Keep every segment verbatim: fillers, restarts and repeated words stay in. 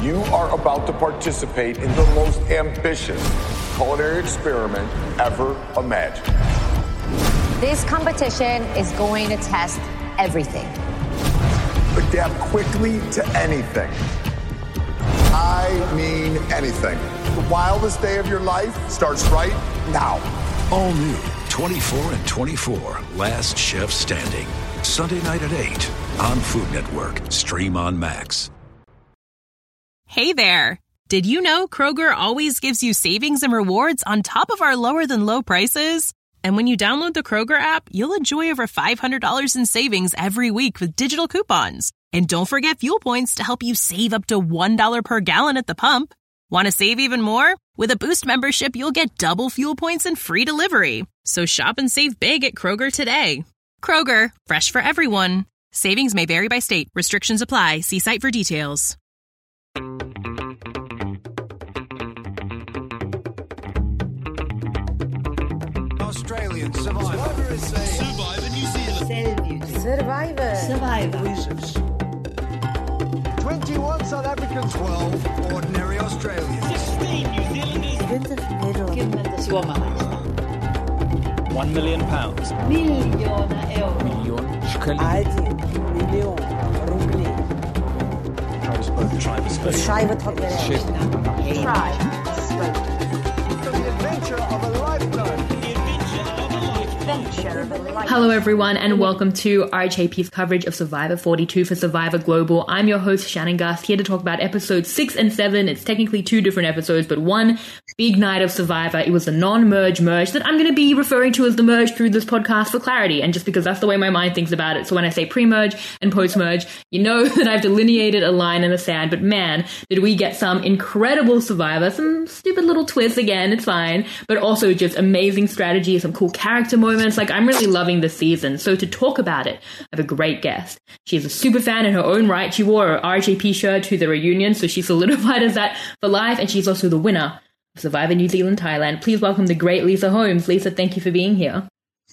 You are about to participate in the most ambitious culinary experiment ever imagined. This competition is going to test everything. Adapt quickly to anything. I mean anything. The wildest day of your life starts right now. All new twenty-four and twenty-four, Last Chef Standing. Sunday night at eight on Food Network. Stream on Max. Hey there. Did you know Kroger always gives you savings and rewards on top of our lower than low prices? And when you download the Kroger app, you'll enjoy over five hundred dollars in savings every week with digital coupons. And don't forget fuel points to help you save up to one dollar per gallon at the pump. Want to save even more? With a Boost membership, you'll get double fuel points and free delivery. So shop and save big at Kroger today. Kroger, fresh for everyone. Savings may vary by state. Restrictions apply. See site for details. Australian Survivor. Survivor New Zealand. Survivor. Survivor. twenty-one South Africans. twelve ordinary Australians. sixteen New Zealanders. One million pounds. Million euro. Million shkelling. Один миллион рублей. Schreibe Topmanager. For the adventure of a lifetime. Hello everyone and welcome to R H A P's coverage of Survivor forty-two for Survivor Global. I'm your host Shannon Gust, here to talk about episodes six and seven. It's technically two different episodes, but one big night of Survivor. It was the non-merge merge that I'm going to be referring to as the merge through this podcast for clarity, and just because that's the way my mind thinks about it. So when I say pre-merge and post-merge, you know that I've delineated a line in the sand, but man, did we get some incredible Survivor, some stupid little twists again, it's fine, but also just amazing strategy, some cool character moments. Like, I'm really loving this season. So to talk about it, I have a great guest. She's a super fan in her own right. She wore her R H A P shirt to the reunion, so she solidified as that for life, and she's also the winner of Survivor New Zealand Thailand. Please welcome the great Lisa Holmes. Lisa, thank you for being here.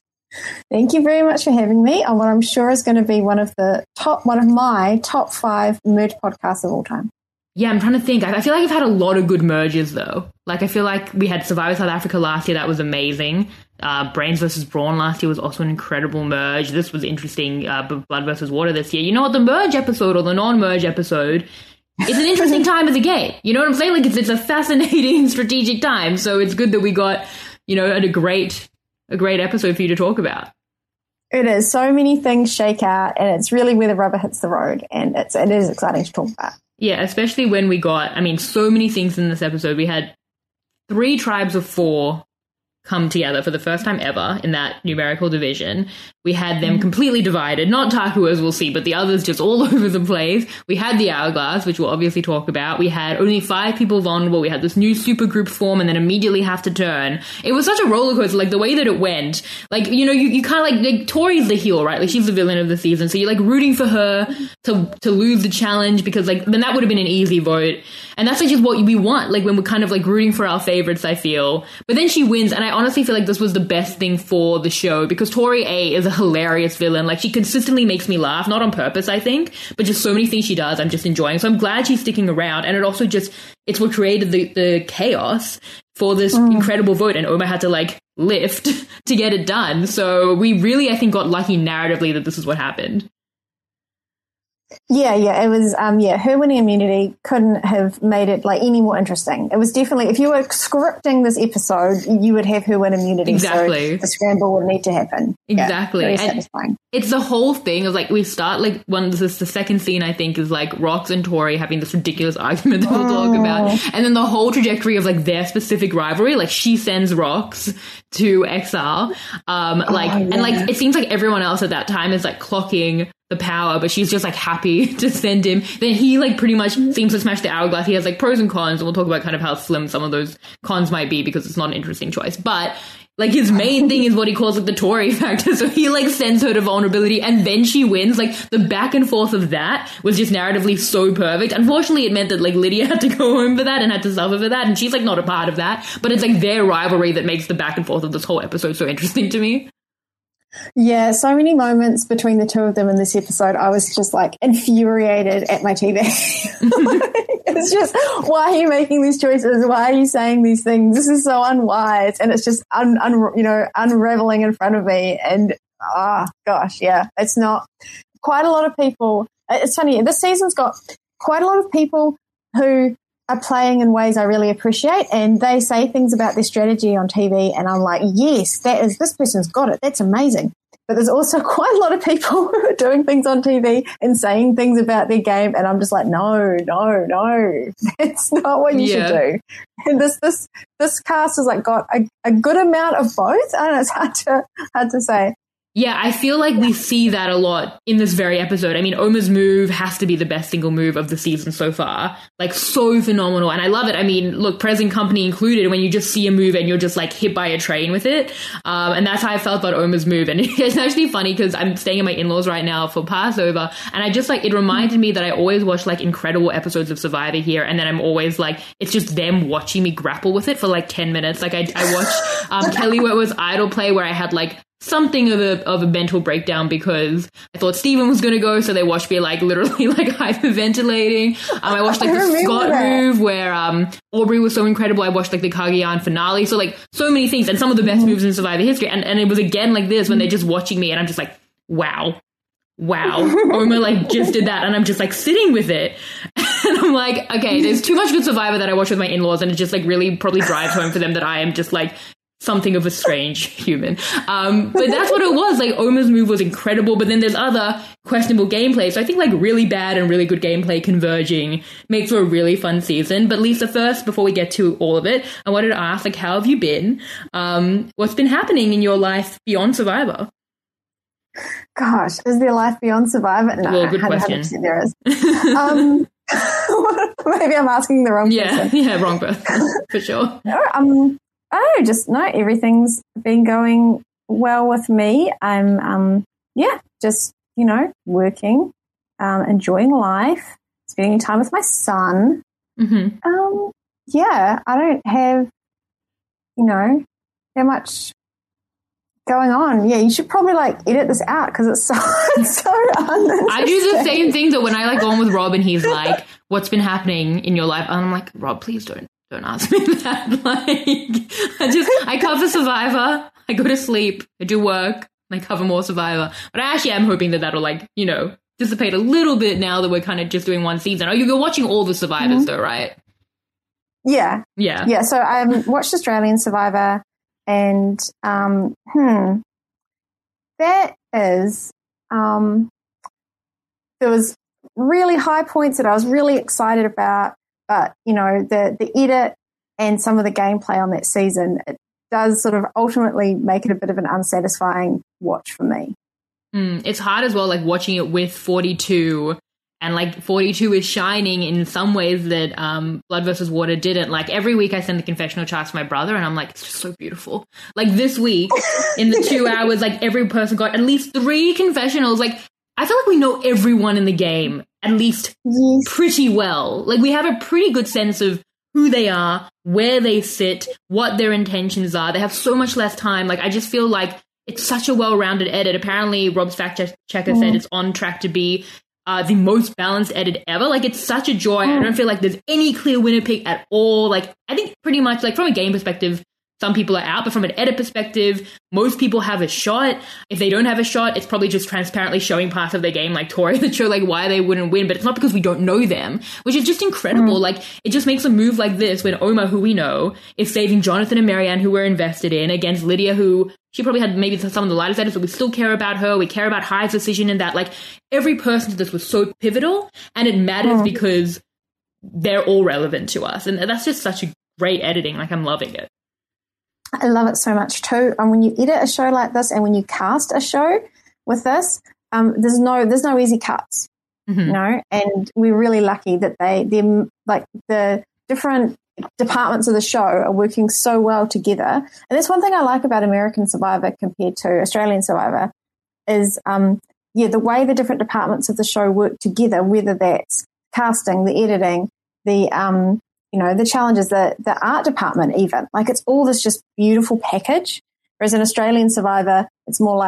Thank you very much for having me on what I'm sure is going to be one of the top, one of my top five merge podcasts of all time. Yeah, I'm trying to think. I feel like I've had a lot of good merges, though. Like, I feel like we had Survivor South Africa last year. That was amazing. Uh, Brains versus Brawn last year was also an incredible merge. This was interesting. Uh, Blood versus Water this year. You know what? The merge episode or the non-merge episode, it's an interesting time of the game. You know what I'm saying? Like, it's, it's a fascinating strategic time. So it's good that we got, you know, a great, a great episode for you to talk about. It is. So many things shake out, and it's really where the rubber hits the road, and it's, it is exciting to talk about. Yeah, especially when we got, I mean, so many things in this episode. We had three tribes of four come together for the first time ever in that numerical division. We had them completely divided, not Taku as we'll see, but the others just all over the place. We had the Hourglass, which we'll obviously talk about. We had only five people vulnerable. We had this new super group form and then immediately have to turn. It was such a roller coaster, like the way that it went. Like, you know, you, you kind of like, like, Tori's the heel, right? Like, she's the villain of the season. So you're like rooting for her to, to lose the challenge because like, then that would have been an easy vote. And that's like just what we want, like when we're kind of like rooting for our favorites, I feel. But then she wins, and I honestly feel like this was the best thing for the show because Tori A is a hilarious villain. Like, she consistently makes me laugh, not on purpose, I think, but just so many things she does, I'm just enjoying. So I'm glad she's sticking around, and it also just, it's what created the, the chaos for this mm. incredible vote, and Omar had to like lift to get it done. So we really, I think, got lucky narratively that this is what happened. Yeah, yeah, it was, um, yeah, her winning immunity couldn't have made it, like, any more interesting. It was definitely, if you were scripting this episode, you would have her win immunity. Exactly. So the scramble would need to happen. Exactly. Yeah, very and satisfying. It's the whole thing of, like, we start, like, when this is the second scene, I think, is, like, Rox and Tori having this ridiculous argument that we'll oh. talk about. And then the whole trajectory of, like, their specific rivalry, like, she sends Rox to exile. Um, like, oh, yeah. and, like, it seems like everyone else at that time is, like, clocking the power, but she's just like happy to send him. Then he like pretty much seems to smash the Hourglass. He has like pros and cons, and we'll talk about kind of how slim some of those cons might be because it's not an interesting choice. But like his main thing is what he calls like the Tori factor. So he like sends her to vulnerability and then she wins. Like the back and forth of that was just narratively so perfect. Unfortunately, it meant that like Lydia had to go home for that and had to suffer for that. And she's like not a part of that, but it's like their rivalry that makes the back and forth of this whole episode so interesting to me. Yeah, so many moments between the two of them in this episode. I was just like infuriated at my T V. It's just, why are you making these choices? Why are you saying these things? This is so unwise, and it's just un, un, you know unraveling in front of me. And ah, oh, gosh, yeah, it's not. Quite a lot of people. It's funny. This season's got quite a lot of people who are playing in ways I really appreciate, and they say things about their strategy on T V, and I'm like, yes, that is, this person's got it. That's amazing. But there's also quite a lot of people who are doing things on T V and saying things about their game, and I'm just like, no, no, no, that's not what you yeah. should do. And this this this cast has like got a, a good amount of both. I don't know, it's hard to hard to say. Yeah, I feel like we see that a lot in this very episode. I mean, Oma's move has to be the best single move of the season so far. Like, so phenomenal. And I love it. I mean, look, Present Company included, when you just see a move and you're just, like, hit by a train with it. Um, and that's how I felt about Oma's move. And it's actually funny because I'm staying at my in-laws right now for Passover. And I just, like, it reminded me that I always watch, like, incredible episodes of Survivor here. And then I'm always, like, it's just them watching me grapple with it for, like, ten minutes. Like, I, I watched um, Kelly Wentworth's Idol Play, where I had, like, something of a of a mental breakdown because I thought Steven was going to go, so they watched me like literally like hyperventilating. Um, I watched like the Scott that. move where um, Aubrey was so incredible. I watched like the Cagayan finale, so like so many things and some of the best mm-hmm. moves in Survivor history. And and it was again like this when they're just watching me, and I'm just like, wow, wow, Oma like just did that, and I'm just like sitting with it, and I'm like, okay, there's too much good Survivor that I watch with my in-laws, and it just like really probably drives home for them that I am just like something of a strange human. Um, but that's what it was. Like, Oma's move was incredible, but then there's other questionable gameplay. So I think like really bad and really good gameplay converging makes for a really fun season. But Lisa, first, before we get to all of it, I wanted to ask, like, how have you been? Um, what's been happening in your life beyond Survivor? Gosh, is there life beyond Survivor? No, well, good question. There is. um, maybe I'm asking the wrong yeah, person. Yeah, wrong person, for sure. No, um, Oh, just no, everything's been going well with me. I'm, um, yeah, just, you know, working, um, enjoying life, spending time with my son. Mm-hmm. Um, yeah, I don't have, you know, that much going on. Yeah, you should probably like edit this out because it's so, it's so uninteresting. I do the same thing that when I like go on with Rob and he's like, what's been happening in your life? And I'm like, Rob, please don't. Don't ask me that. Like, I just, I cover Survivor, I go to sleep, I do work, I cover more Survivor. But I actually am hoping that that'll, like, you know, dissipate a little bit now that we're kind of just doing one season. Oh, you're watching all the Survivors mm-hmm. though, right? Yeah. Yeah. Yeah, so I um, watched Australian Survivor, and, um, hmm, that is, um, there was really high points that I was really excited about. But, you know, the, the edit and some of the gameplay on that season, it does sort of ultimately make it a bit of an unsatisfying watch for me. Mm, it's hard as well, like watching it with forty-two, and like forty-two is shining in some ways that um, Blood versus. Water didn't. Like every week I send the confessional charts to my brother and I'm like, it's just so beautiful. Like this week in the two hours, like every person got at least three confessionals. Like I feel like we know everyone in the game at least yes. pretty well. Like we have a pretty good sense of who they are, where they sit, what their intentions are. They have so much less time. Like I just feel like it's such a well-rounded edit. Apparently Rob's fact checker mm. said it's on track to be uh, the most balanced edit ever. Like it's such a joy. Mm. I don't feel like there's any clear winner pick at all. Like I think pretty much like from a game perspective, some people are out, but from an edit perspective, most people have a shot. If they don't have a shot, it's probably just transparently showing parts of their game, like Tori, that show like why they wouldn't win. But it's not because we don't know them, which is just incredible. Mm. Like it just makes a move like this when Oma, who we know, is saving Jonathan and Marianne, who we're invested in, against Lydia, who she probably had maybe some of the lightest edits, but we still care about her. We care about Hyde's decision, and that like every person to this was so pivotal, and it matters mm. because they're all relevant to us, and that's just such a great editing. Like I'm loving it. I love it so much too. And when you edit a show like this, and when you cast a show with this, um, there's no there's no easy cuts, mm-hmm. you know. And we're really lucky that they them like the different departments of the show are working so well together. And that's one thing I like about American Survivor compared to Australian Survivor is um, yeah the way the different departments of the show work together. Whether that's casting, the editing, the um. you know, the challenges, the, the art department even. Like, it's all this just beautiful package. Whereas in Australian Survivor, it's more like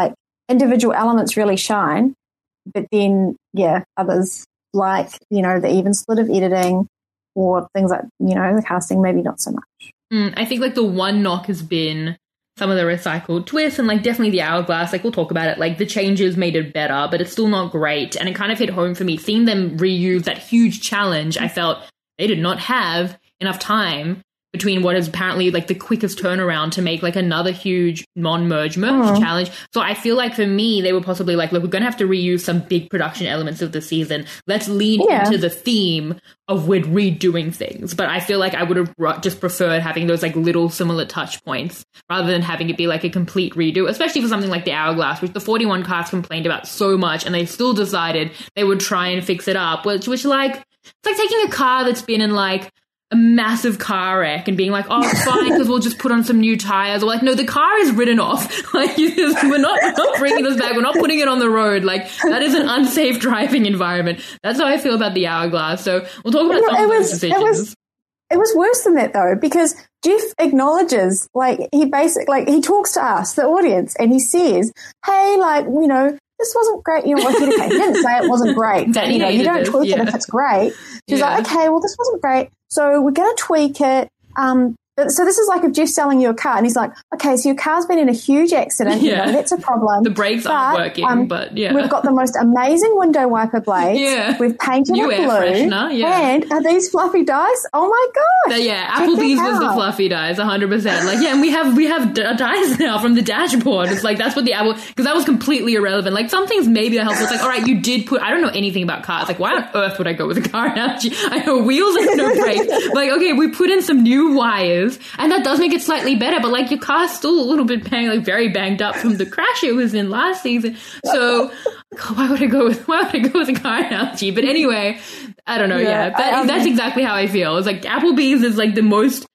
individual elements really shine, but then, yeah, others like, you know, the even split of editing or things like, you know, the casting, maybe not so much. Mm, I think like the one knock has been some of the recycled twists and like definitely the Hourglass, like we'll talk about it, like the changes made it better, but it's still not great. And it kind of hit home for me, seeing them reuse that huge challenge. I felt they did not have enough time between what is apparently like the quickest turnaround to make like another huge non-merge merge Oh. challenge. So I feel like for me, they were possibly like, look, we're going to have to reuse some big production elements of the season. Let's lean Yeah. into the theme of we're redoing things. But I feel like I would have ru- just preferred having those like little similar touch points rather than having it be like a complete redo, especially for something like the Hourglass, which the forty-one cast complained about so much, and they still decided they would try and fix it up, which, which like, it's like taking a car that's been in like a massive car wreck and being like, oh, it's fine because we'll just put on some new tires. Or like, no, the car is written off. Like, you just, we're not, we're not bringing this back. We're not putting it on the road. Like, that is an unsafe driving environment. That's how I feel about the Hourglass. So we'll talk about You know, some it of those was- it decisions. was- It was worse than that though, because Jeff acknowledges, like, he basically, like, he talks to us, the audience, and he says, hey, like, you know, this wasn't great. You know, like, he didn't say it wasn't great. That But, he you know, you hated don't this, tweak it yeah. if it's great. She's Yeah. like, okay, well, this wasn't great. So we're going to tweak it. Um, but- so this is like if Jeff's selling you a car and he's like, okay, so your car's been in a huge accident. You Yeah. know, that's a problem. The brakes But, aren't working, um, but yeah. We've got the most amazing window wiper blades. Yeah. We've painted New it air blue. freshener, yeah. And are these fluffy dice? Oh my gosh. Uh, yeah, Check Applebee's it was the out. fluffy dice, one hundred percent. Like, yeah, and we have we have d- dice now from the dashboard. It's like, that's what the Apple, because that was completely irrelevant. Like, some things maybe are helpful. It's like, all right, you did put, I don't know anything about cars. Like, why on earth would I go with a car analogy? I know wheels and no brakes. Like, okay, we put in some new wires, and that does make it slightly better, but like, your car's still a little bit bang, like very banged up from the crash it was in last season. So, God, why would I go with, why would I go with a car analogy? But anyway, I don't know, yeah. Yeah, that, I- um, that's exactly how I feel. It's like Applebee's is like the most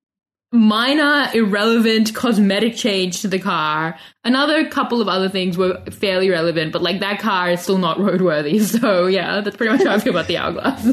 minor, irrelevant cosmetic change to the car. Another couple of other things were fairly relevant, but like that car is still not roadworthy. So yeah, that's pretty much how I feel about the Hourglass.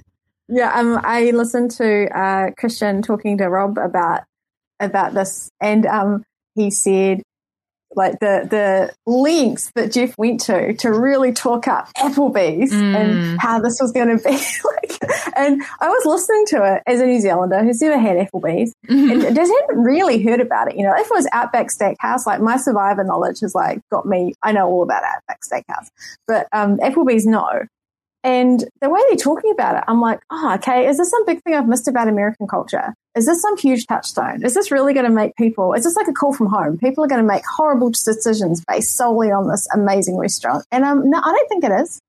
Yeah, um, I listened to uh, Christian talking to Rob about about this, and um, he said like the the lengths that Jeff went to to really talk up Applebee's Mm. and how this was going to be. like, and I was listening to it as a New Zealander who's never had Applebee's and just hadn't really heard about it. You know, if it was Outback Steakhouse, like my Survivor knowledge has like got me. I know all about Outback Steakhouse, but um, Applebee's no. And the way they're talking about it, I'm like, oh, okay, is this some big thing I've missed about American culture? Is this some huge touchstone? Is this really going to make people, is this like a call from home? People are going to make horrible decisions based solely on this amazing restaurant. And um, no, I don't think it is.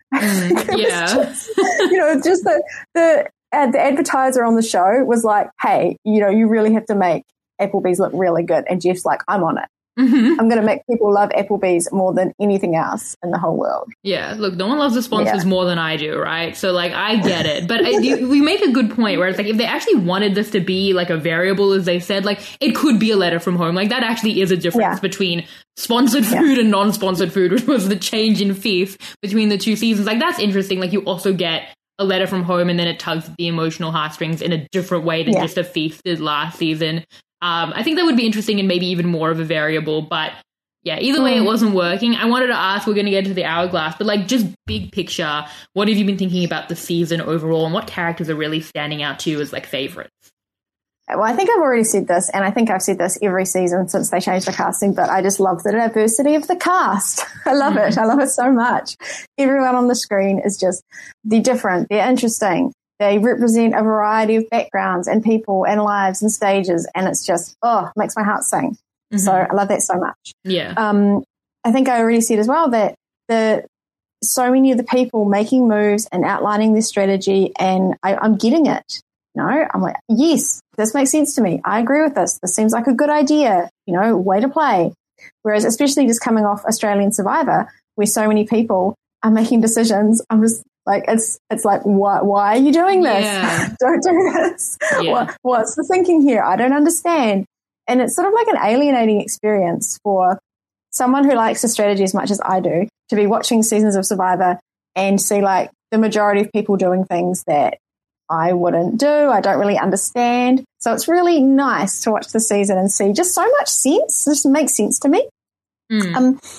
Mm, It was yeah. just, you know, just the, the, uh, the advertiser on the show was like, hey, you know, you really have to make Applebee's look really good. And Jeff's like, I'm on it. Mm-hmm. I'm going to make people love Applebee's more than anything else in the whole world. Yeah, look, no one loves the sponsors Yeah. more than I do, right? So, like, I get it. But I, you, we make a good point where it's like, if they actually wanted this to be, like, a variable, as they said, like, it could be a letter from home. Like, that actually is a difference Yeah. between sponsored food and non-sponsored food, which was the change in feast between the two seasons. Like, that's interesting. Like, you also get a letter from home, and then it tugs at the emotional heartstrings in a different way than Yeah. just a feast did last season. Um, I think that would be interesting and maybe even more of a variable, but yeah, either way, it wasn't working. I wanted to ask, we're going to get into the Hourglass, but like just big picture, what have you been thinking about the season overall, and what characters are really standing out to you as like favorites? Well, I think I've already said this, and I think I've said this every season since they changed the casting, but I just love the diversity of the cast. I love Mm-hmm. it. I love it so much. Everyone on the screen is just, they're different. They're interesting. They represent a variety of backgrounds and people and lives and stages, and it's just, oh, makes my heart sing. Mm-hmm. So I love that so much. Yeah. Um, I think I already said as well that the so many of the people making moves and outlining their strategy, and I, I'm getting it. You know, I'm like, yes, this makes sense to me. I agree with this. This seems like a good idea. You know, way to play. Whereas, especially just coming off Australian Survivor, where so many people are making decisions, I'm just like, it's it's like, why why are you doing this? Yeah. Don't do this. Yeah. What, what's the thinking here? I don't understand. And it's sort of like an alienating experience for someone who likes the strategy as much as I do, to be watching seasons of Survivor and see like the majority of people doing things that I wouldn't do. I don't really understand. So it's really nice to watch the season and see just so much sense. This makes sense to me. Mm. Um,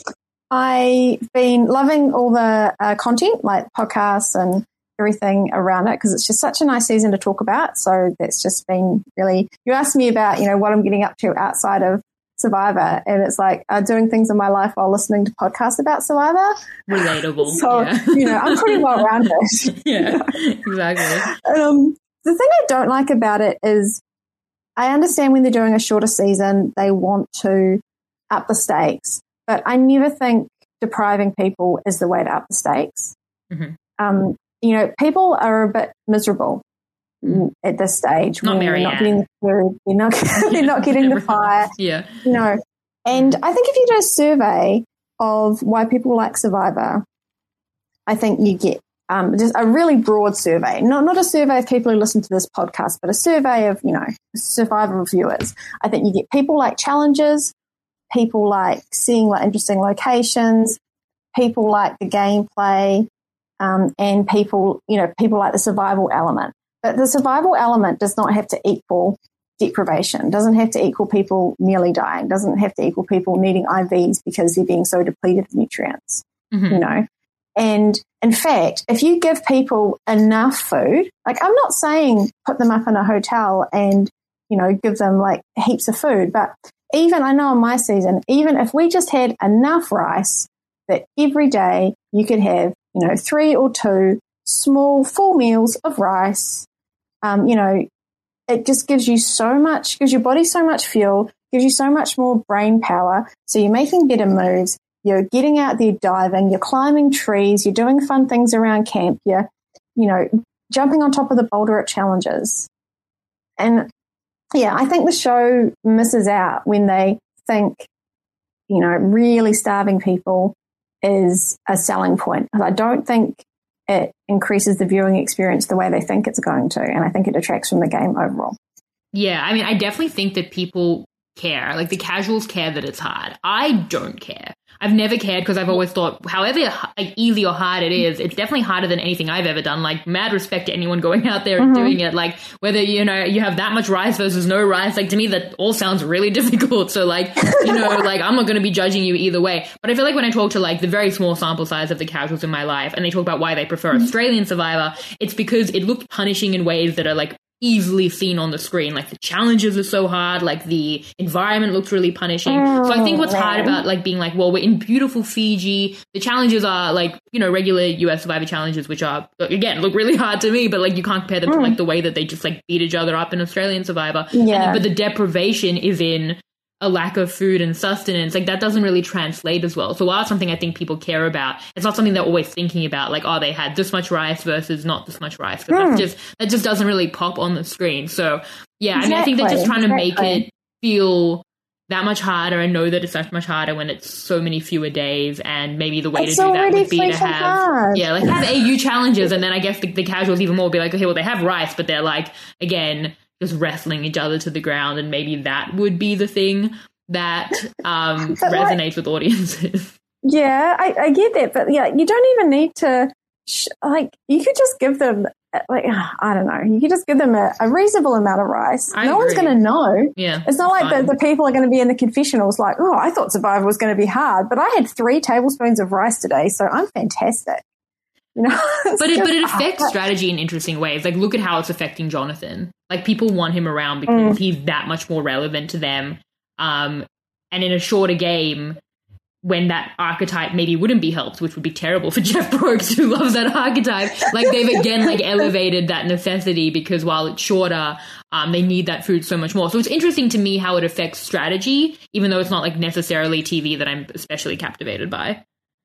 I've been loving all the uh, content, like podcasts and everything around it, because it's just such a nice season to talk about. So that's just been really, you asked me about, you know, what I'm getting up to outside of Survivor, and it's like uh, doing things in my life while listening to podcasts about Survivor. Relatable. So, yeah. you know, I'm pretty well rounded. Yeah, exactly. Um, the thing I don't like about it is I understand when they're doing a shorter season, they want to up the stakes, but I never think depriving people is the way to up the stakes. Mm-hmm. Um, you know, people are a bit miserable mm. at this stage. Not when they're not getting the food, they're not, they're not getting the fire. Yeah. You know, and I think if you do a survey of why people like Survivor, I think you get um, just a really broad survey, not not a survey of people who listen to this podcast, but a survey of, you know, Survivor viewers. I think you get people like challenges, people like seeing like interesting locations, people like the gameplay, um, and people, you know, people like the survival element. But the survival element does not have to equal deprivation, doesn't have to equal people nearly dying, doesn't have to equal people needing I Vs because they're being so depleted of nutrients, mm-hmm. you know. And in fact, if you give people enough food, like I'm not saying put them up in a hotel and, you know, give them like heaps of food, but even I know in my season, even if we just had enough rice that every day you could have, you know, three or two small full meals of rice, um, you know, it just gives you so much, gives your body so much fuel, gives you so much more brain power. So you're making better moves. You're getting out there diving, you're climbing trees, you're doing fun things around camp, you're, you know, jumping on top of the boulder at challenges. And yeah, I think the show misses out when they think, you know, really starving people is a selling point. I don't think it increases the viewing experience the way they think it's going to. And I think it detracts from the game overall. Yeah, I mean, I definitely think that people care. Like the casuals care that it's hard. I don't care. I've never cared because I've always thought, however like, easy or hard it is, it's definitely harder than anything I've ever done. Like, mad respect to anyone going out there and mm-hmm. doing it. Like, whether, you know, you have that much rice versus no rice, like, to me, that all sounds really difficult. So, like, you know, like, I'm not going to be judging you either way. But I feel like when I talk to, like, the very small sample size of the casuals in my life, and they talk about why they prefer mm-hmm. Australian Survivor, it's because it looked punishing in ways that are, like, easily seen on the screen. Like the challenges are so hard, like the environment looks really punishing. Oh, so I think what's man. hard about like being like, well, we're in beautiful Fiji, the challenges are like, you know, regular U S Survivor challenges, which are again look really hard to me, but like you can't compare them mm. to like the way that they just like beat each other up in Australian Survivor. Yeah. And, but the deprivation is in a lack of food and sustenance. Like that doesn't really translate as well. So while it's something I think people care about, it's not something they're always thinking about. Like, oh, they had this much rice versus not this much rice. Because mm. that just that just doesn't really pop on the screen. So yeah, exactly. I mean, I think they're just trying to exactly. make it feel that much harder and know that it's that much harder when it's so many fewer days. And maybe the way it's to do that would be to have hard. yeah, like have A U challenges, and then I guess the, the casuals even more be like, okay, well they have rice, but they're like again just wrestling each other to the ground, and maybe that would be the thing that um, resonates like, with audiences. Yeah, I, I get that, but yeah, you don't even need to, sh- like, you could just give them, like, I don't know, you could just give them a, a reasonable amount of rice. I no agree. one's going to know. Yeah, it's not like the, the people are going to be in the confessionals like, oh, I thought Survivor was going to be hard, but I had three tablespoons of rice today, so I'm fantastic. You know, but it just, but it affects oh, strategy in interesting ways. Like, look at how it's affecting Jonathan. Like, people want him around because mm. he's that much more relevant to them. Um, and in a shorter game, when that archetype maybe wouldn't be helped, which would be terrible for Jeff Brooks, who loves that archetype, like they've again like elevated that necessity because while it's shorter, um, they need that food so much more. So it's interesting to me how it affects strategy, even though it's not like necessarily T V that I'm especially captivated by.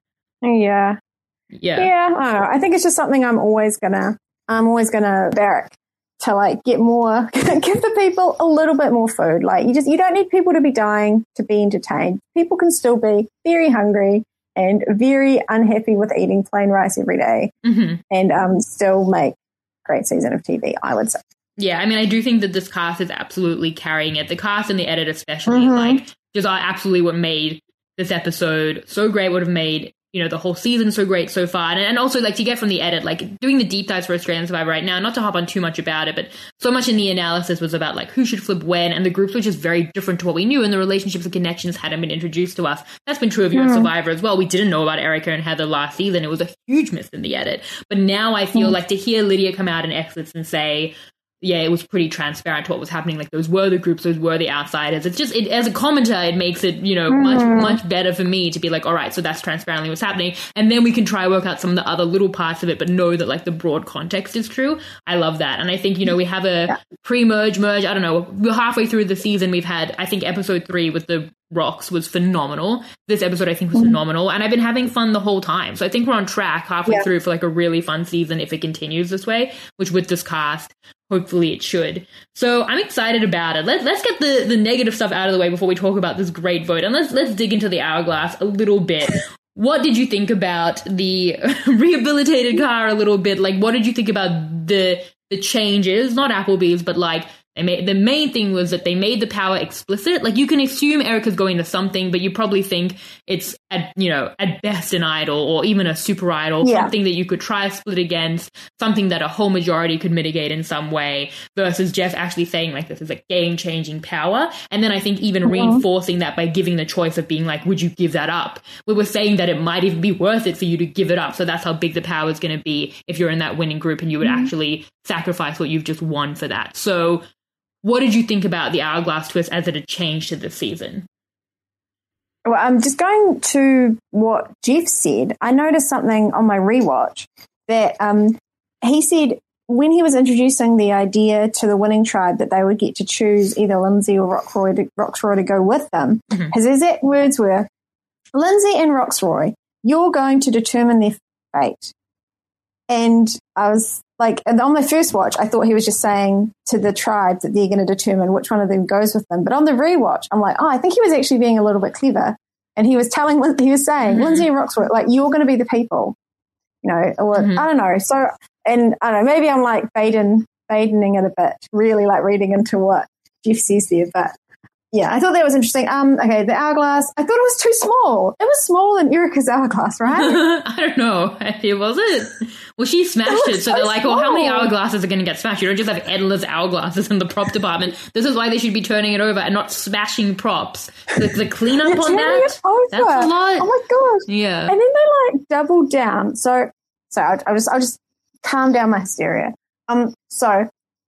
Yeah. Yeah. Yeah. I don't know. I think it's just something I'm always gonna, I'm always gonna barrack to like get more, give the people a little bit more food. Like you just, you don't need people to be dying to be entertained. People can still be very hungry and very unhappy with eating plain rice every day mm-hmm. and um, still make a great season of T V, I would say. Yeah, I mean, I do think that this cast is absolutely carrying it. The cast and the edit especially, mm-hmm. like, just are absolutely what made this episode so great, would have made you know, the whole season's so great so far. And, and also, like, to get from the edit, like, doing the deep dives for Australian Survivor right now, not to hop on too much about it, but so much in the analysis was about, like, who should flip when, and the groups were just very different to what we knew, and the relationships and connections hadn't been introduced to us. That's been true of U S Mm. Survivor as well. We didn't know about Erica and Heather last season. It was a huge miss in the edit. But now I feel Mm. like to hear Lydia come out in exits and say, yeah, it was pretty transparent to what was happening. Like, those were the groups, those were the outsiders. It's just, it, as a commenter, it makes it, you know, Mm. much, much better for me to be like, all right, so that's transparently what's happening. And then we can try work out some of the other little parts of it, but know that, like, the broad context is true. I love that. And I think, you know, we have a Yeah. pre-merge, merge, I don't know, we're halfway through the season. We've had, I think, episode three with the Rocks was phenomenal. This episode, I think, was Mhm. phenomenal. And I've been having fun the whole time. So I think we're on track halfway Yeah. through for, like, a really fun season if it continues this way, which with this cast, hopefully it should. So I'm excited about it. Let, let's get the, the negative stuff out of the way before we talk about this great vote. And let's, let's dig into the Hourglass a little bit. What did you think about the rehabilitated car a little bit? Like, what did you think about the the changes? Not Applebee's, but, like, they made, the main thing was that they made the power explicit. Like, you can assume Erica's going to something, but you probably think it's, at, you know, at best an idol or even a super idol, Yeah. something that you could try to split against, something that a whole majority could mitigate in some way, versus Jeff actually saying, like, this is a game-changing power. And then I think even Mhm. reinforcing that by giving the choice of being like, would you give that up? We were saying that it might even be worth it for you to give it up. So that's how big the power is going to be if you're in that winning group and you would Mhm. actually sacrifice what you've just won for that. So what did you think about the Hourglass twist as it had changed to this season? Well, I'm just going to what Jeff said. I noticed something on my rewatch that um, he said when he was introducing the idea to the winning tribe that they would get to choose either Lindsay or Rocksroy to, Rocksroy to go with them. Mhm. His exact words were, Lindsay and Rocksroy, you're going to determine their fate. And I was like, and on my first watch, I thought he was just saying to the tribe that they're going to determine which one of them goes with them. But on the rewatch, I'm like, oh, I think he was actually being a little bit clever. And he was telling, he was saying, Mhm. Lindsay and Rocksroy, like, you're going to be the people, you know, or Mhm. I don't know. So, and I don't know, maybe I'm like Baden, Badening it a bit, really like reading into what Jeff says there. But yeah, I thought that was interesting. Um, okay, the Hourglass, I thought it was too small. It was smaller than Erica's Hourglass, right? I don't know. It wasn't. Well, she smashed it, looks so so they're like, oh, how many small. hourglasses are going to get smashed? You don't just have endless hourglasses in the prop department. This is why they should be turning it over and not smashing props. The, the cleanup They're on turning that, it over. that's a lot. Oh my gosh. Yeah. And then they like doubled down. So, so I'll, I'll just, I'll just calm down my hysteria. Um, so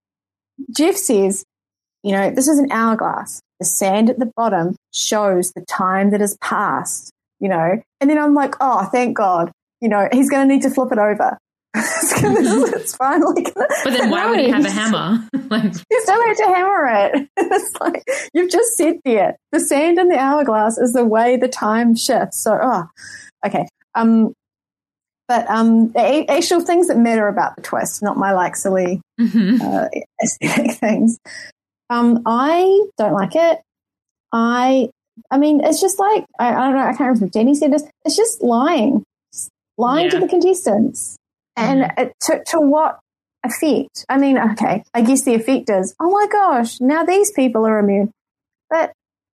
Jeff says, you know, this is an hourglass. The sand at the bottom shows the time that has passed, you know, and then I'm like, oh, thank God, you know, he's going to need to flip it over. it's, gonna, it's finally gonna, But then why no, would he have a he's- hammer? Like, You still had to hammer it. It's like you've just said there. The sand in the hourglass is the way the time shifts. So, oh, okay. Um, but um, the actual things that matter about the twist, not my like silly mhm. uh, aesthetic things. Um, I don't like it. I, I mean, it's just like I, I don't know. I can't remember if Danny said this. It's just lying, just lying to Yeah. the contestants, and it, to to what effect? I mean, okay, I guess the effect is, oh my gosh, now these people are immune. But,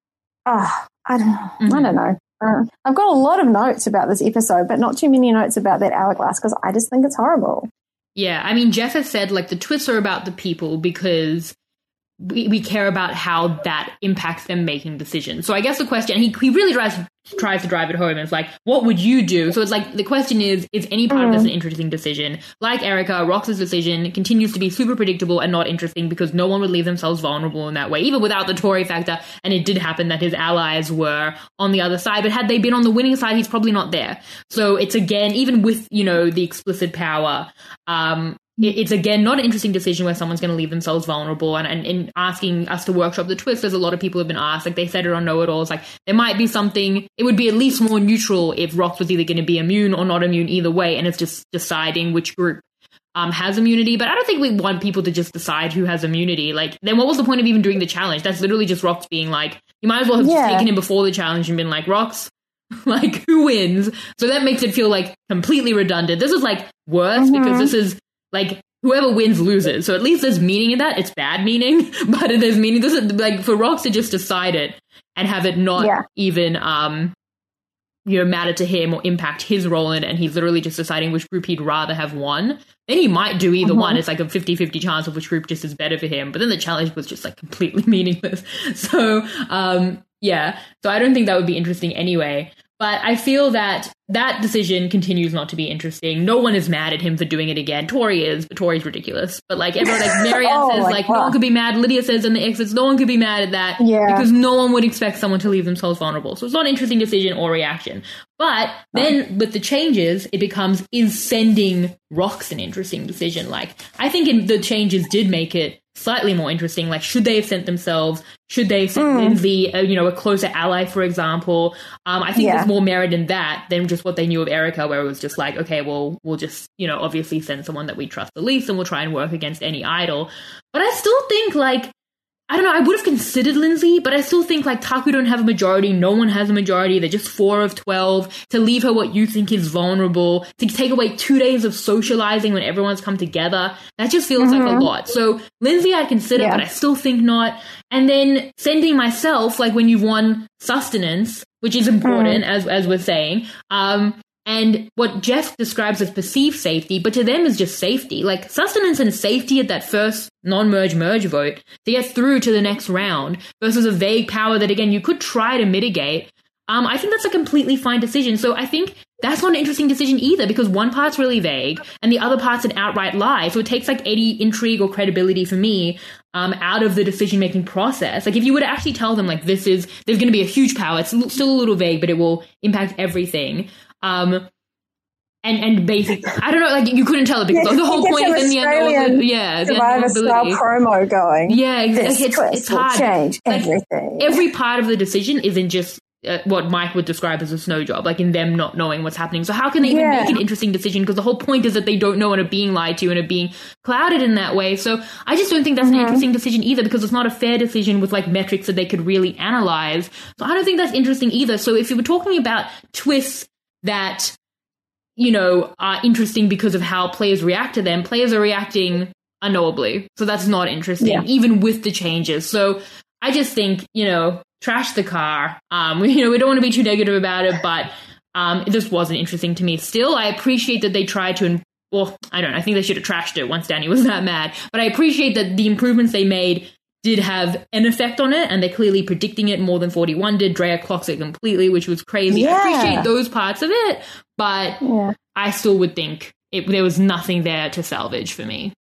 oh, I don't, Mm-hmm. I don't know. Uh, I've got a lot of notes about this episode, but not too many notes about that hourglass because I just think it's horrible. Yeah, I mean, Jeff has said, like, the twists are about the people because we, we care about how that impacts them making decisions. So I guess the question, he, he really tries, tries to drive it home, and it's like, what would you do? So it's like, the question is, is any part of this an interesting decision? Like Erica, Rox's decision continues to be super predictable and not interesting because no one would leave themselves vulnerable in that way, even without the Tory factor. And it did happen that his allies were on the other side, but had they been on the winning side, he's probably not there. So it's again, even with, you know, the explicit power, um, it's again not an interesting decision where someone's going to leave themselves vulnerable. And, and in asking us to workshop the twist, there's a lot of people who have been asked, like they said it on Know It All, it's like there might be something, it would be at least more neutral if Rox was either going to be immune or not immune either way, and it's just deciding which group um, has immunity. But I don't think we want people to just decide who has immunity. Like, then what was the point of even doing the challenge? That's literally just Rox being like, you might as well have Yeah. just taken him before the challenge and been like, Rox, like, who wins? So that makes it feel like completely redundant. This is like worse Mhm. because this is like whoever wins loses. So at least there's meaning in that. It's bad meaning, but there's meaning. This is like for Rox to just decide it and have it not Yeah. even um you know, matter to him or impact his role in it, and he's literally just deciding which group he'd rather have won, then he might do either uh-huh. one. It's like a fifty-fifty chance of which group just is better for him. But then the challenge was just like completely meaningless. So, um, yeah. So I don't think that would be interesting anyway. But I feel that that decision continues not to be interesting. No one is mad at him for doing it again. Tori is, but Tori's ridiculous. But like everyone, like Marianne oh says, like God. no one could be mad. Lydia says in the exits, no one could be mad at that. Yeah. Because no one would expect someone to leave themselves vulnerable. So it's not an interesting decision or reaction. But then with the changes, it becomes, is sending Rox an interesting decision? Like, I think in, the changes did make it slightly more interesting. Like, should they have sent themselves? Should they have sent mm. Lindsay, uh, you know, a closer ally, for example? Um, I think yeah. there's more merit in that than just what they knew of Erica, where it was just like, okay, well, we'll just, you know, obviously send someone that we trust the least and we'll try and work against any idol. But I still think, like, I don't know, I would have considered Lindsay, but I still think, like, Taku don't have a majority, no one has a majority, they're just four of twelve, to leave her what you think is vulnerable, to take away two days of socializing when everyone's come together, that just feels mm-hmm. like a lot. So Lindsay I'd consider, yeah. but I still think not. And then sending myself, like, when you've won sustenance, which is important, mm. as as we're saying, um, and what Jeff describes as perceived safety, but to them is just safety. Like, sustenance and safety at that first non-merge merge vote to get through to the next round versus a vague power that, again, you could try to mitigate. Um, I think that's a completely fine decision. So I think that's not an interesting decision either, because one part's really vague and the other part's an outright lie. So it takes, like, any intrigue or credibility for me um, out of the decision-making process. Like, if you were to actually tell them, like, this is, there's going to be a huge power, it's still a little vague, but it will impact everything. Um, and, and basically, I don't know, like, you couldn't tell it because yeah, the whole point is in the end, the, yeah, the Survivor style promo going. Yeah, exactly. This It's, it's hard. Change like, everything. Every part of the decision isn't just uh, what Mike would describe as a snow job, like in them not knowing what's happening. So how can they even yeah. make an interesting decision? Because the whole point is that they don't know and are being lied to and are being clouded in that way. So I just don't think that's mm-hmm. an interesting decision either, because it's not a fair decision with, like, metrics that they could really analyze. So I don't think that's interesting either. So if you were talking about twists that, you know, are interesting because of how players react to them, players are reacting unknowably. So that's not interesting, yeah. even with the changes. So I just think, you know, trash the car. Um, you know, we don't want to be too negative about it, but um, this wasn't interesting to me. Still, I appreciate that they tried to, well, I don't know, I think they should have trashed it once Danny was that mad. But I appreciate that the improvements they made did have an effect on it, and they're clearly predicting it more than forty-one did. Drea clocks it completely, which was crazy. Yeah. I appreciate those parts of it, but yeah. I still would think it, there was nothing there to salvage for me.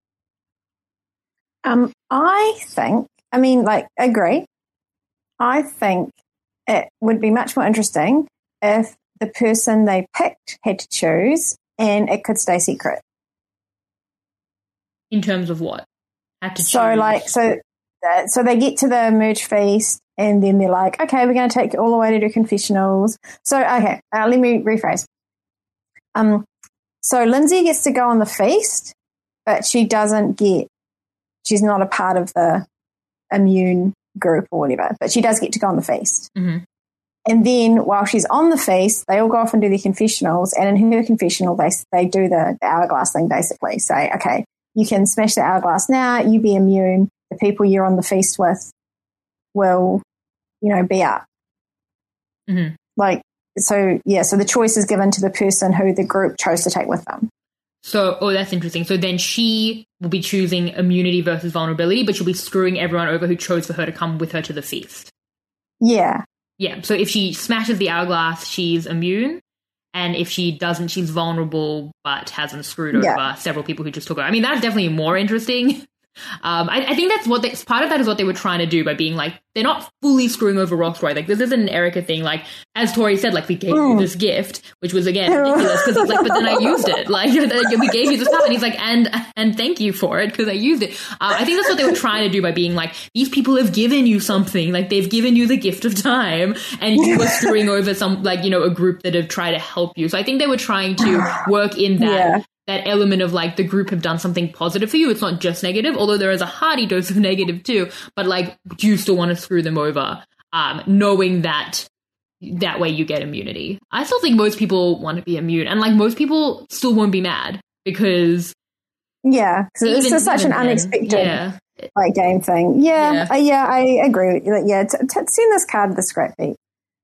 Um, I think, I mean, like, agree. I think it would be much more interesting if the person they picked had to choose and it could stay secret. In terms of what? Had to so, choose. like, so, uh, so they get to the merge feast and then they're like, okay, we're going to take you all the way to do confessionals. So, okay, uh, let me rephrase. Um, so Lindsay gets to go on the feast, but she doesn't get, she's not a part of the immune group or whatever, but she does get to go on the feast. Mm-hmm. And then while she's on the feast, they all go off and do their confessionals. And in her confessional, they they do the, the hourglass thing, basically. Say, okay, you can smash the hourglass now, you be immune. The people you're on the feast with will, you know, be up. Mm-hmm. Like, so, yeah, so the choice is given to the person who the group chose to take with them. So, oh, that's interesting. So then she will be choosing immunity versus vulnerability, but she'll be screwing everyone over who chose for her to come with her to the feast. Yeah. Yeah, so if she smashes the hourglass, she's immune. And if she doesn't, she's vulnerable, but hasn't screwed over yeah. several people who just took her. I mean, that's definitely more interesting. Um, I, I think that's what they, part of that is what they were trying to do by being like, they're not fully screwing over Roxroy. Like, this isn't an Erica thing. Like, as Tori said, like, we gave mm. you this gift, which was, again, ridiculous because he's like, but then I used it. Like, we gave you this stuff. And he's like, and and thank you for it because I used it. Uh, I think that's what they were trying to do by being like, these people have given you something. Like, they've given you the gift of time and you were screwing over some, like, you know, a group that have tried to help you. So I think they were trying to work in that. Yeah. that element of, like, the group have done something positive for you. It's not just negative, although there is a hearty dose of negative too. But, like, do you still want to screw them over, um, knowing that that way you get immunity? I still think most people want to be immune. And, like, most people still won't be mad because... Yeah, because it's just such an then, unexpected, yeah. like, game thing. Yeah, yeah, uh, yeah I agree with you. Yeah, t- t- send this card to the scrap heap.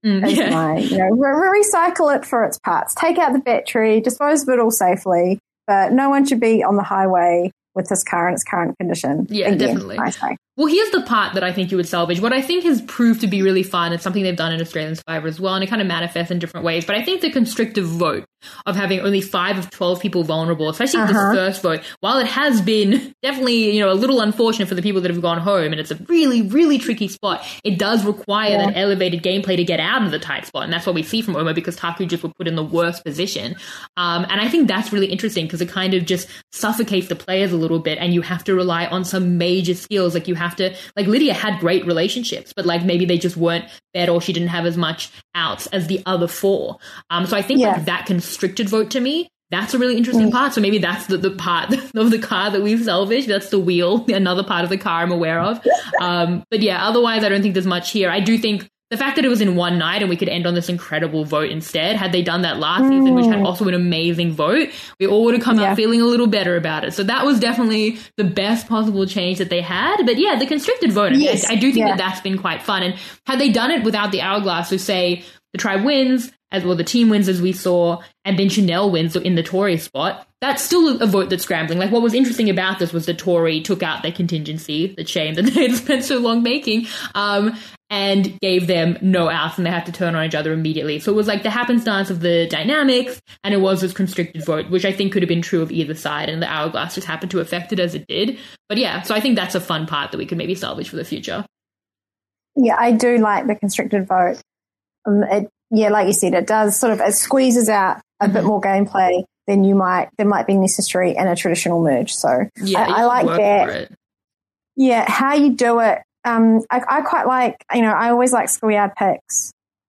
Mm, is yeah. my, you know, re- recycle it for its parts. Take out the battery, dispose of it all safely, but no one should be on the highway with this car in its current condition. Yeah, Again, definitely. I say. Well, here's the part that I think you would salvage. What I think has proved to be really fun, it's something they've done in Australian Survivor as well, and it kind of manifests in different ways. But I think the constrictive vote of having only five of twelve people vulnerable, especially Uh-huh. this first vote, while it has been definitely, you know, a little unfortunate for the people that have gone home, and it's a really, really tricky spot, it does require Yeah. that elevated gameplay to get out of the tight spot. And that's what we see from Oma, because Taku just were put in the worst position. Um, and I think that's really interesting because it kind of just suffocates the players a little bit, and you have to rely on some major skills. Like you have to, like Lydia had great relationships, but like maybe they just weren't better, or she didn't have as much outs as the other four. Um, so I think Yeah. like that constricted vote to me, that's a really interesting Mm. part. So maybe that's the, the part of the car that we've salvaged. That's the wheel, another part of the car I'm aware of. Um, but yeah, otherwise I don't think there's much here. I do think the fact that it was in one night and we could end on this incredible vote instead, had they done that last mm. season, which had also an amazing vote, we all would have come yeah. out feeling a little better about it. So that was definitely the best possible change that they had. But yeah, the constricted vote, I, mean, yes. I, I do think yeah. that that's been quite fun. And had they done it without the hourglass, so say the tribe wins, as well the team wins as we saw, and then Chanel wins in the Tory spot, that's still a vote that's scrambling. Like what was interesting about this was the Tory took out their contingency, the shame that they had spent so long making, um, and gave them no outs, and they had to turn on each other immediately. So it was like the happenstance of the dynamics, and it was this constricted vote, which I think could have been true of either side, and the hourglass just happened to affect it as it did. But yeah, so I think that's a fun part that we could maybe salvage for the future. Yeah, I do like the constricted vote. Um, it, yeah, like you said, it does sort of, it squeezes out a mm-hmm. bit more gameplay than you might, that might be necessary in a traditional merge. So yeah, I, I like that. Yeah, how you do it. Um, I, I quite like, you know, I always like schoolyard picks.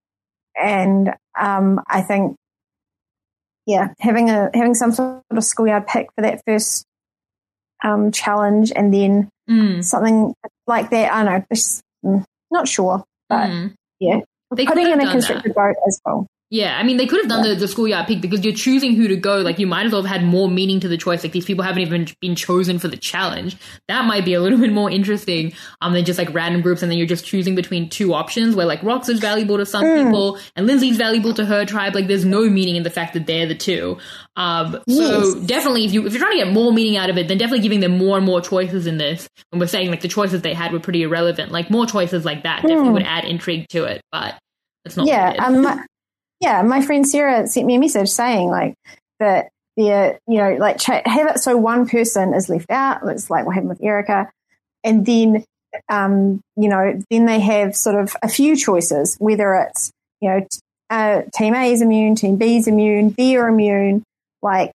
And um, I think, yeah, having a having some sort of schoolyard pick for that first um, challenge, and then mm. something like that, I don't know, just, mm, not sure, but mm. yeah. They putting in a constricted vote as well. Yeah, I mean, they could have done yeah. the, the schoolyard pick, because you're choosing who to go. Like, you might as well have had more meaning to the choice. Like, these people haven't even been chosen for the challenge. That might be a little bit more interesting um, than just, like, random groups, and then you're just choosing between two options where, like, Rox is valuable to some mm. people and Lindsay's valuable to her tribe. Like, there's no meaning in the fact that they're the two. Um, yes. So definitely, if, you, if you're trying to get more meaning out of it, then definitely giving them more and more choices in this. When we're saying, like, the choices they had were pretty irrelevant. Like, more choices like that mm. definitely would add intrigue to it, but it's not yeah, um, my, yeah, my friend Sarah sent me a message saying like that, the you know, like ch- have it so one person is left out. It's like what happened with Erica, and then um, you know, then they have sort of a few choices, whether it's you know, t- uh, team A is immune, team B is immune, they're immune, like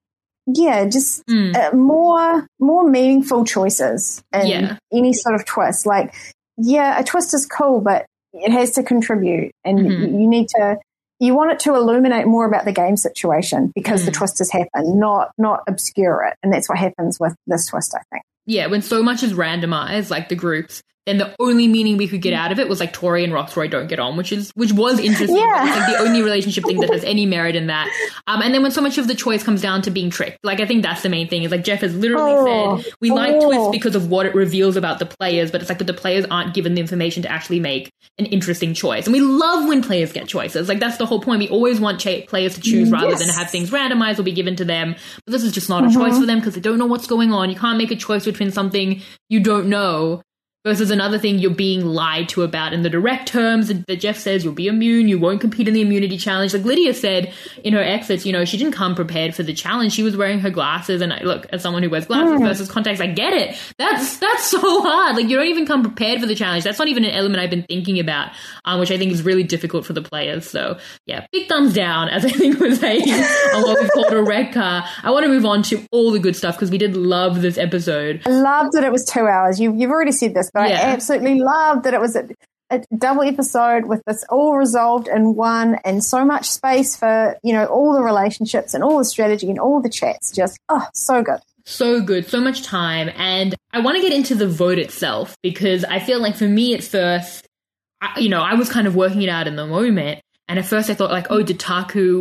yeah, just mm. uh, more more meaningful choices and yeah. any sort of twist. Like yeah, a twist is cool, but it has to contribute, and mm-hmm. you need to, you want it to illuminate more about the game situation, because mm. the twist has happened, not not obscure it. And that's what happens with this twist, I think. Yeah, when so much is randomized, like the groups, then the only meaning we could get out of it was like Tori and Roxroy don't get on, which is which was interesting. Yeah. It's like the only relationship thing that has any merit in that. Um, and then when so much of the choice comes down to being tricked, like I think that's the main thing. Is like Jeff has literally oh. said, we oh. like twists because of what it reveals about the players, but it's like that the players aren't given the information to actually make an interesting choice. And we love when players get choices. Like that's the whole point. We always want ch- players to choose rather yes. than have things randomized or be given to them. But this is just not mm-hmm. a choice for them because they don't know what's going on. You can't make a choice between something you don't know versus another thing you're being lied to about in the direct terms that Jeff says you'll be immune, you won't compete in the immunity challenge. Like Lydia said in her exits, you know, she didn't come prepared for the challenge. She was wearing her glasses, and I, look, as someone who wears glasses mm. versus contacts, I get it. That's that's so hard. Like you don't even come prepared for the challenge. That's not even an element I've been thinking about, um, which I think is really difficult for the players. So yeah, big thumbs down, as I think we're saying, on what we've called a red car. I want to move on to all the good stuff because we did love this episode. I loved that it was two hours. You, you've already said this, but yeah. I absolutely loved that it was a, a double episode with this all resolved in one, and so much space for, you know, all the relationships and all the strategy and all the chats. Just, oh, so good. So good. So much time. And I want to get into the vote itself because I feel like for me at first, I, you know, I was kind of working it out in the moment. And at first I thought like, oh, did Taku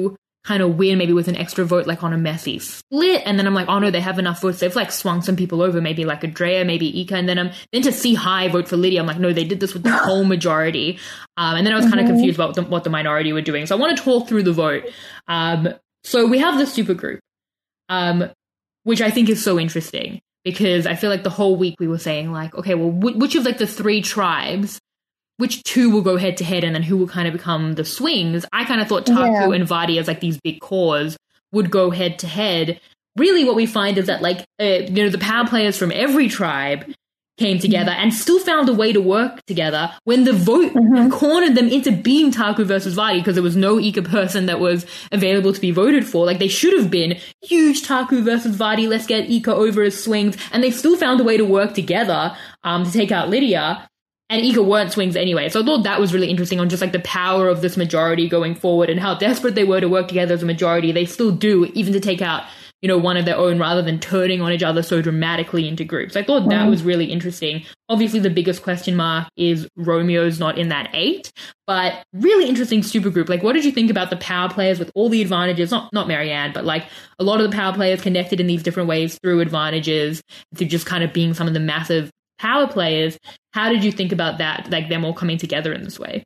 kind of win maybe with an extra vote, like on a messy split. And then I'm like, oh no, they have enough votes. They've like swung some people over, maybe like Andrea, maybe Ika. And then I'm then to see Hai vote for Lydia, I'm like, no, they did this with the whole majority. Um, and then I was kind of Mhm. confused about the, what the minority were doing. So I want to talk through the vote. Um, so we have the super group, um, which I think is so interesting because I feel like the whole week we were saying like, okay, well, wh- which of like the three tribes, which two will go head to head and then who will kind of become the swings? I kind of thought Taku Yeah. and Vadi as like these big cores would go head to head. Really what we find is that like, uh, you know, the power players from every tribe came together and still found a way to work together when the vote cornered them into being Taku versus Vadi because there was no Ika person that was available to be voted for. Like they should have been huge Taku versus Vadi, let's get Ika over as swings, and they still found a way to work together um, to take out Lydia. And Ika weren't swings anyway. So I thought that was really interesting on just like the power of this majority going forward and how desperate they were to work together as a majority. They still do, even to take out, you know, one of their own rather than turning on each other so dramatically into groups. I thought that Mhm. was really interesting. Obviously, the biggest question mark is Romeo's not in that eight, but really interesting supergroup. Like, what did you think about the power players with all the advantages? Not not Marianne, but like a lot of the power players connected in these different ways through advantages, through just kind of being some of the massive power players. How did you think about that, like them all coming together in this way?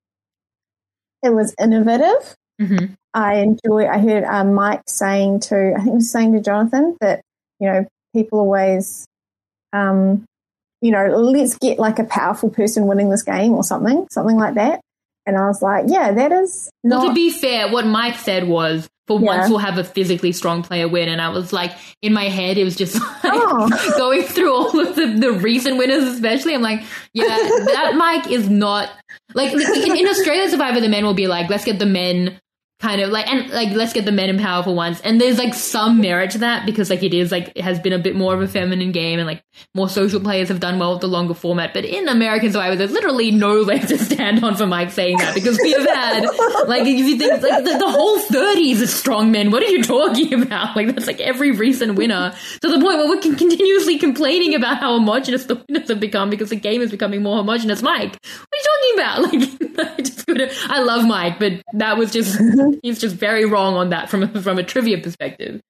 It was innovative. Mm-hmm. I enjoy. I heard um, Mike saying to, I think he was saying to Jonathan that, you know, people always, um, you know, let's get like a powerful person winning this game or something, something like that. And I was like, yeah, that is not. Well, to be fair, what Mike said was, for Yeah. once we'll have a physically strong player win. And I was like, in my head, it was just like Oh. going through all of the, the recent winners, especially. I'm like, yeah, that Mike is not like in, in Australia Survivor, the men will be like, let's get the men kind of like, and like, let's get the men and powerful ones. And there's like some merit to that because like it is like, it has been a bit more of a feminine game and like more social players have done well with the longer format. But in American Survivor, there's literally no leg to stand on for Mike saying that because we have had, like, if you think like the, the whole thirties is strong men, what are you talking about? Like, that's like every recent winner to the point where we're con- continuously complaining about how homogenous the winners have become because the game is becoming more homogenous. Mike, what are you talking about? Like, I just couldn't, I love Mike, but that was just, he's just very wrong on that from a, from a trivia perspective.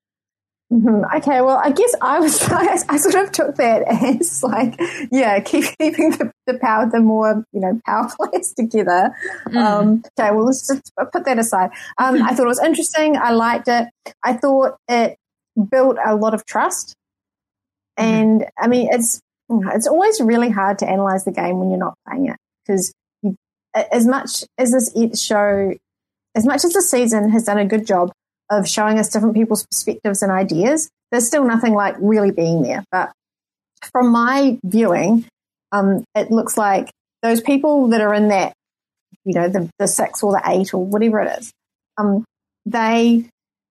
Mhm. Okay, well, I guess I was, I, I sort of took that as like, yeah, keep, keeping the, the power, the more, you know, power players together. Mm. Um, okay, well, let's just put that aside. Um, I thought it was interesting. I liked it. I thought it built a lot of trust. And I mean, it's, it's always really hard to analyze the game when you're not playing it because as much as this show, as much as the season has done a good job of showing us different people's perspectives and ideas, there's still nothing like really being there. But from my viewing, um, it looks like those people that are in that, you know, the, the six or the eight or whatever it is, um, they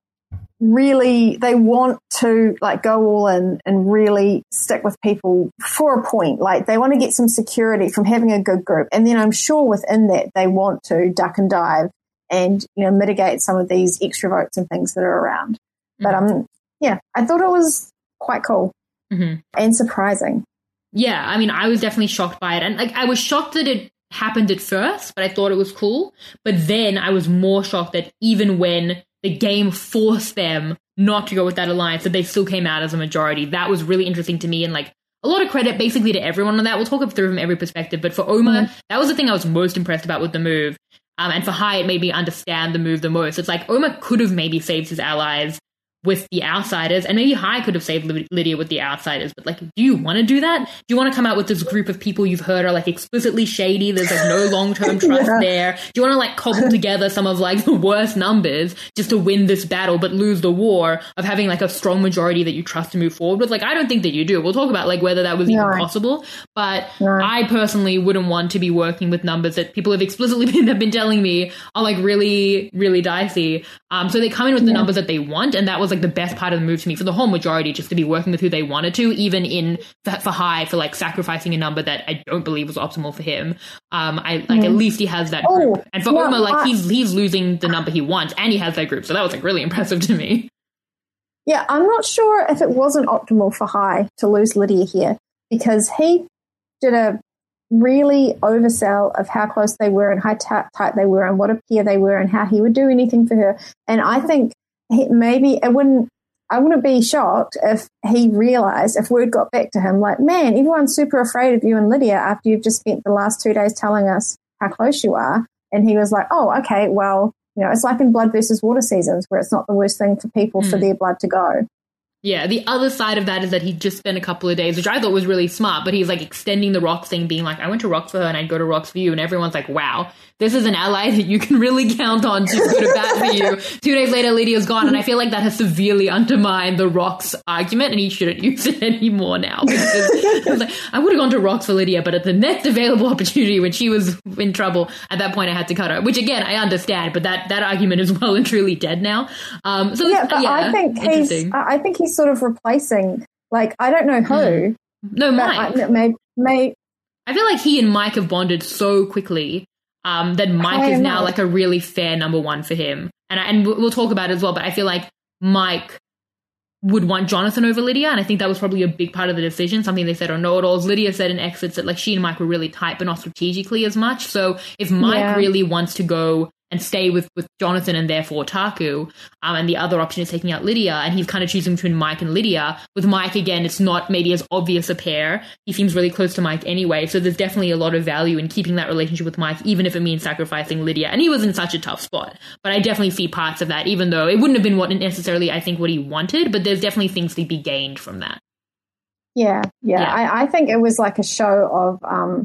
really, they want to like go all in and really stick with people for a point. Like they want to get some security from having a good group. And then I'm sure within that, they want to duck and dive and, you know, mitigate some of these extra votes and things that are around. Mm-hmm. But um, yeah, I thought it was quite cool mm-hmm. and surprising. Yeah, I mean, I was definitely shocked by it. And like, I was shocked that it happened at first, but I thought it was cool. But then I was more shocked that even when the game forced them not to go with that alliance, that they still came out as a majority. That was really interesting to me. And like, a lot of credit basically to everyone on that. We'll talk it through from every perspective. But for Oma, mm-hmm. that was the thing I was most impressed about with the move. Um, and for Hai, it made me understand the move the most. It's like Oma could have maybe saved his allies with the outsiders, and maybe Hai could have saved Lydia with the outsiders, but like, do you want to do that? Do you want to come out with this group of people you've heard are like explicitly shady, there's like no long-term trust yeah. there? Do you want to like cobble together some of like the worst numbers just to win this battle but lose the war of having like a strong majority that you trust to move forward with? Like, I don't think that you do. We'll talk about like whether that was no. even possible, but no. I personally wouldn't want to be working with numbers that people have explicitly been, have been telling me are like really, really dicey. Um, so they come in with the yeah. numbers that they want, and that was like the best part of the move to me for the whole majority, just to be working with who they wanted to, even in for, for Hai, for like sacrificing a number that I don't believe was optimal for him. Um, I like mm. at least he has that oh, group, and for no, Oma, like I, he's he's losing the number he wants, and he has that group, so that was like really impressive to me. Yeah, I'm not sure if it wasn't optimal for Hai to lose Lydia here because he did a really oversell of how close they were and how t- tight they were and what a pair they were and how he would do anything for her. And I think he, maybe it wouldn't, I wouldn't be shocked if he realized, if word got back to him, like, man, everyone's super afraid of you and Lydia after you've just spent the last two days telling us how close you are. And he was like, oh, okay, well, you know, it's like in blood versus water seasons where it's not the worst thing for people mm. for their blood to go. Yeah, the other side of that is that he just spent a couple of days, which I thought was really smart, but he's like extending the Rox thing, being like, I went to Rox for her and I'd go to Rox for you. And everyone's like, wow, this is an ally that you can really count on to go to bat for you. Two days later, Lydia's gone. And I feel like that has severely undermined the Rox argument, and he shouldn't use it anymore now. Because like, I would have gone to Rox for Lydia, but at the next available opportunity when she was in trouble, at that point I had to cut her, which again, I understand, but that, that argument is well and truly dead now. Um, so yeah, but yeah, I think he's, I think he's sort of replacing, like, I don't know who. Mm. No, Mike. I, may, may, I feel like he and Mike have bonded so quickly um, that Mike is now know. like a really fair number one for him. And, I, and we'll talk about it as well, but I feel like Mike would want Jonathan over Lydia, and I think that was probably a big part of the decision, something they said on Know-It-Alls. Lydia said in Exits that like she and Mike were really tight, but not strategically as much. So if Mike yeah. really wants to go and stay with, with Jonathan and therefore Taku, um, and the other option is taking out Lydia, and he's kind of choosing between Mike and Lydia. With Mike, again, it's not maybe as obvious a pair. He seems really close to Mike anyway, so there's definitely a lot of value in keeping that relationship with Mike, even if it means sacrificing Lydia. And he was in such a tough spot. But I definitely see parts of that, even though it wouldn't have been what necessarily, I think, what he wanted, but there's definitely things to be gained from that. Yeah, yeah. yeah. I, I think it was like a show of... Um,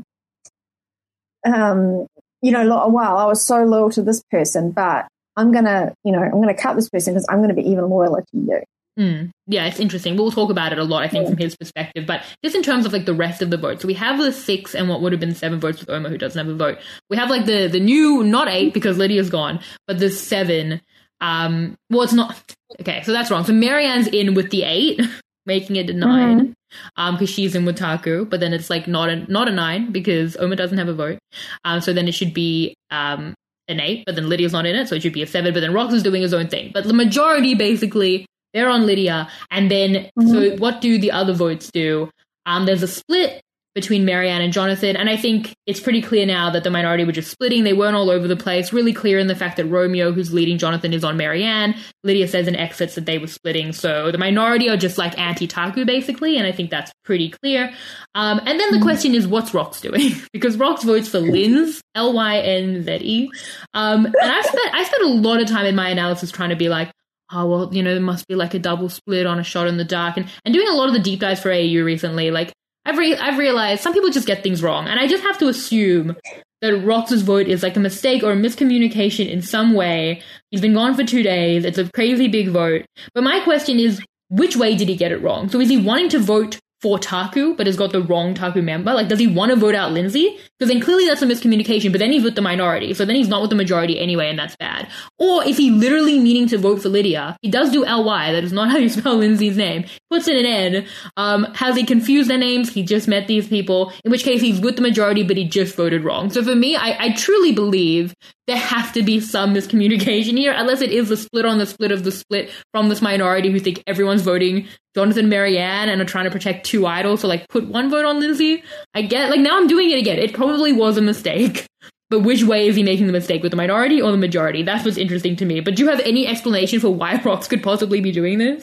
um, you know, wow, I was so loyal to this person, but I'm going to, you know, I'm going to cut this person because I'm going to be even loyaler to you. Mm. Yeah, it's interesting. We'll talk about it a lot, I think, yeah. from his perspective. But just in terms of, like, the rest of the vote. So we have the six and what would have been seven votes with Omar, who doesn't have a vote. We have, like, the, the new, not eight, because Lydia's gone, but the seven. Um, well, it's not... Okay, so that's wrong. So Marianne's in with the eight, making it a nine. Mm-hmm. Um, because she's in with Taku, but then it's like not a not a nine because Oma doesn't have a vote. Um, so then it should be um an eight, but then Lydia's not in it, so it should be a seven. But then Rox is doing his own thing. But the majority basically they're on Lydia, and then mm-hmm. so what do the other votes do? Um, there's a split between Marianne and Jonathan, and I think it's pretty clear now that the minority were just splitting. They weren't all over the place. Really clear in the fact that Romeo, who's leading Jonathan, is on Marianne. Lydia says in Exits that they were splitting, so the minority are just like anti-Taku, basically, and I think that's pretty clear. Um, and then the question is, what's Rox doing? Because Rox votes for Linz, L Y N Z E. Um, and I spent, I spent a lot of time in my analysis trying to be like, oh, well, you know, there must be like a double split on A Shot in the Dark, and, and doing a lot of the deep dives for A E U recently, like, I've, re- I've realized some people just get things wrong, and I just have to assume that Rox's vote is like a mistake or a miscommunication in some way. He's been gone for two days. It's a crazy big vote. But my question is, which way did he get it wrong? So is he wanting to vote for Taku, but has got the wrong Taku member? Like, does he want to vote out Lindsay? Because then clearly that's a miscommunication, but then he's with the minority, so then he's not with the majority anyway, and that's bad. Or is he literally meaning to vote for Lydia? He does do L Y, that is not how you spell Lindsay's name. Puts in an N. Um, has he confused their names? He just met these people, in which case he's with the majority, but he just voted wrong. So for me, I, I truly believe there has to be some miscommunication here, unless it is the split on the split of the split from this minority who think everyone's voting Jonathan, Marianne, and are trying to protect two idols, so like put one vote on Lindsay. I get, like, now I'm doing it again. It probably was a mistake, but which way is he making the mistake, with the minority or the majority? That's what's interesting to me. But do you have any explanation for why Rox could possibly be doing this?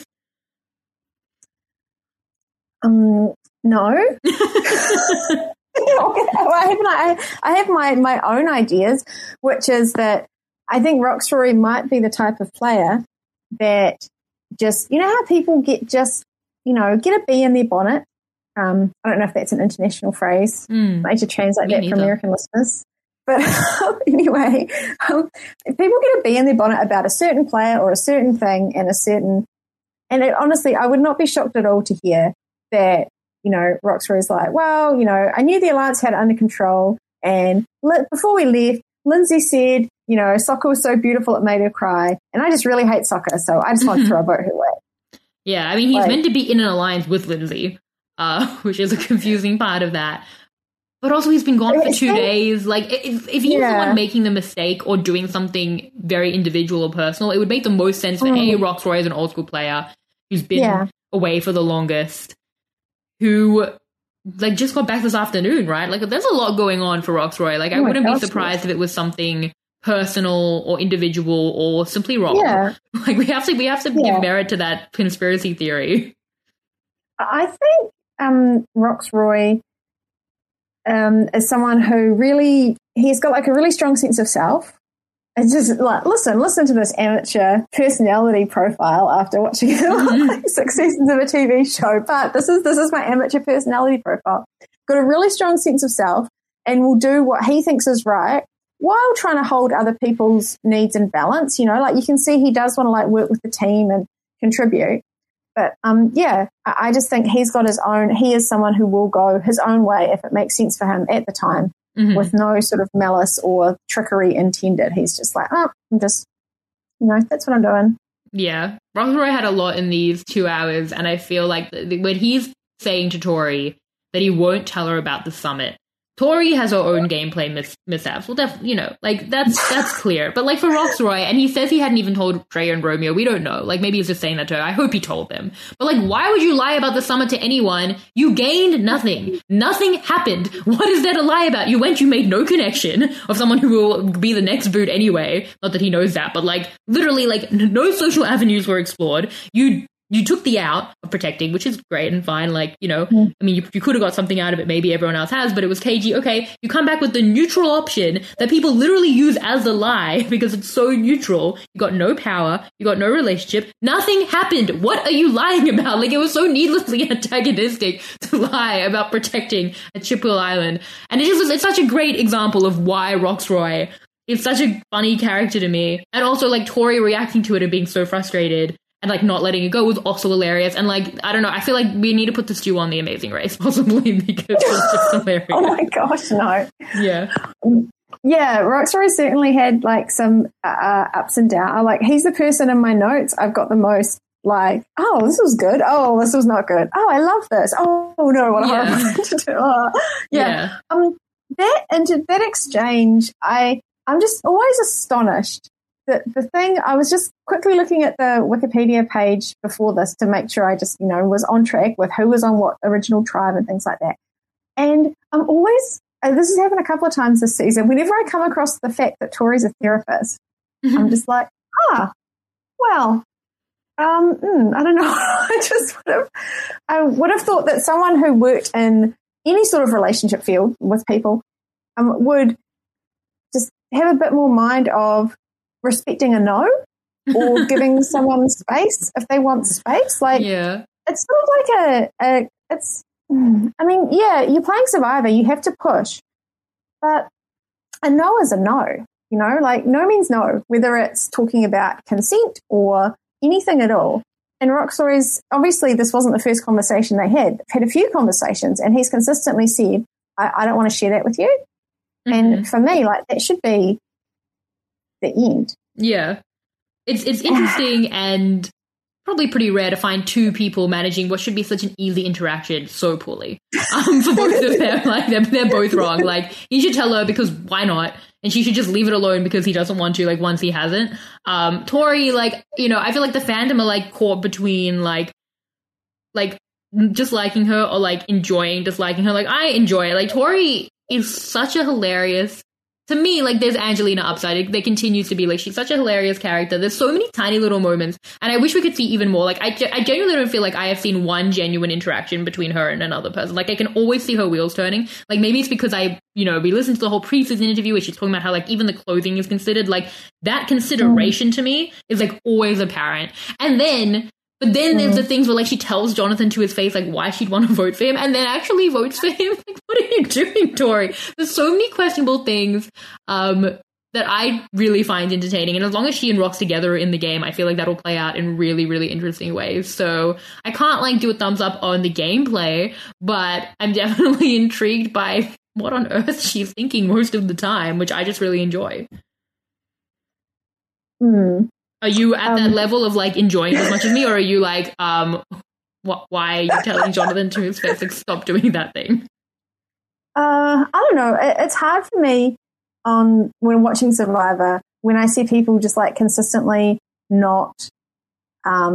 Um, no. I have, my, I have my, my own ideas, which is that I think Roxbury might be the type of player that just, you know how people get just, you know, get a bee in their bonnet. Um, I don't know if that's an international phrase. Mm, I need to translate that for American listeners. But anyway, um, people get a bee in their bonnet about a certain player or a certain thing and a certain, and it, honestly, I would not be shocked at all to hear that, you know, Roxbury is like, well, you know, I knew the Alliance had it under control, and li- before we left, Lindsay said, you know, Sokka was so beautiful it made her cry, and I just really hate Sokka, so I just want to throw a vote her way. Yeah, I mean, he's like, meant to be in an alliance with Lindsay, uh, which is a confusing part of that. But also, he's been gone for two so, days. Like, if, if he's yeah. the one making the mistake or doing something very individual or personal, it would make the most sense for mm. A. Roxroy as an old school player who's been yeah. away for the longest, who like just got back this afternoon, right? Like there's a lot going on for Roxroy. Like I Oh my wouldn't gosh, be surprised yes. if it was something personal or individual or simply wrong. Yeah. Like we have to we have to Yeah. give merit to that conspiracy theory. I think um, Roxroy um, is someone who really, he's got like a really strong sense of self. It's just like, listen, listen to this amateur personality profile after watching like six seasons of a T V show. But this is this is my amateur personality profile. Got a really strong sense of self and will do what he thinks is right while trying to hold other people's needs in balance. You know, like you can see he does want to like work with the team and contribute. But um, yeah, I, I just think he's got his own. He is someone who will go his own way if it makes sense for him at the time. Mm-hmm. With no sort of malice or trickery intended. He's just like, oh, I'm just, you know, that's what I'm doing. Yeah. Roxroy had a lot in these two hours, and I feel like th- when he's saying to Tori that he won't tell her about the summit, Tori has her own gameplay mis- mishaps. Well, def- you know, like that's that's clear. But like for Roxroy, and he says he hadn't even told Drea and Romeo. We don't know. Like maybe he's just saying that to her. I hope he told them. But like, why would you lie about the summit to anyone? You gained nothing. Nothing happened. What is there to lie about? You went. You made no connection of someone who will be the next boot anyway. Not that he knows that, but like literally, like no social avenues were explored. You. You took the out of protecting, which is great and fine. Like, you know, mm. I mean, you, you could have got something out of it. Maybe everyone else has, but it was K G. Okay, you come back with the neutral option that people literally use as a lie because it's so neutral. You got no power. You got no relationship. Nothing happened. What are you lying about? Like, it was so needlessly antagonistic to lie about protecting at Chippewa Island. And it just was, it's such a great example of why Roxroy is such a funny character to me. And also, like, Tori reacting to it and being so frustrated. And, like, not letting it go was also hilarious. And, like, I don't know, I feel like we need to put the stew on The Amazing Race, possibly, because it's just hilarious. Oh, my gosh, no. Yeah. Yeah, Roxroy certainly had, like, some uh, ups and downs. Like, he's the person in my notes I've got the most, like, oh, this was good. Oh, this was not good. Oh, I love this. Oh, no, what a Yeah. horrible thing to do. Oh. Yeah. Yeah. Um, that, and to that exchange, I, I'm just always astonished. The, the thing, I was just quickly looking at the Wikipedia page before this to make sure I just, you know, was on track with who was on what original tribe and things like that. And I'm always, uh, this has happened a couple of times this season, whenever I come across the fact that Tori's a therapist, mm-hmm. I'm just like, ah, well, um, mm, I don't know. I just would have, I would have thought that someone who worked in any sort of relationship field with people um, would just have a bit more mind of respecting a no or giving someone space if they want space. Like, yeah. It's sort of like a, a, it's, I mean, yeah, you're playing Survivor, you have to push, but a no is a no, you know, like no means no, whether it's talking about consent or anything at all. And Roxroy's, obviously this wasn't the first conversation they had. They've had a few conversations and he's consistently said, I, I don't want to share that with you. Mm-hmm. And for me, like that should be the end. Yeah. It's it's interesting and probably pretty rare to find two people managing what should be such an easy interaction so poorly. Um, for both of them, like they're, they're both wrong. Like he should tell her because why not? And she should just leave it alone because he doesn't want to, like once he hasn't. Um, Tori, like, you know, I feel like the fandom are like caught between like like just liking her or like enjoying disliking her. Like I enjoy it. Like Tori is such a hilarious, to me, like, there's Angelina upside. There continues to be, like, she's such a hilarious character. There's so many tiny little moments, and I wish we could see even more. Like, I, I genuinely don't feel like I have seen one genuine interaction between her and another person. Like, I can always see her wheels turning. Like, maybe it's because I, you know, we listened to the whole pre-season interview where she's talking about how, like, even the clothing is considered. Like, that consideration to me is, like, always apparent. And then... But then there's the things where, like, she tells Jonathan to his face, like, why she'd want to vote for him, and then actually votes for him. Like, what are you doing, Tori? There's so many questionable things um, that I really find entertaining. And as long as she and Rox together are in the game, I feel like that'll play out in really, really interesting ways. So I can't, like, do a thumbs up on the gameplay, but I'm definitely intrigued by what on earth she's thinking most of the time, which I just really enjoy. Hmm. Are you at um, that level of, like, enjoying it as much as me, or are you like, um, what, why are you telling Jonathan to his face, like, stop doing that thing? Uh, I don't know. It, it's hard for me on when watching Survivor when I see people just, like, consistently not um,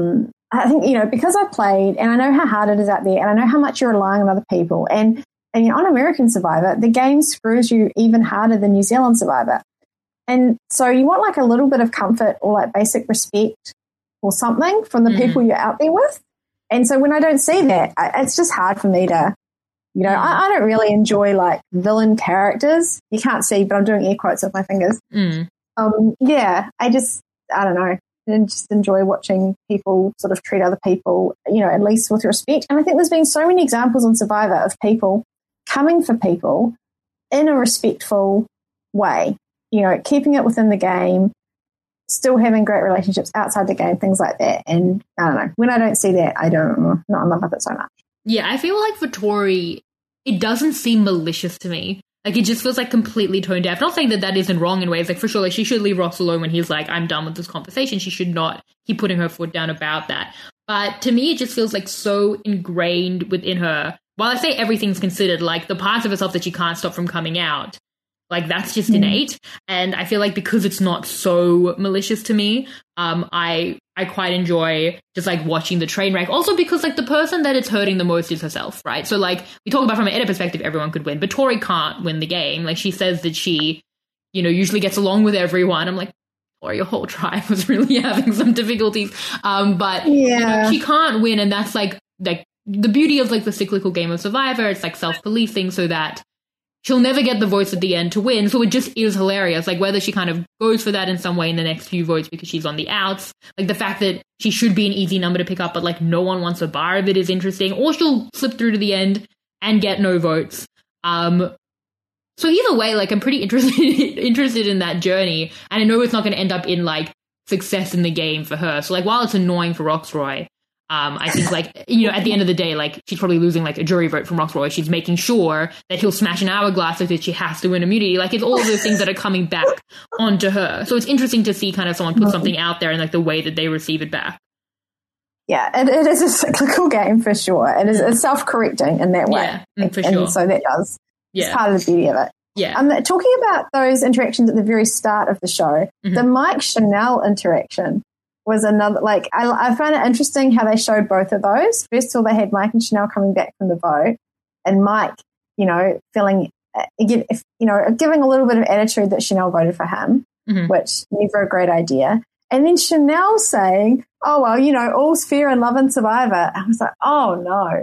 I think, you know, because I played and I know how hard it is out there and I know how much you're relying on other people. And, and you know, on American Survivor, the game screws you even harder than New Zealand Survivor. And so you want like a little bit of comfort or like basic respect or something from the mm. people you're out there with. And so when I don't see that, I, it's just hard for me to, you know, mm. I, I don't really enjoy like villain characters. You can't see, but I'm doing air quotes with my fingers. Mm. Um, yeah, I just, I don't know. I just enjoy watching people sort of treat other people, you know, at least with respect. And I think there's been so many examples on Survivor of people coming for people in a respectful way, you know, keeping it within the game, still having great relationships outside the game, things like that. And I don't know, when I don't see that, I don't, I'm not in love with it so much. Yeah, I feel like for Tori, it doesn't seem malicious to me. Like, it just feels like completely tone deaf. Not saying that that isn't wrong in ways. Like, for sure, like, she should leave Ross alone when he's like, I'm done with this conversation. She should not keep putting her foot down about that. But to me, it just feels like so ingrained within her. While I say everything's considered, like, the parts of herself that she can't stop from coming out, like, that's just mm. innate. And I feel like because it's not so malicious to me, um, I I quite enjoy just, like, watching the train wreck. Also because, like, the person that it's hurting the most is herself, right? So, like, we talk about from an edit perspective, everyone could win. But Tori can't win the game. Like, she says that she, you know, usually gets along with everyone. I'm like, Tori, your whole tribe was really having some difficulties. Um, but yeah. you know, she can't win. And that's, like, like the beauty of, like, the cyclical game of Survivor. It's, like, self-policing so that she'll never get the votes at the end to win, so it just is hilarious. Like, whether she kind of goes for that in some way in the next few votes because she's on the outs, like the fact that she should be an easy number to pick up, but like no one wants a bar of it is interesting, or she'll slip through to the end and get no votes. Um, so either way, like I'm pretty interested interested in that journey, and I know it's not going to end up in like success in the game for her. So like while it's annoying for Roxroy, Um, I think, like, you know, at the end of the day, like, she's probably losing, like, a jury vote from Roxroy. She's making sure that he'll smash an hourglass so that she has to win immunity. Like, it's all of those things that are coming back onto her. So it's interesting to see kind of someone put something out there and, like, the way that they receive it back. Yeah, it, it is a cyclical game for sure. It is it's self-correcting in that way. Yeah, for and sure. so that does. Yeah. It's part of the beauty of it. Yeah. Um, talking about those interactions at the very start of the show, mm-hmm. the Mike Chanel interaction was another, like, I, I found it interesting how they showed both of those. First of all, they had Mike and Chanel coming back from the vote, and Mike, you know, feeling, uh, you know, giving a little bit of attitude that Chanel voted for him, mm-hmm. which never a great idea. And then Chanel saying, oh, well, you know, all's fair in love and Survivor. I was like, oh,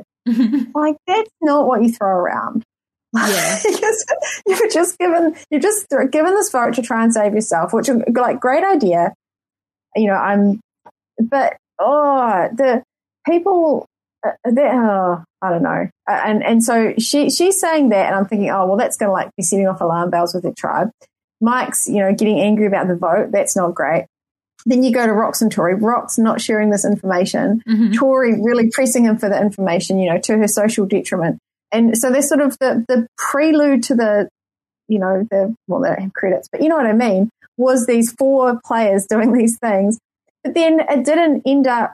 no. Like, that's not what you throw around. Yeah. You've just given, you've just given this vote to try and save yourself, which is like great idea. You know, I'm, but, oh, the people, uh, oh, I don't know. Uh, and and so she she's saying that, and I'm thinking, oh, well, that's going to, like, be setting off alarm bells with the tribe. Mike's, you know, getting angry about the vote. That's not great. Then you go to Rox and Tori. Rox not sharing this information. Mm-hmm. Tori really pressing him for the information, you know, to her social detriment. And so they're sort of the, the prelude to the, you know, the, well, they don't have credits, but you know what I mean, was these four players doing these things. But then it didn't end up,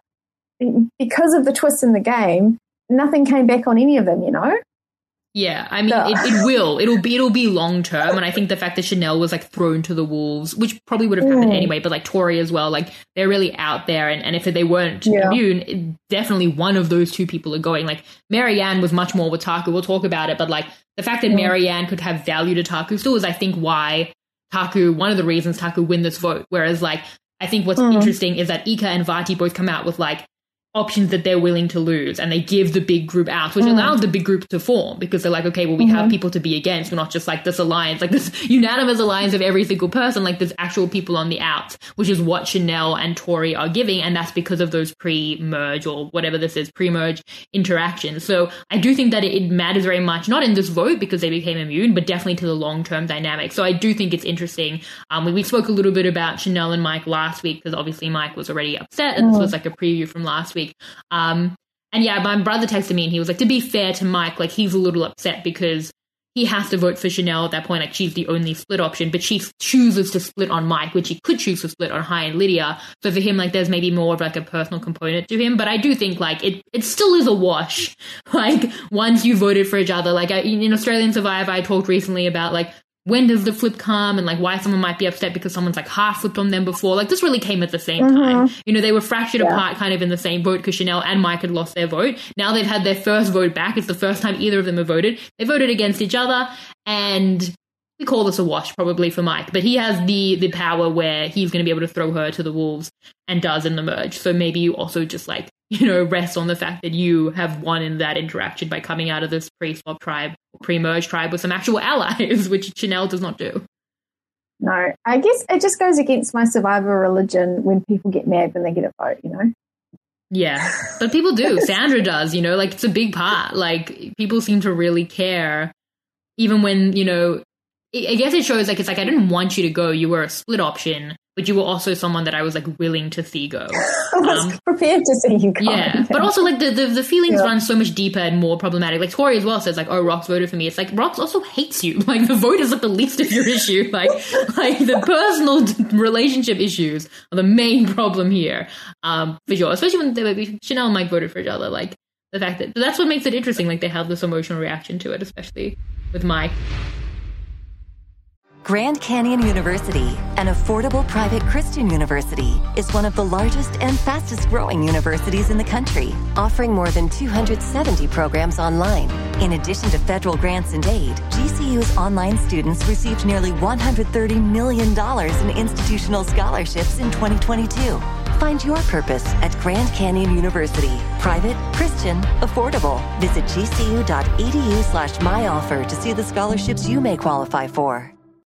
because of the twist in the game, nothing came back on any of them, you know? Yeah, I mean, so. it, it will. It'll be it'll be long term, and I think the fact that Chanel was, like, thrown to the wolves, which probably would have happened mm. anyway, but, like, Tori as well, like, they're really out there, and, and if they weren't yeah. immune, it, definitely one of those two people are going. Like, Marianne was much more with Taku. We'll talk about it, but, like, the fact that mm. Marianne could have value to Taku still is, I think, why Taku, one of the reasons Taku win this vote, whereas, like, I think what's mm. interesting is that Ika and Vati both come out with, like, options that they're willing to lose, and they give the big group out, which mm. allows the big group to form, because they're like, okay, well, we mm-hmm. have people to be against. We're not just like this alliance, like this unanimous alliance of every single person. Like, there's actual people on the outs, which is what Chanel and Tori are giving, and that's because of those pre-merge, or whatever this is, pre-merge interactions. So I do think that it matters very much, not in this vote because they became immune, but definitely to the long-term dynamic. So I do think it's interesting. Um, we, we spoke a little bit about Chanel and Mike last week, because obviously Mike was already upset, and mm. this was like a preview from last week. Um, and yeah, my brother texted me and he was like, to be fair to Mike, like, he's a little upset because he has to vote for Chanel at that point. Like, she's the only split option, but she chooses to split on Mike, which he could choose to split on Hai and Lydia. So for him, like, there's maybe more of like a personal component to him. But I do think, like, it, it still is a wash. Like, once you voted for each other, like, I, in Australian Survivor, I talked recently about, like, when does the flip come, and like why someone might be upset because someone's like half flipped on them before. Like this really came at the same Mm-hmm. time. You know, they were fractured Yeah. apart kind of in the same vote because Chanel and Mike had lost their vote. Now they've had their first vote back. It's the first time either of them have voted. They voted against each other, and we call this a wash probably for Mike, but he has the the power where he's going to be able to throw her to the wolves, and does in the merge. So maybe you also just like, you know, rest on the fact that you have won in that interaction by coming out of this pre-swap tribe, pre-merge tribe with some actual allies, which Chanel does not do. No, I guess it just goes against my survivor religion when people get mad when they get a vote, you know? Yeah, but people do. Sandra does, you know, like it's a big part. Like people seem to really care, even when, you know, I I guess it shows like it's like I didn't want you to go. You were a split option, but you were also someone that I was like willing to see go. I was Um, prepared to see you go. Yeah, but also like the, the, the feelings Yeah. run so much deeper and more problematic. Like Tori as well says like, oh, Rox voted for me. It's like Rox also hates you. Like the vote is like the least of your issue. Like like the personal d- relationship issues are the main problem here, um, for sure. Especially when they, Chanel and Mike voted for each other. Like the fact that that's what makes it interesting. Like they have this emotional reaction to it, especially with Mike. Grand Canyon University, an affordable private Christian university, is one of the largest and fastest growing universities in the country, offering more than two hundred seventy programs online. In addition to federal grants and aid, G C U's online students received nearly one hundred thirty million dollars in institutional scholarships in twenty twenty-two. Find your purpose at Grand Canyon University. Private, Christian, affordable. Visit gcu.edu slash myoffer to see the scholarships you may qualify for.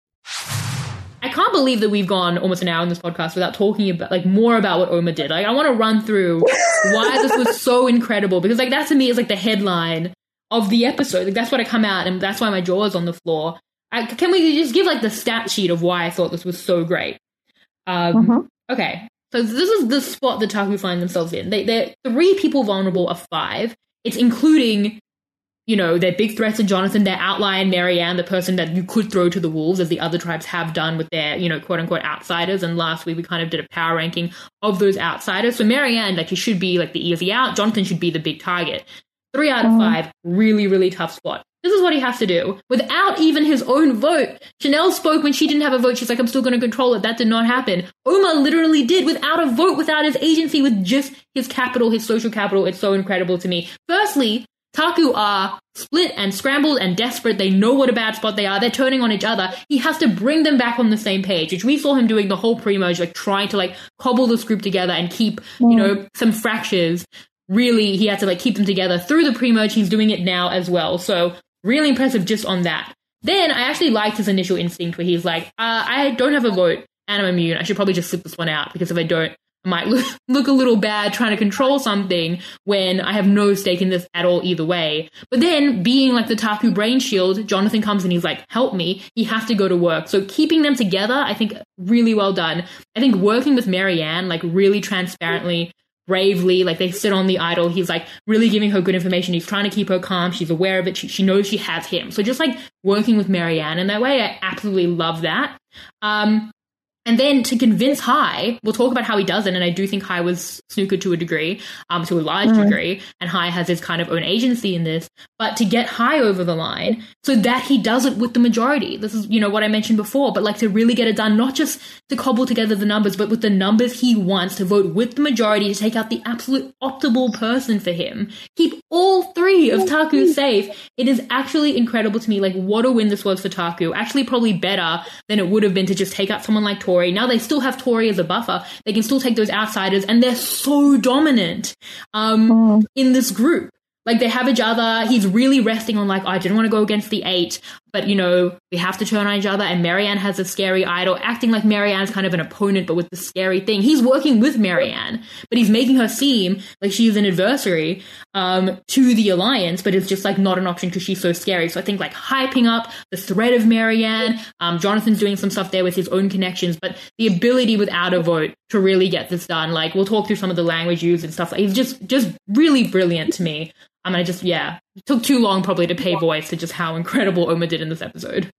I can't believe that we've gone almost an hour in this podcast without talking about like more about what Oma did. Like I want to run through why this was so incredible, because like that to me is like the headline of the episode. Like that's what I come out, and that's why my jaw is on the floor. I, can we just give like the stat sheet of why I thought this was so great? Um, Mhm. Okay, so this is the spot that Taku find themselves in. They, they're three people vulnerable of five. It's including, you know, their big threats to Jonathan, their outlier, Marianne, the person that you could throw to the wolves, as the other tribes have done with their, you know, quote-unquote outsiders. And last week we kind of did a power ranking of those outsiders. So Marianne, like, she should be, like, the easy out. Jonathan should be the big target. Three out of five, really, really tough spot. This is what he has to do. Without even his own vote. Chanel spoke when she didn't have a vote. She's like, I'm still going to control it. That did not happen. Oma literally did, without a vote, without his agency, with just his capital, his social capital. It's so incredible to me. Firstly, Taku are split and scrambled and desperate. They know what a bad spot they are. They're turning on each other. He has to bring them back on the same page, which we saw him doing the whole pre-merge, like trying to like cobble this group together and keep, you know, some fractures. Really, he had to like keep them together through the pre-merge. He's doing it now as well. So really impressive just on that. Then I actually liked his initial instinct where he's like, uh, I don't have a vote and I'm immune. I should probably just slip this one out, because if I don't, I might look, look a little bad trying to control something when I have no stake in this at all either way. But then, being like the Taku brain shield, Jonathan comes and he's like, help me. He has to go to work. So keeping them together, I think, really well done. I think working with Marianne, like really transparently, bravely, like they sit on the idol. He's like really giving her good information. He's trying to keep her calm. She's aware of it. She, she knows she has him. So just like working with Marianne in that way, I absolutely love that. Um, And then to convince Hai, we'll talk about how he does it, and I do think Hai was snookered to a degree, um, to a large Mm. degree, and Hai has his kind of own agency in this, but to get Hai over the line so that he does it with the majority. This is, you know, what I mentioned before, but like to really get it done, not just to cobble together the numbers, but with the numbers he wants, to vote with the majority to take out the absolute optimal person for him. Keep all three of Taku safe. It is actually incredible to me, like what a win this was for Taku. Actually probably better than it would have been to just take out someone like Tori. Now they still have Tori as a buffer. They can still take those outsiders, and they're so dominant um, mm. in this group. Like, they have each other. He's really resting on, like, oh, I didn't want to go against the eight, but, you know, we have to turn on each other. And Marianne has a scary idol, acting like Marianne's kind of an opponent, but with the scary thing. He's working with Marianne, but he's making her seem like she's an adversary um, to the alliance, but it's just, like, not an option because she's so scary. So I think, like, hyping up the threat of Marianne. Um, Jonathan's doing some stuff there with his own connections, but the ability without a vote to really get this done. Like, we'll talk through some of the language used and stuff. He's just, just really brilliant to me. I mean, I just, yeah, it took too long probably to pay voice to just how incredible Oma did in this episode.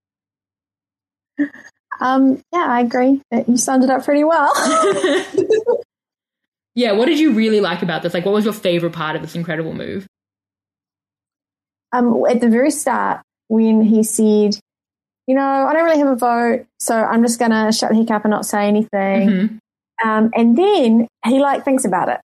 Um, yeah, I agree. You summed it up pretty well. Yeah, what did you really like about this? Like, what was your favorite part of this incredible move? Um, at the very start, when he said, you know, I don't really have a vote, so I'm just going to shut the heck up and not say anything. Mm-hmm. Um, and then he like thinks about it.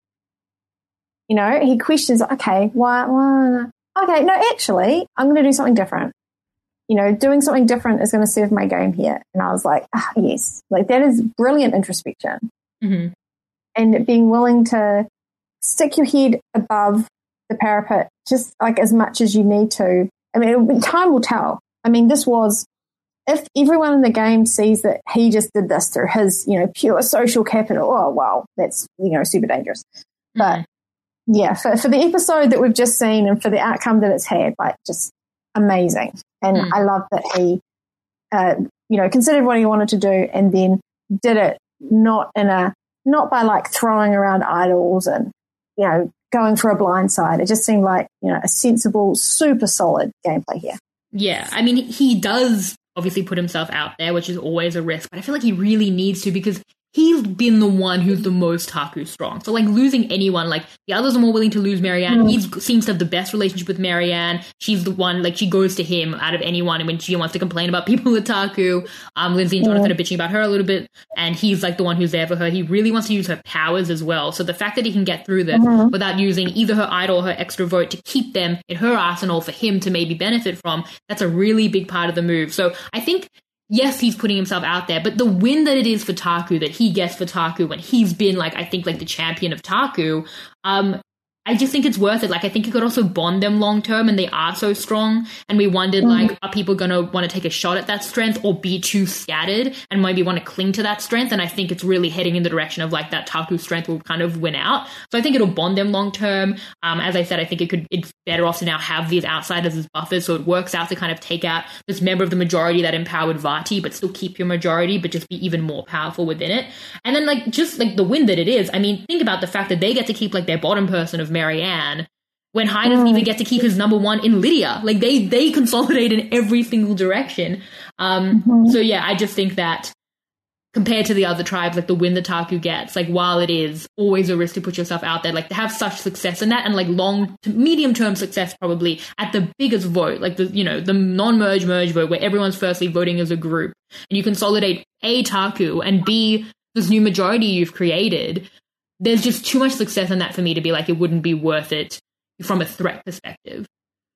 You know, he questions, okay, why, why? Okay, no, actually, I'm going to do something different. You know, doing something different is going to serve my game here. And I was like, ah, yes, like that is brilliant introspection. Mm-hmm. And being willing to stick your head above the parapet just like as much as you need to. I mean, time will tell. I mean, this was, if everyone in the game sees that he just did this through his, you know, pure social capital, oh, wow, that's, you know, super dangerous. Mm-hmm. But yeah, for, for the episode that we've just seen and for the outcome that it's had, like just amazing. And mm. I love that he, uh, you know, considered what he wanted to do and then did it not in a, not by like throwing around idols and, you know, going for a blind side. It just seemed like, you know, a sensible, super solid gameplay here. Yeah. I mean, he does obviously put himself out there, which is always a risk, but I feel like he really needs to because he's been the one who's the most Taku strong. So, like, losing anyone, like, the others are more willing to lose Marianne. Mm. He seems to have the best relationship with Marianne. She's the one, like, she goes to him out of anyone. And when she wants to complain about people with Taku, um, Lindsay and Jonathan mm. are bitching about her a little bit. And he's, like, the one who's there for her. He really wants to use her powers as well. So the fact that he can get through this mm-hmm. without using either her idol or her extra vote to keep them in her arsenal for him to maybe benefit from, that's a really big part of the move. So I think, yes, he's putting himself out there, but the win that it is for Taku, that he gets for Taku when he's been, like, I think, like, the champion of Taku, um, I just think it's worth it. Like, I think it could also bond them long term, and they are so strong. And we wondered, mm-hmm. like, are people going to want to take a shot at that strength or be too scattered and maybe want to cling to that strength? And I think it's really heading in the direction of, like, that Taku strength will kind of win out. So I think it'll bond them long term. Um, as I said, I think it could, it's better off to now have these outsiders as buffers. So it works out to kind of take out this member of the majority that empowered Vati, but still keep your majority, but just be even more powerful within it. And then, like, just like the win that it is, I mean, think about the fact that they get to keep, like, their bottom person of Marianne, when Hai doesn't even get to keep his number one in Lydia. Like, they they consolidate in every single direction. Um, mm-hmm. So, yeah, I just think that compared to the other tribes, like, the win that Taku gets, like, while it is always a risk to put yourself out there, like, to have such success in that and, like, long to medium-term success probably at the biggest vote, like, the, you know, the non-merge merge vote where everyone's firstly voting as a group, and you consolidate A, Taku, and B, this new majority you've created, there's just too much success in that for me to be like, it wouldn't be worth it from a threat perspective.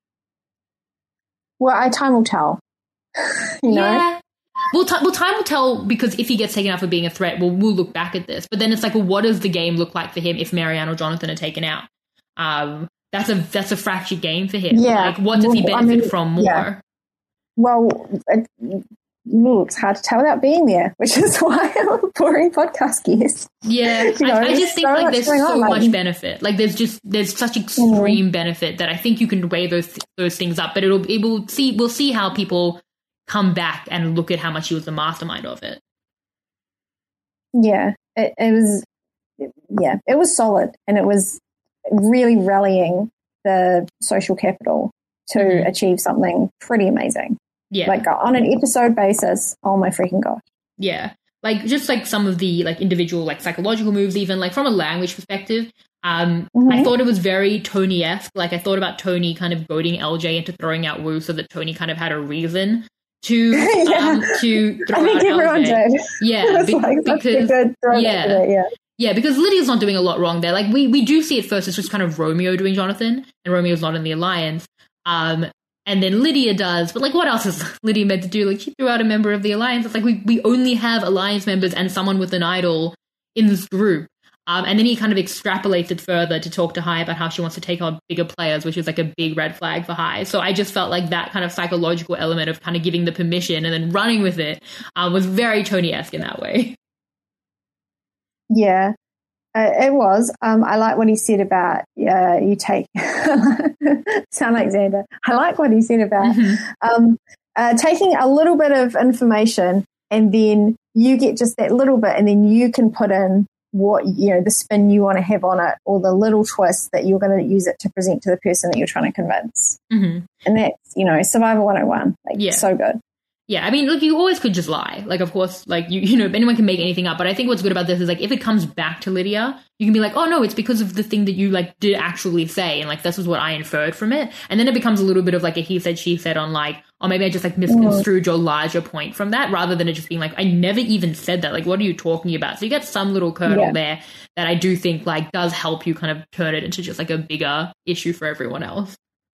Well, I, time will tell. you know? Yeah. Well, t- well, time will tell, because if he gets taken out for being a threat, well, we'll look back at this. But then it's like, well, what does the game look like for him if Marianne or Jonathan are taken out? Um, that's a that's a fractured game for him. Yeah. Like, what does he benefit I mean, from more? Yeah. Well, it, Ooh, it's hard to tell without being there, which is why I'm a boring podcast guest. Yeah, you know, I, I just think so like there's so on, much like, benefit. Like there's just there's such extreme mm-hmm. benefit that I think you can weigh those those things up. But it'll it will see we'll see how people come back and look at how much he was the mastermind of it. Yeah, it, it was. Yeah, it was solid, and it was really rallying the social capital to mm-hmm. achieve something pretty amazing. Yeah. Like on an episode basis, oh my freaking gosh. Yeah. Like just like some of the like individual like psychological moves, even like from a language perspective, um, mm-hmm. I thought it was very Tony-esque. Like I thought about Tony kind of goading L J into throwing out Wu so that Tony kind of had a reason to yeah. um, to throw I think out everyone L J. did. Yeah. Be- like, because yeah. yeah. Yeah, because Lydia's not doing a lot wrong there. Like we we do see at first it's just kind of Romeo doing Jonathan, and Romeo's not in the alliance. Um And then Lydia does, but like, what else is Lydia meant to do? Like, she threw out a member of the alliance. It's like we we only have alliance members and someone with an idol in this group. Um, and then he kind of extrapolates it further to talk to Hai about how she wants to take on bigger players, which is like a big red flag for Hai. So I just felt like that kind of psychological element of kind of giving the permission and then running with it um, was very Tony-esque in that way. Yeah. Uh, it was. Um, I like what he said about uh, you take. Sound like Xander. I like what he said about mm-hmm. um, uh, taking a little bit of information and then you get just that little bit, and then you can put in what you know the spin you want to have on it, or the little twist that you're going to use it to present to the person that you're trying to convince. Mm-hmm. And that's you know Survivor one oh one. Like yeah. so good. Yeah, I mean, look, you always could just lie. Like, of course, like, you you know, anyone can make anything up. But I think what's good about this is, like, if it comes back to Lydia, you can be like, oh, no, it's because of the thing that you, like, did actually say. And, like, this is what I inferred from it. And then it becomes a little bit of, like, a he said, she said on, like, or maybe I just, like, misconstrued your larger point from that, rather than it just being like, I never even said that. Like, what are you talking about? So you get some little kernel yeah. there that I do think, like, does help you kind of turn it into just, like, a bigger issue for everyone else.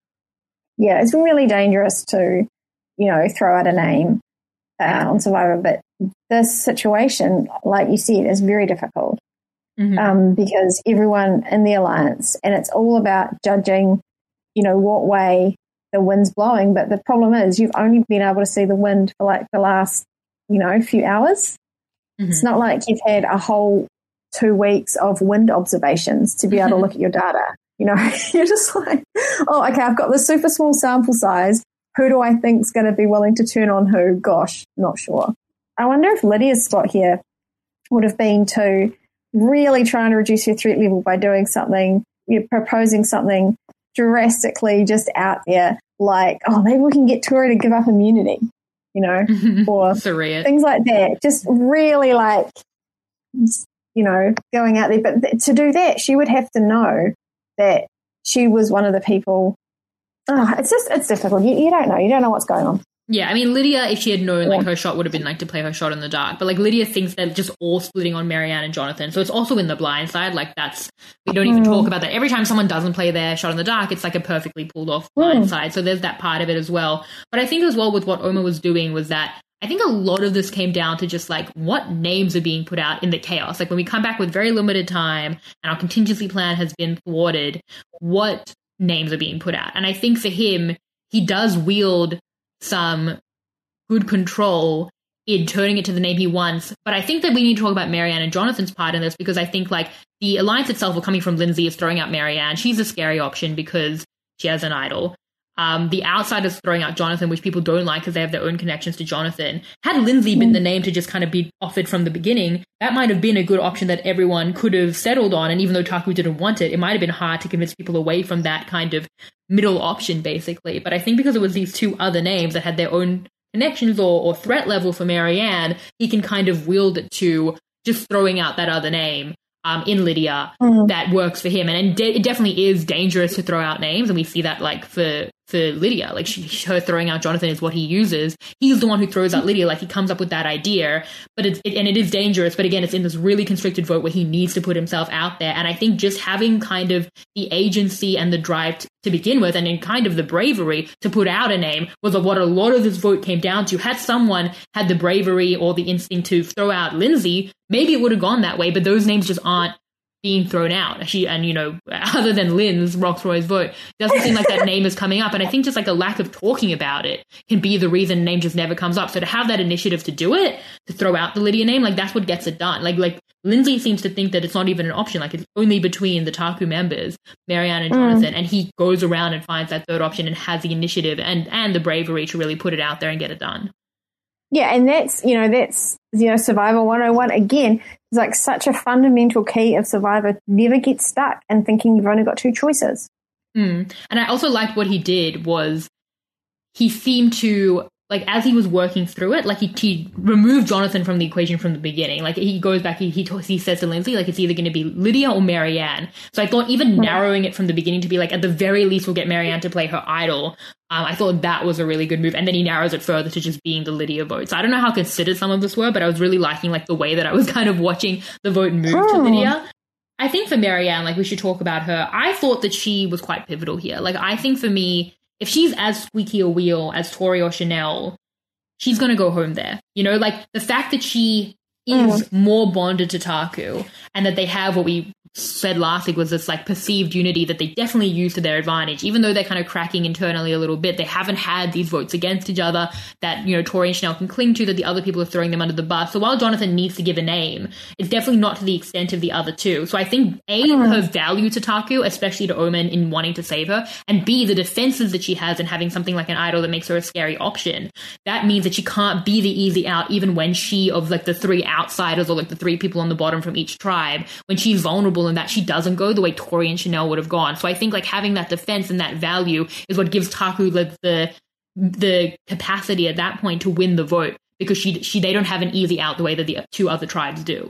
Yeah, it's really dangerous to, you know, throw out a name uh, on Survivor, but this situation, like you said, is very difficult mm-hmm. um, because everyone in the alliance, and it's all about judging, you know, what way the wind's blowing. But the problem is you've only been able to see the wind for like the last, you know, few hours. Mm-hmm. It's not like you've had a whole two weeks of wind observations to be able to look at your data. You know, you're just like, oh, okay, I've got this super small sample size. Who do I think is going to be willing to turn on who? Gosh, not sure. I wonder if Lydia's spot here would have been to really try and reduce her threat level by doing something, you know, proposing something drastically just out there, like, oh, maybe we can get Tori to give up immunity, you know, or things like that. Just really like, you know, going out there. But th- to do that, she would have to know that she was one of the people. Oh, it's just, it's difficult. You, you don't know. You don't know what's going on. Yeah, I mean, Lydia, if she had known, like, her shot would have been, like, to play her shot in the dark. But, like, Lydia thinks they're just all splitting on Marianne and Jonathan. So it's also in the blind side. Like, that's, we don't even mm. talk about that. Every time someone doesn't play their shot in the dark, it's, like, a perfectly pulled off blind mm. side. So there's that part of it as well. But I think as well with what Omar was doing was that I think a lot of this came down to just, like, what names are being put out in the chaos. Like, when we come back with very limited time and our contingency plan has been thwarted, what names are being put out? And I think for him, he does wield some good control in turning it to the name he wants. But I think that we need to talk about Marianne and Jonathan's part in this, because I think, like, the alliance itself, or coming from Lindsay, is throwing out Marianne. She's a scary option because she has an idol. Um, the outsiders throwing out Jonathan, which people don't like because they have their own connections to Jonathan. Had Lindsay been the name to just kind of be offered from the beginning, that might have been a good option that everyone could have settled on. And even though Taku didn't want it, it might have been hard to convince people away from that kind of middle option, basically. But I think because it was these two other names that had their own connections or, or threat level for Marianne, he can kind of wield it to just throwing out that other name. Um, in Lydia, mm. that works for him. And it definitely is dangerous to throw out names, and we see that, like, for for Lydia. Like, she, her throwing out Jonathan is what he uses. He's the one who throws out Lydia. Like, he comes up with that idea, but it's, it, and it is dangerous, but again, it's in this really constricted vote where he needs to put himself out there. And I think just having kind of the agency and the drive t- to begin with, and in kind of the bravery to put out a name, was what a lot of this vote came down to. Had someone had the bravery or the instinct to throw out Lindsay, maybe it would have gone that way, but those names just aren't being thrown out. She, and, you know, other than Lynn's, Roxroy's vote, doesn't seem like that name is coming up. And I think just, like, a lack of talking about it can be the reason name just never comes up. So to have that initiative to do it, to throw out the Lydia name, like, that's what gets it done. Like, like Lindsay seems to think that it's not even an option. Like, it's only between the Taku members, Marianne and Jonathan, mm. and he goes around and finds that third option and has the initiative and, and the bravery to really put it out there and get it done. Yeah, and that's, you know, that's, you know, Survivor one oh one. Again, it's like such a fundamental key of Survivor. Never get stuck and thinking you've only got two choices. Mm. And I also liked what he did was he seemed to, like, as he was working through it, like, he, he removed Jonathan from the equation from the beginning. Like, he goes back, he he, talks, he says to Lindsay, like, it's either going to be Lydia or Marianne. So I thought even mm. narrowing it from the beginning to be like, at the very least, we'll get Marianne to play her idol. Um, I thought that was a really good move. And then he narrows it further to just being the Lydia vote. So I don't know how considered some of this were, but I was really liking, like, the way that I was kind of watching the vote move oh. to Lydia. I think for Marianne, like, we should talk about her. I thought that she was quite pivotal here. Like, I think for me, if she's as squeaky a wheel as Tori or Chanel, she's going to go home there. You know, like, the fact that she is mm. more bonded to Taku and that they have what we said last week was this, like, perceived unity that they definitely use to their advantage. Even though they're kind of cracking internally a little bit, they haven't had these votes against each other that, you know, Tori and Chanel can cling to, that the other people are throwing them under the bus. So while Jonathan needs to give a name, it's definitely not to the extent of the other two. So I think, A, mm. her value to Taku, especially to Omen in wanting to save her, and B, the defenses that she has in having something like an idol that makes her a scary option. That means that she can't be the easy out even when she, of, like, the three outsiders or, like, the three people on the bottom from each tribe, when she's vulnerable and that she doesn't go the way Tori and Chanel would have gone. So I think, like, having that defense and that value is what gives Taku, like, the the capacity at that point to win the vote because she she they don't have an easy out the way that the two other tribes do.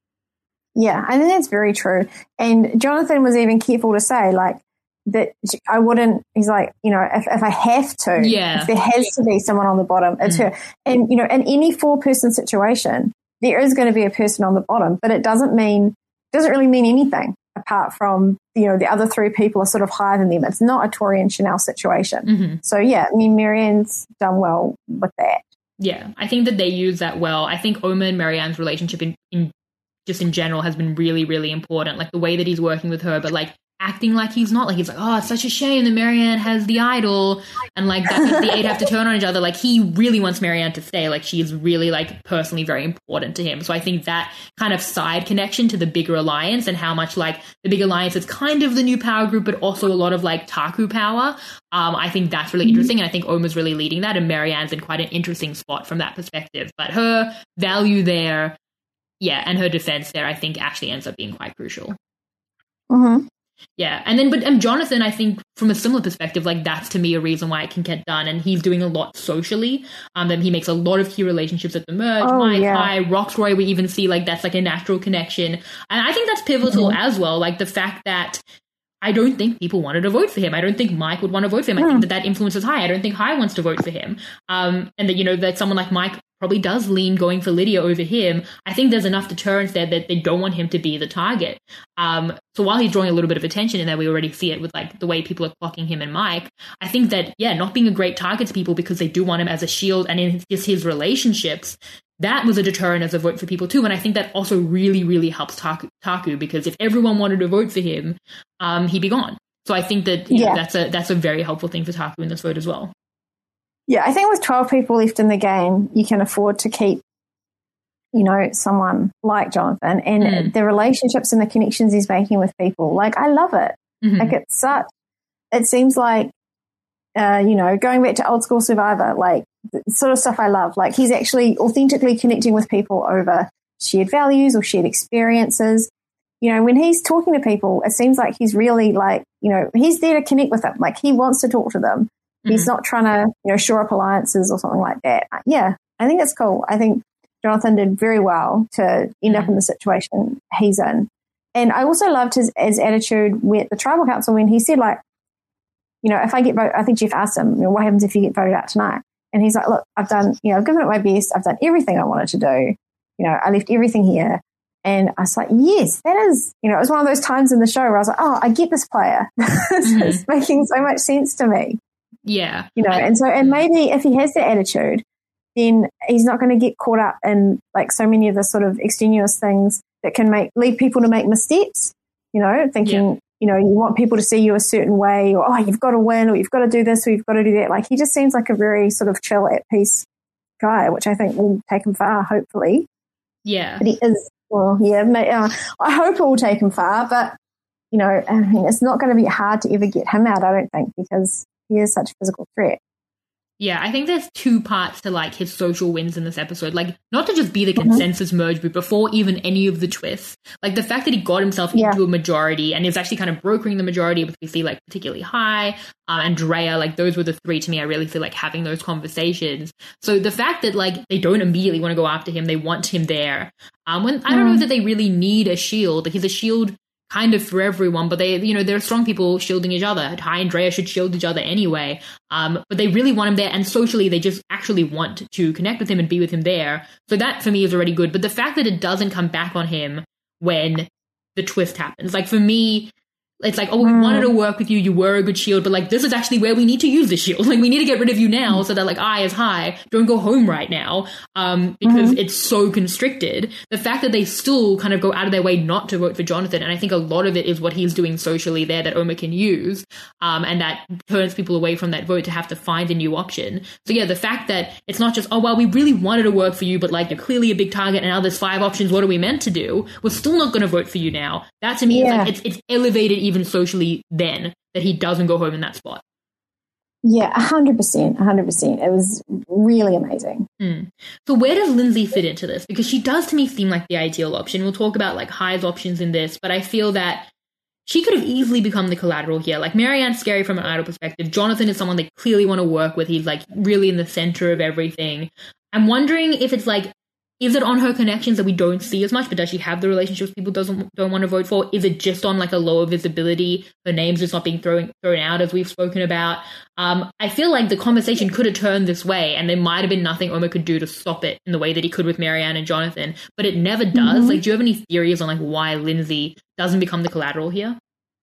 Yeah, I think that's very true. And Jonathan was even careful to say, like, that I wouldn't, he's like, you know, if, if I have to, yeah. if there has to be someone on the bottom, it's mm. her. And, you know, in any four-person situation, there is going to be a person on the bottom, but it doesn't mean, doesn't really mean anything apart from, you know, the other three people are sort of higher than them. It's not a Tori and Chanel situation. Mm-hmm. So, yeah, I mean, Marianne's done well with that. Yeah, I think that they use that well. I think Omar and Marianne's relationship in, in just in general has been really, really important. Like the way that he's working with her, but like acting like he's not, like he's like, oh, it's such a shame that Marianne has the idol, and like that means the eight have to turn on each other. Like he really wants Marianne to stay. Like she is really like personally very important to him. So I think that kind of side connection to the bigger alliance and how much like the big alliance is kind of the new power group, but also a lot of like Taku power. Um, I think that's really interesting, and I think Omar's really leading that, and Marianne's in quite an interesting spot from that perspective. But her value there, yeah, and her defense there, I think actually ends up being quite crucial. Mm-hmm. Yeah, and then, but um, Jonathan, I think from a similar perspective, like that's to me a reason why it can get done, and he's doing a lot socially. Um, and he makes a lot of key relationships at the merge. Oh, Mike, yeah. High, Roxroy, we even see like that's like a natural connection, and I think that's pivotal Mm-hmm. as well. Like the fact that I don't think people wanted to vote for him. I don't think Mike would want to vote for him. I Mm. think that that influences High. I don't think High wants to vote for him. Um, and that, you know, that someone like Mike probably does lean going for Lydia over him. I think there's enough deterrence there that they don't want him to be the target. Um, so while he's drawing a little bit of attention in there, we already see it with like the way people are clocking him and Mike. I think that, yeah, not being a great target to people because they do want him as a shield and in just his relationships, that was a deterrent as a vote for people too. And I think that also really, really helps Taku, Taku because if everyone wanted to vote for him, um, he'd be gone. So I think that you yeah. know, that's a that's a very helpful thing for Taku in this vote as well. Yeah, I think with twelve people left in the game, you can afford to keep, you know, someone like Jonathan and mm. the relationships and the connections he's making with people. Like, I love it. Mm-hmm. Like, it's such, it seems like, uh, you know, going back to old school Survivor, like, the sort of stuff I love. Like, he's actually authentically connecting with people over shared values or shared experiences. You know, when he's talking to people, it seems like he's really like, you know, he's there to connect with them. Like, he wants to talk to them. He's mm-hmm. not trying to, you know, shore up alliances or something like that. Yeah, I think that's cool. I think Jonathan did very well to end mm-hmm. up in the situation he's in. And I also loved his, his attitude with the tribal council when he said, like, you know, if I get voted, I think Jeff asked him, you know, what happens if you get voted out tonight? And he's like, look, I've done, you know, I've given it my best. I've done everything I wanted to do. You know, I left everything here. And I was like, yes, that is, you know, it was one of those times in the show where I was like, oh, I get this player. This mm-hmm. is making so much sense to me. Yeah. You know, and so, and maybe if he has that attitude, then he's not going to get caught up in like so many of the sort of extraneous things that can make, lead people to make missteps, you know, thinking, yeah. you know, you want people to see you a certain way or, oh, you've got to win or you've got to do this or you've got to do that. Like, he just seems like a very sort of chill, at peace guy, which I think will take him far, hopefully. Yeah. But he is, well, yeah, uh, I hope it will take him far, but, you know, I mean, it's not going to be hard to ever get him out, I don't think, because he is such a physical threat. Yeah, I think there's two parts to like his social wins in this episode. Like, not to just be the consensus mm-hmm. merge group before even any of the twists. Like the fact that he got himself yeah. into a majority and is actually kind of brokering the majority, which we see like particularly High, uh, and Drea, like those were the three to me. I really feel like having those conversations. So the fact that like they don't immediately want to go after him, they want him there. Um, when I don't mm. know that they really need a shield. Like he's a shield kind of for everyone, but they, you know, there are strong people shielding each other. High and Drea should shield each other anyway. Um, but they really want him there, and socially, they just actually want to connect with him and be with him there. So that for me is already good. But the fact that it doesn't come back on him when the twist happens, like for me, it's like, oh, we mm. wanted to work with you. You were a good shield, but like this is actually where we need to use the shield. Like we need to get rid of you now so that like I as High don't go home right now um, because mm-hmm. it's so constricted. The fact that they still kind of go out of their way not to vote for Jonathan, and I think a lot of it is what he's doing socially there that Omar can use, um, and that turns people away from that vote to have to find a new option. So yeah, the fact that it's not just, oh, well, we really wanted to work for you, but like you're clearly a big target and now there's five options. What are we meant to do? We're still not going to vote for you now. That to me yeah. is like, it's, it's elevated even even socially then that he doesn't go home in that spot. Yeah, one hundred percent, one hundred percent. It was really amazing. Mm. So where does Lindsay fit into this? Because she does to me seem like the ideal option. We'll talk about like High's options in this, but I feel that she could have easily become the collateral here. Like, Marianne's scary from an idol perspective. Jonathan is someone they clearly want to work with. He's, like, really in the center of everything. I'm wondering if it's, like, is it on her connections that we don't see as much, but does she have the relationships people doesn't don't want to vote for? Is it just on, like, a lower visibility? Her name's just not being thrown thrown out, as we've spoken about. Um, I feel like the conversation could have turned this way, and there might have been nothing Omar could do to stop it in the way that he could with Marianne and Jonathan, but it never does. Mm-hmm. Like, do you have any theories on, like, why Lindsay doesn't become the collateral here?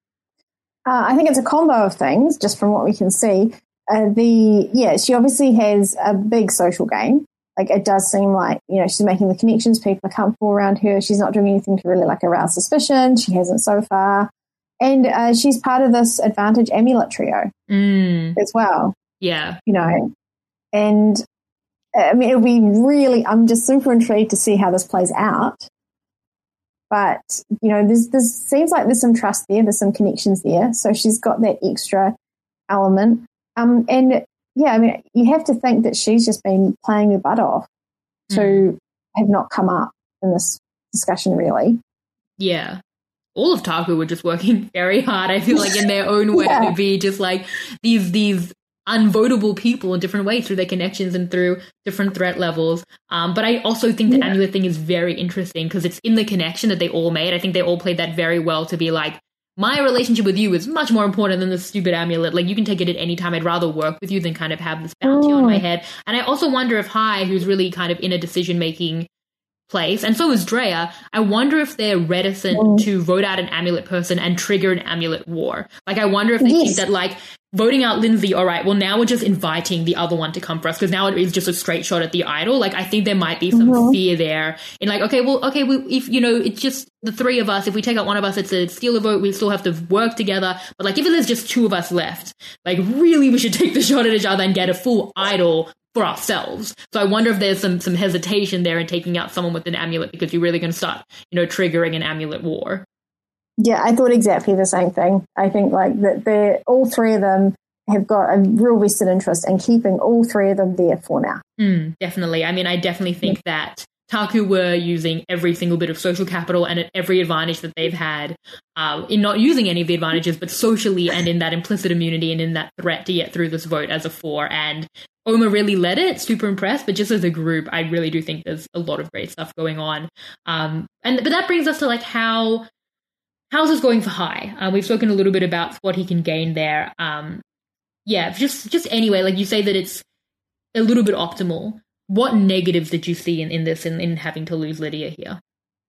Uh, I think it's a combo of things, just from what we can see. Uh, the yeah, she obviously has a big social game. Like, it does seem like, you know, she's making the connections. People are comfortable around her. She's not doing anything to really, like, arouse suspicion. She hasn't so far. And uh, she's part of this Advantage Amulet trio mm. as well. Yeah. You know, and I mean, it'll be really, I'm just super intrigued to see how this plays out. But, you know, there's, there's seems like there's some trust there. There's some connections there. So she's got that extra element. Um, and yeah, I mean, you have to think that she's just been playing her butt off to mm. have not come up in this discussion, really. Yeah. All of Taku were just working very hard, I feel like, in their own way yeah. to be just like these these unvotable people in different ways through their connections and through different threat levels. Um, but I also think the yeah. amulet thing is very interesting because it's in the connection that they all made. I think they all played that very well to be like, my relationship with you is much more important than the stupid amulet. Like, you can take it at any time. I'd rather work with you than kind of have this bounty oh. on my head. And I also wonder if Hai, who's really kind of in a decision-making place, and so is Drea, I wonder if they're reticent mm. to vote out an amulet person and trigger an amulet war. Like, I wonder if they yes. think that, like, voting out Lindsay, all right, well, now we're just inviting the other one to come for us because now it is just a straight shot at the idol. Like, I think there might be some mm-hmm. fear there in, like, okay, well, okay, we, if, you know, it's just the three of us. If we take out one of us, it's a steal a vote. We still have to work together. But, like, if there's just two of us left, like, really we should take the shot at each other and get a full idol for ourselves. So I wonder if there's some some hesitation there in taking out someone with an amulet because you're really going to start, you know, triggering an amulet war. Yeah, I thought exactly the same thing. I think like that they're all three of them have got a real vested interest in keeping all three of them there for now. Mm, definitely. I mean, I definitely think yeah. that Taku were using every single bit of social capital and every advantage that they've had uh, in not using any of the advantages, but socially and in that implicit immunity and in that threat to get through this vote as a four. And Oma really led it, super impressed, but just as a group, I really do think there's a lot of great stuff going on. Um, and but that brings us to like how how's this going for Hai? Uh, we've spoken a little bit about what he can gain there. Um, yeah, just just anyway, like you say that it's a little bit optimal. What negatives did you see in, in this, in, in having to lose Lydia here?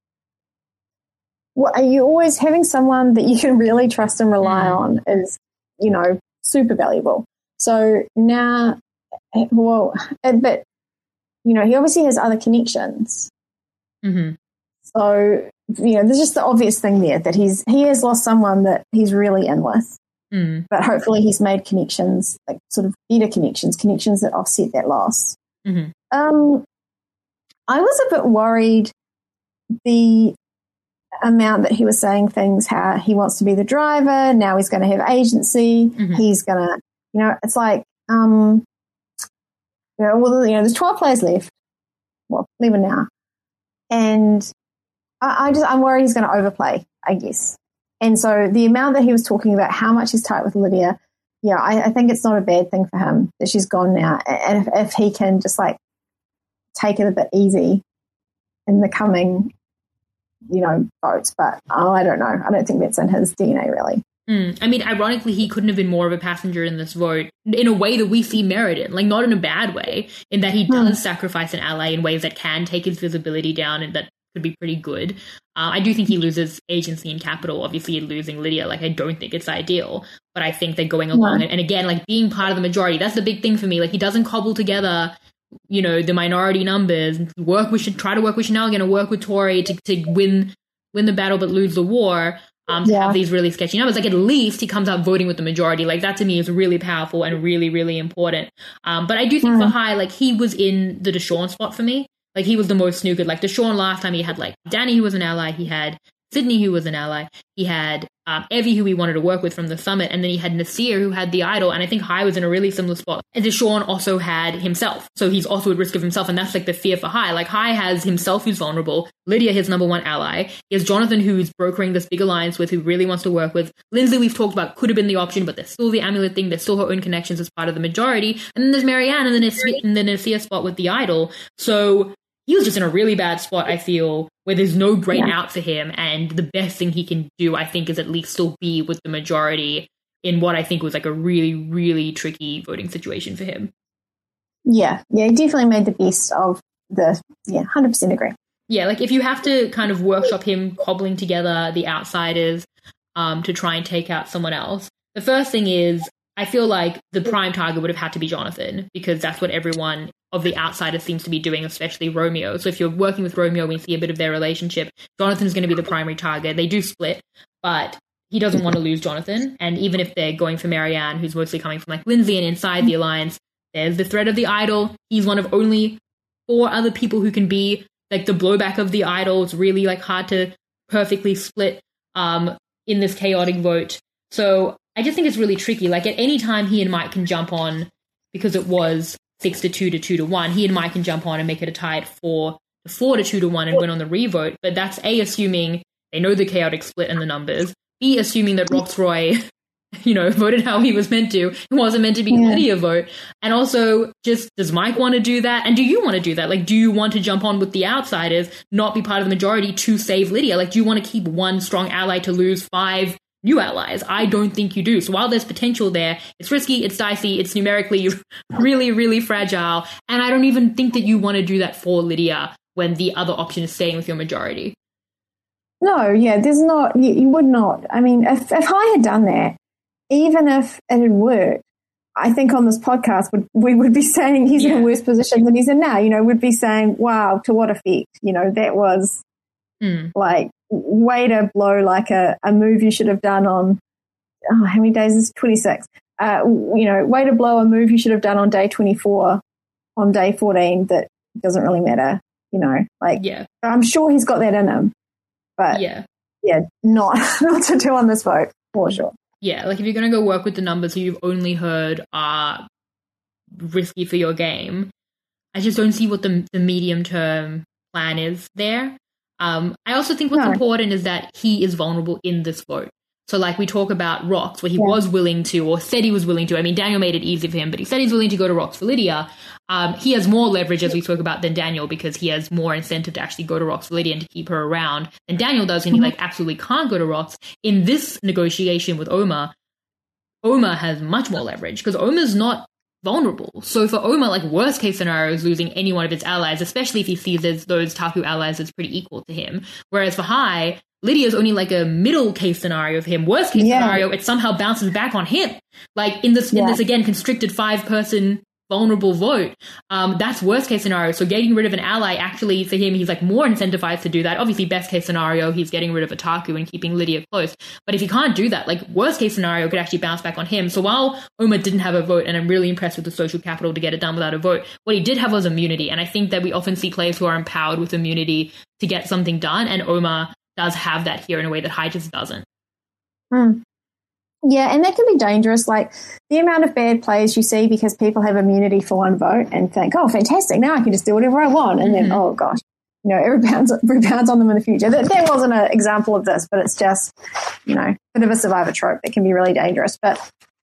Well, are you always having someone that you can really trust and rely mm. on is, you know, super valuable. So now, well, but, you know, he obviously has other connections. Mm-hmm. So, you know, there's just the obvious thing there that he's he has lost someone that he's really in with. Mm. But hopefully he's made connections, like sort of better connections, connections that offset that loss. Mm-hmm. Um, I was a bit worried the amount that he was saying things, how he wants to be the driver, now he's going to have agency, mm-hmm. he's going to, you know, it's like, um, you know, well, you know, there's twelve players left, well, eleven now, and I, I just, I'm worried he's going to overplay, I guess. And so the amount that he was talking about how much he's tight with Lydia, yeah, I, I think it's not a bad thing for him that she's gone now. And if, if he can just like take it a bit easy in the coming, you know, votes. But oh, I don't know. I don't think that's in his D N A really. Mm. I mean, ironically, he couldn't have been more of a passenger in this vote in a way that we see Meriden, like not in a bad way, in that he does mm. sacrifice an ally in ways that can take his visibility down and that could be pretty good. Uh, I do think he loses agency and capital. Obviously, losing Lydia, like, I don't think it's ideal. But I think they're going along. Yeah. And, and again, like, being part of the majority, that's the big thing for me. Like, he doesn't cobble together, you know, the minority numbers. Work, we should try to work with Chanel, going to work with Tori to, to win win the battle but lose the war. Um, to yeah. have these really sketchy numbers. Like, at least he comes out voting with the majority. Like, that to me is really powerful and really, really important. Um, but I do think mm. for Hai, like, he was in the Deshawn spot for me. Like, he was the most snookered. Like, Deshawn last time he had, like, Danny, who was an ally. He had Sydney, who was an ally. He had um, Evie, who he wanted to work with from the summit, and then he had Nasir, who had the idol, and I think Hai was in a really similar spot. And Deshaun also had himself, so he's also at risk of himself, and that's like the fear for Hai. Like Hai has himself who's vulnerable, Lydia his number one ally, he has Jonathan who's brokering this big alliance with, who really wants to work with, Lindsay we've talked about could have been the option, but there's still the amulet thing, there's still her own connections as part of the majority, and then there's Marianne and then in the Nasir spot with the idol. So he was just in a really bad spot, I feel, where there's no great yeah. out for him, and the best thing he can do, I think, is at least still be with the majority in what I think was like a really, really tricky voting situation for him. Yeah, yeah, he definitely made the best of the, yeah, one hundred percent agree. Yeah, like if you have to kind of workshop him cobbling together the outsiders um, to try and take out someone else, the first thing is, I feel like the prime target would have had to be Jonathan, because that's what everyone of the outsiders seems to be doing, especially Romeo. So if you're working with Romeo and you see a bit of their relationship, Jonathan's going to be the primary target. They do split, but he doesn't want to lose Jonathan. And even if they're going for Marianne, who's mostly coming from like Lindsay and inside the alliance, there's the threat of the idol. He's one of only four other people who can be like the blowback of the idol. It's really like hard to perfectly split um, in this chaotic vote. So I just think it's really tricky. Like at any time he and Mike can jump on, because it was six to two to two to one, he and Mike can jump on and make it a tie at four to four to two to one and win on the revote. But that's A, assuming they know the chaotic split and the numbers. B, assuming that Roxroy, you know, voted how he was meant to. It wasn't meant to be a yeah. Lydia vote. And also, just does Mike want to do that? And do you want to do that? Like, do you want to jump on with the outsiders, not be part of the majority to save Lydia? Like, do you want to keep one strong ally to lose five new allies? I don't think you do. So while there's potential there, it's risky, it's dicey, it's numerically really, really fragile. And I don't even think that you want to do that for Lydia when the other option is staying with your majority. No, yeah, there's not, you, you would not. I mean, if, if I had done that, even if it had worked, I think on this podcast would, we would be saying he's yeah. in a worse position than he's in now. You know, we'd be saying, wow, to what effect? You know, that was mm. like, way to blow like a, a move you should have done on, oh, how many days is twenty-six? Uh, you know, way to blow a move you should have done on day twenty-four, on day fourteen, that doesn't really matter, you know, like, yeah. I'm sure he's got that in him, but yeah, yeah, not, not to do on this vote, for sure. Yeah, like if you're going to go work with the numbers who you've only heard are risky for your game, I just don't see what the, the medium term plan is there. Um, I also think what's no. important is that he is vulnerable in this vote. So like we talk about Rox, where he yeah. was willing to, or said he was willing to. I mean, Daniel made it easy for him, but he said he's willing to go to Rox for Lydia. Um, he has more leverage, as we spoke about, than Daniel, because he has more incentive to actually go to Rox for Lydia and to keep her around than Daniel does, and mm-hmm. he like absolutely can't go to Rox. In this negotiation with Omar, Omar has much more leverage, because Omar's not vulnerable. So for Omar, like worst case scenario is losing any one of his allies, especially if he sees as those Taku allies as pretty equal to him. Whereas for Hai, Lydia's only like a middle case scenario for him. Worst case yeah. scenario, it somehow bounces back on him. Like in this, yeah. in this again constricted five person vulnerable vote, um, that's worst case scenario. So getting rid of an ally, actually for him, he's like more incentivized to do that. Obviously, best case scenario, he's getting rid of Otaku and keeping Lydia close. But if he can't do that, like worst case scenario could actually bounce back on him. So while Omar didn't have a vote, and I'm really impressed with the social capital to get it done without a vote, what he did have was immunity. And I think that we often see players who are empowered with immunity to get something done, and Omar does have that here in a way that Hai just doesn't. Mm. Yeah, and that can be dangerous. Like the amount of bad plays you see because people have immunity for one vote and think, oh, fantastic, now I can just do whatever I want. And mm-hmm. then, oh, gosh, you know, it rebounds, rebounds on them in the future. That, that wasn't an example of this, but it's just, you know, a bit of a survivor trope that can be really dangerous. But,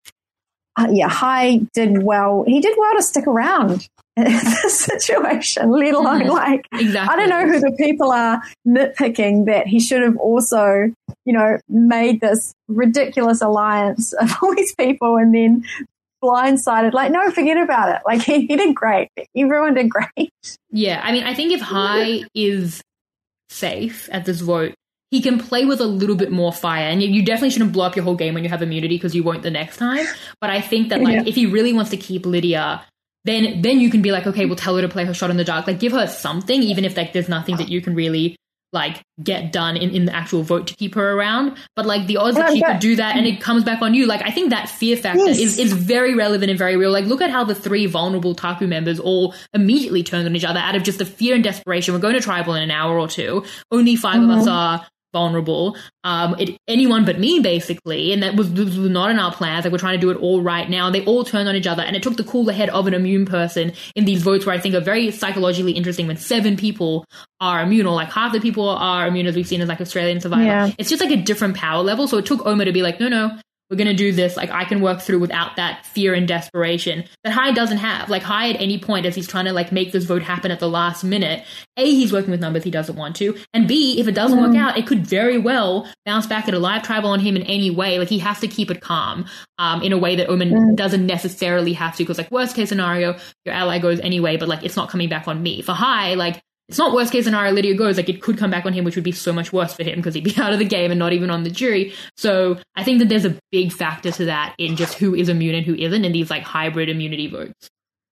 uh, yeah, Hai did well. He did well to stick around in this situation, let alone, mm-hmm. like, exactly. I don't know who the people are nitpicking that he should have also, you know, made this ridiculous alliance of all these people and then blindsided. Like, no, forget about it. Like, he, he did great. Everyone did great. Yeah, I mean, I think if Hai is safe at this vote, he can play with a little bit more fire. And you, you definitely shouldn't blow up your whole game when you have immunity, because you won't the next time. But I think that, like, yeah. if he really wants to keep Lydia, then then you can be like, okay, we'll tell her to play her shot in the dark. Like, give her something, even if like there's nothing that you can really like get done in, in the actual vote to keep her around. But like the odds that she could do that and it comes back on you, like I think that fear factor yes. is, is very relevant and very real. Like look at how the three vulnerable Taku members all immediately turned on each other out of just the fear and desperation. We're going to tribal in an hour or two. Only five mm-hmm. of us are vulnerable. Um, it, anyone but me, basically, and that was, was not in our plans. Like, we're trying to do it all right now. They all turned on each other, and it took the cooler head of an immune person in these votes where I think are very psychologically interesting when seven people are immune, or like half the people are immune, as we've seen as like Australian Survivor. Yeah. It's just like a different power level. So it took Omar to be like, no, no, we're going to do this. Like, I can work through without that fear and desperation that Hai doesn't have. Like, Hai at any point, as he's trying to like make this vote happen at the last minute, A, he's working with numbers he doesn't want to, and B, if it doesn't mm. work out, it could very well bounce back at a live tribal on him in any way. Like, he has to keep it calm um, in a way that Oman mm. doesn't necessarily have to, because like worst case scenario, your ally goes anyway, but like it's not coming back on me. For Hai, like, it's not worst case scenario Lydia goes, like it could come back on him, which would be so much worse for him because he'd be out of the game and not even on the jury. So I think that there's a big factor to that in just who is immune and who isn't in these like hybrid immunity votes.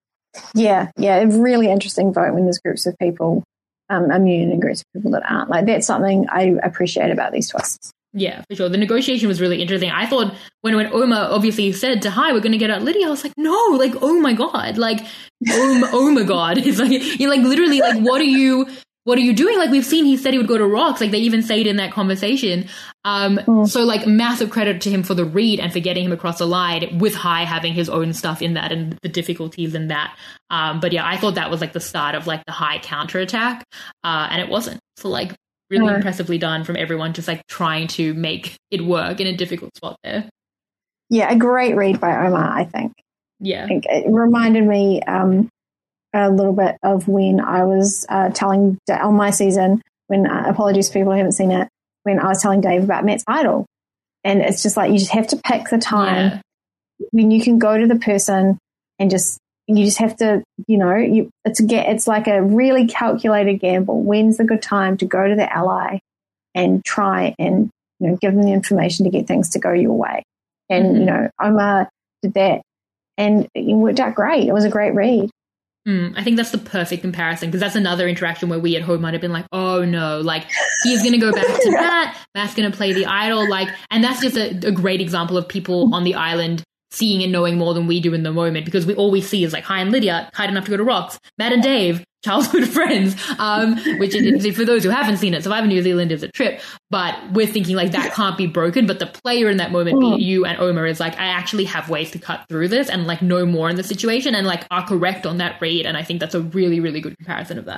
Yeah, yeah, a really interesting vote when there's groups of people um, immune and groups of people that aren't. Like, that's something I appreciate about these twists. Yeah, for sure. The negotiation was really interesting. I thought when, when Omar obviously said to Hai, we're going to get out Lydia, I was like, no, like, oh my God, like, oh, oh my God. It's like, you're like, literally, like, what are you, what are you doing? Like, we've seen he said he would go to Rocks. Like, they even say it in that conversation. Um, mm. So, like, massive credit to him for the read and for getting him across the line, with Hai having his own stuff in that and the difficulties in that. Um, but yeah, I thought that was like the start of like the Hai counterattack, uh, and it wasn't. So, like, really yeah. impressively done from everyone, just like trying to make it work in a difficult spot there. Yeah, a great read by Omar, I think. Yeah. I think it reminded me um, a little bit of when I was uh, telling, on my season, when, uh, apologies for people who haven't seen it, when I was telling Dave about Matt's Idol. And it's just like, you just have to pick the time yeah. when you can go to the person and just, you just have to, you know, you, it's a, it's like a really calculated gamble. When's the good time to go to the ally and try and, you know, give them the information to get things to go your way? And, mm-hmm. you know, Omar did that and it worked out great. It was a great read. Mm, I think that's the perfect comparison, because that's another interaction where we at home might have been like, oh no, like he's going to go back to Matt, Matt's going to play the idol. Like, and that's just a, a great example of people on the island seeing and knowing more than we do in the moment, because we all we see is like Hai and Lydia, tight enough to go to Rocks, Matt and Dave, childhood friends, um, which is, for those who haven't seen it, Survivor New Zealand is a trip, but we're thinking like that can't be broken. But the player in that moment, be it you and Omar, is like, I actually have ways to cut through this and like know more in the situation and like are correct on that read. And I think that's a really, really good comparison of that.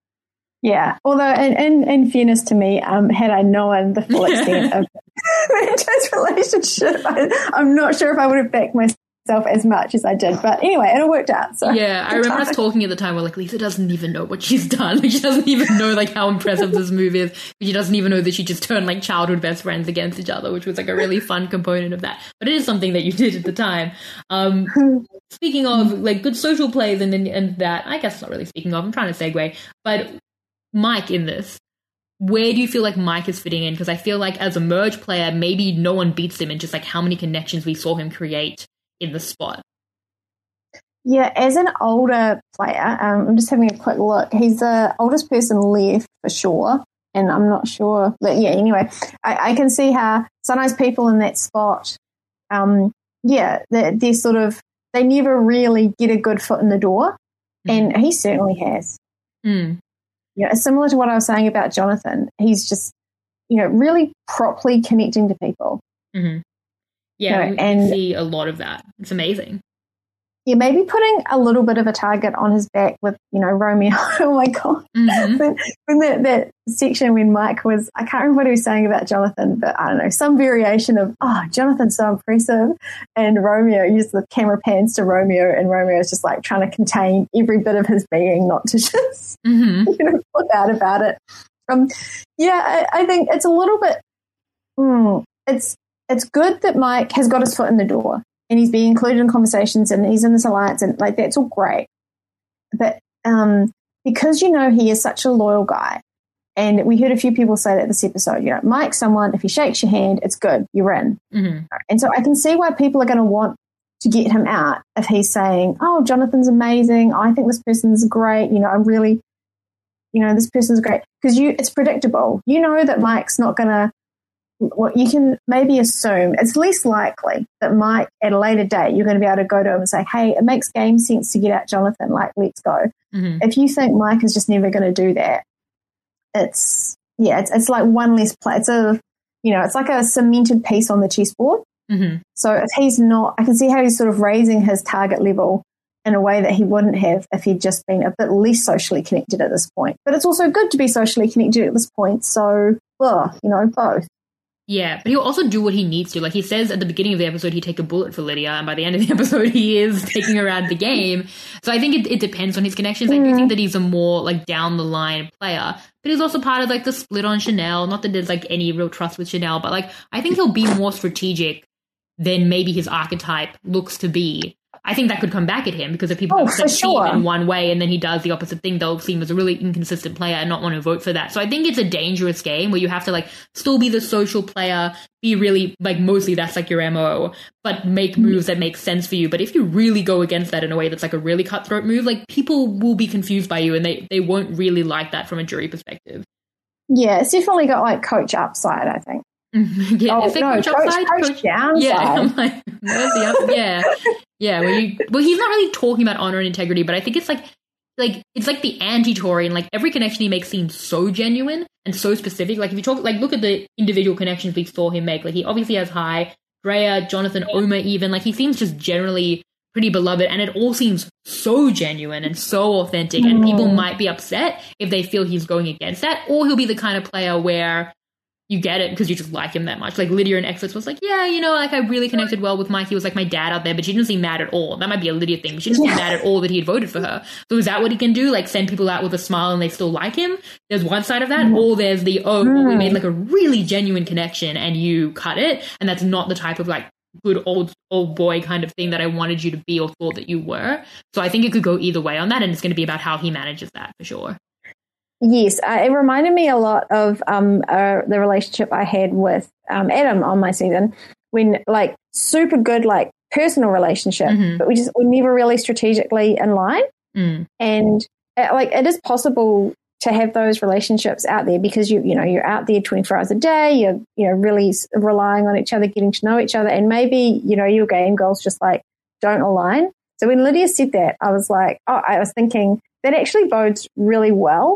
Yeah, although in, in, in fairness to me, um, had I known the full extent of Mancho's relationship, I, I'm not sure if I would have backed myself as much as I did. But anyway, it all worked out. So yeah, I remember us talking at the time. We're like, Lisa doesn't even know what she's done. Like, she doesn't even know like how impressive this move is. She doesn't even know that she just turned like childhood best friends against each other, which was like a really fun component of that. But it is something that you did at the time. Um, speaking of like good social plays and and that, I guess it's not really speaking of. I'm trying to segue, but Mike in this, where do you feel like Mike is fitting in? Because I feel like as a merge player, maybe no one beats him in just like how many connections we saw him create in the spot. Yeah, as an older player, um, I'm just having a quick look. He's the oldest person left for sure, and I'm not sure. But yeah, anyway, I, I can see how sometimes people in that spot, um, yeah, they're, they're sort of, they never really get a good foot in the door, mm. and he certainly has. Mm. You know, similar to what I was saying about Jonathan, he's just, you know, really properly connecting to people. Mm-hmm. Yeah, you know, we and see a lot of that. It's amazing. Yeah, maybe putting a little bit of a target on his back with, you know, Romeo. Oh my God. Mm-hmm. when when that, that section when Mike was, I can't remember what he was saying about Jonathan, but I don't know, some variation of, oh, Jonathan's so impressive. And Romeo, used the camera pans to Romeo, and Romeo is just like trying to contain every bit of his being, not to just, mm-hmm. you know, flip out about it. Um, yeah, I, I think it's a little bit, mm, it's, it's good that Mike has got his foot in the door. And he's being included in conversations and he's in this alliance and like that's all great. But um, because, you know, he is such a loyal guy, and we heard a few people say that this episode, you know, Mike's someone, if he shakes your hand, it's good, you're in. Mm-hmm. And so I can see why people are going to want to get him out if he's saying, oh, Jonathan's amazing, I think this person's great, you know, I'm really, you know, this person's great. Because you, it's predictable. You know that Mike's not going to, well, you can maybe assume it's least likely that Mike, at a later date, you're going to be able to go to him and say, hey, it makes game sense to get out Jonathan, like, let's go. Mm-hmm. If you think Mike is just never going to do that, it's yeah, it's it's like one less play. It's a, you know, it's like a cemented piece on the chessboard. Mm-hmm. So if he's not, I can see how he's sort of raising his target level in a way that he wouldn't have if he'd just been a bit less socially connected at this point. But it's also good to be socially connected at this point. So, well, you know, both. Yeah, but he'll also do what he needs to. Like he says at the beginning of the episode, he'd take a bullet for Lydia, and by the end of the episode, he is taking her out of the game. So I think it, it depends on his connections. Mm. I do think that he's a more like down the line player, but he's also part of like the split on Chanel. Not that there's like any real trust with Chanel, but like I think he'll be more strategic than maybe his archetype looks to be. I think that could come back at him because if people oh, succeed sure. in one way and then he does the opposite thing, they'll see him as a really inconsistent player and not want to vote for that. So I think it's a dangerous game where you have to like still be the social player, be really like mostly that's like your M O, but make moves that make sense for you. But if you really go against that in a way that's like a really cutthroat move, like people will be confused by you and they, they won't really like that from a jury perspective. Yeah, it's definitely got like coach upside, I think. yeah, oh, is no, coach, coach, upside? coach, coach downside. Yeah, I'm like, where's the up? Yeah, yeah. Well, you, well, he's not really talking about honor and integrity, but I think it's like, like it's like the anti-Tory, and like every connection he makes seems so genuine and so specific. Like if you talk, like look at the individual connections we saw him make. Like he obviously has Hai, Drea, Jonathan, Oma, even like he seems just generally pretty beloved, and it all seems so genuine and so authentic. And people might be upset if they feel he's going against that, or he'll be the kind of player where you get it because you just like him that much. Like Lydia in Exodus was like, yeah, you know, like I really connected well with Mike. He was like my dad out there, but she didn't seem mad at all. That might be a Lydia thing, but she didn't seem mad at all that he had voted for her. So is that what he can do? Like send people out with a smile and they still like him? There's one side of that, mm. or there's the, oh, well, we made like a really genuine connection and you cut it. And that's not the type of like good old old boy kind of thing that I wanted you to be or thought that you were. So I think it could go either way on that, and it's going to be about how he manages that for sure. Yes, uh, it reminded me a lot of um, uh, the relationship I had with um, Adam on my season, when like super good like personal relationship, mm-hmm. but we just were never really strategically in line. Mm. And uh, like it is possible to have those relationships out there because you you know you're out there twenty-four hours a day. You're you know really relying on each other, getting to know each other, and maybe you know your game goals just like don't align. So when Lydia said that, I was like, oh, I was thinking that actually bodes really well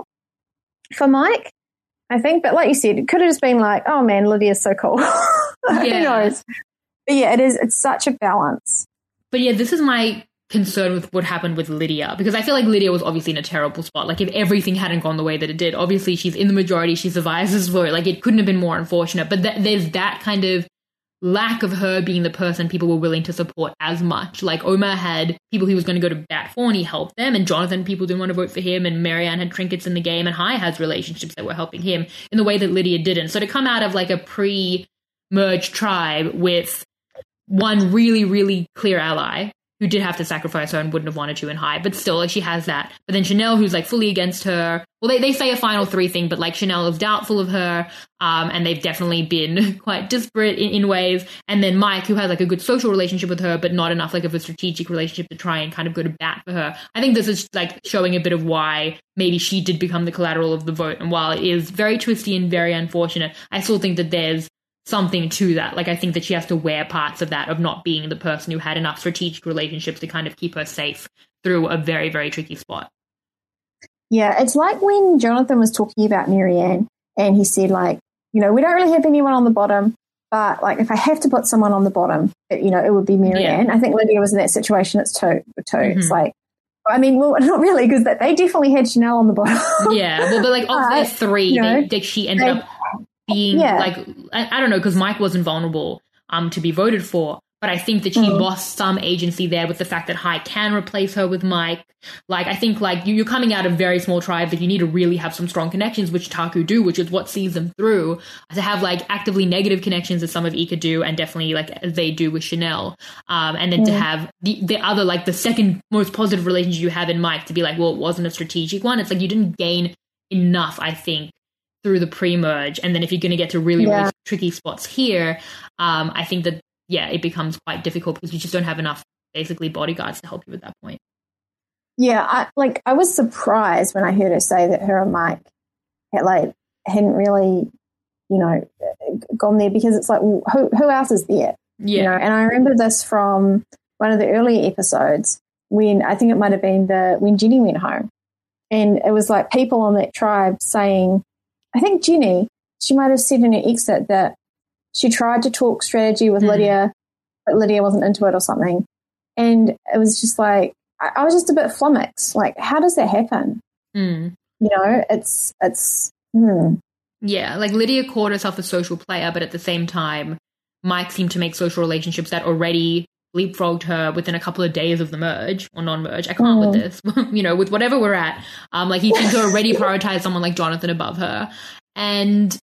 for Mike, I think. But like you said, it could have just been like, oh man, Lydia's so cool. Yeah. Who knows? But yeah, it is. It's such a balance. But yeah, this is my concern with what happened with Lydia, because I feel like Lydia was obviously in a terrible spot. Like if everything hadn't gone the way that it did, obviously she's in the majority, she survives this vote. Like it couldn't have been more unfortunate. But th- there's that kind of lack of her being the person people were willing to support as much. Like Omar had people he was going to go to bat for and he helped them, and Jonathan, people didn't want to vote for him, and Marianne had trinkets in the game, and Hai has relationships that were helping him in the way that Lydia didn't. So to come out of like a pre-merged tribe with one really, really clear ally who did have to sacrifice her and wouldn't have wanted to in Hai, but still, like, she has that. But then Chanel, who's, like, fully against her. Well, they, they say a final three thing, but, like, Chanel is doubtful of her, um, and they've definitely been quite disparate in, in ways. And then Mike, who has, like, a good social relationship with her, but not enough, like, of a strategic relationship to try and kind of go to bat for her. I think this is, like, showing a bit of why maybe she did become the collateral of the vote. And while it is very twisty and very unfortunate, I still think that there's something to that. Like, I think that she has to wear parts of that, of not being the person who had enough strategic relationships to kind of keep her safe through a very, very tricky spot. Yeah, it's like when Jonathan was talking about Marianne and he said, like, you know, we don't really have anyone on the bottom, but, like, if I have to put someone on the bottom, it, you know, it would be Marianne. Yeah. I think Lydia was in that situation. It's two. two. Mm-hmm. It's like, I mean, well, not really, because they definitely had Chanel on the bottom. Yeah, well, but, like, of uh, the three, you know, they, they, she ended they, up being yeah. like, I, I don't know, because Mike wasn't vulnerable um to be voted for, but I think that she mm. lost some agency there with the fact that Hai can replace her with Mike. Like, I think, like, you, you're coming out of very small tribes that you need to really have some strong connections, which Taku do, which is what sees them through. To have, like, actively negative connections as some of Ika do, and definitely, like, as they do with Chanel. Um, and then mm. to have the, the other, like, the second most positive relationship you have in Mike to be like, well, it wasn't a strategic one. It's like you didn't gain enough, I think, through the pre-merge. And then if you're going to get to really, yeah. really tricky spots here, um, I think that, yeah, it becomes quite difficult because you just don't have enough, basically, bodyguards to help you at that point. Yeah, I, like, I was surprised when I heard her say that her and Mike had, like, hadn't really, you know, gone there, because it's like, well, who, who else is there? Yeah. You know, and I remember this from one of the earlier episodes when, I think it might have been the, when Jenny went home. And it was like people on that tribe saying, I think Jenny, she might have said in her exit that she tried to talk strategy with mm. Lydia, but Lydia wasn't into it or something. And it was just like, I, I was just a bit flummoxed. Like, how does that happen? Mm. You know, it's, it's, hmm. Yeah, like Lydia called herself a social player, but at the same time, Mike seemed to make social relationships that already leapfrogged her within a couple of days of the merge or non-merge. I can't Mm. with this, you know, with whatever we're at. Um, like he seemed to already prioritize someone like Jonathan above her. And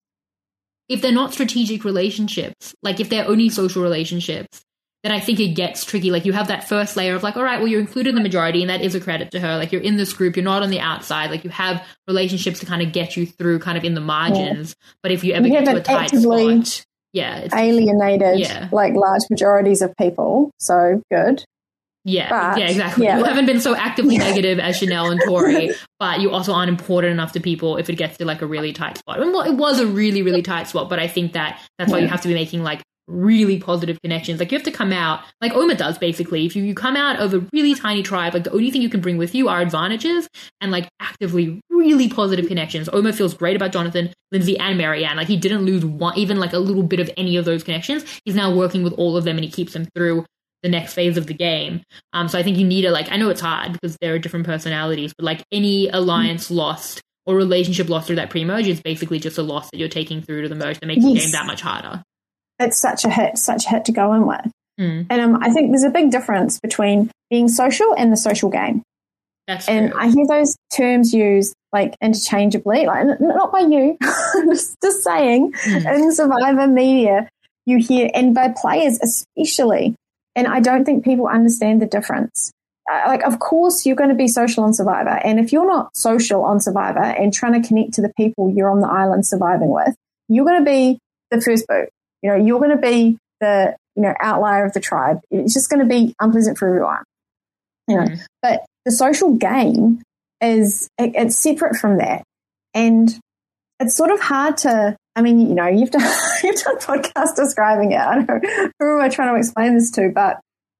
if they're not strategic relationships, like if they're only social relationships, then I think it gets tricky. Like you have that first layer of like, all right, well, you're included in the majority and that is a credit to her. Like you're in this group, you're not on the outside. Like you have relationships to kind of get you through kind of in the margins. Yeah. But if you ever you get to a tight spot, yeah, it's alienated yeah. like large majorities of people. So good. Yeah, but, yeah, exactly. Yeah. You haven't been so actively negative as Chanel and Tori, but you also aren't important enough to people if it gets to like a really tight spot. And well, it was a really, really tight spot, but I think that that's why yeah. you have to be making like really positive connections. Like you have to come out like Oma does basically. If you, you come out of a really tiny tribe, like the only thing you can bring with you are advantages and like actively really positive connections. Oma feels great about Jonathan, Lindsay, and Marianne. Like he didn't lose one, even like a little bit of any of those connections. He's now working with all of them and he keeps them through the next phase of the game. Um, so I think you need to like, I know it's hard because there are different personalities, but like any alliance mm-hmm. lost or relationship lost through that pre-merge is basically just a loss that you're taking through to the merge that makes yes. the game that much harder. It's such a hit, such a hit to go in with. Mm. And um, I think there's a big difference between being social and the social game. That's and true. I hear those terms used like interchangeably, like n- not by you, just, just saying mm. in Survivor media, you hear, and by players especially. And I don't think people understand the difference. Uh, like, of course, you're going to be social on Survivor. And if you're not social on Survivor and trying to connect to the people you're on the island surviving with, you're going to be the first boot. You know, you're going to be the, you know, outlier of the tribe. It's just going to be unpleasant for everyone. You know, mm. but the social game is, it, it's separate from that. And it's sort of hard to, I mean, you know, you've done, you've done podcasts describing it. I don't know who am I trying to explain this to, but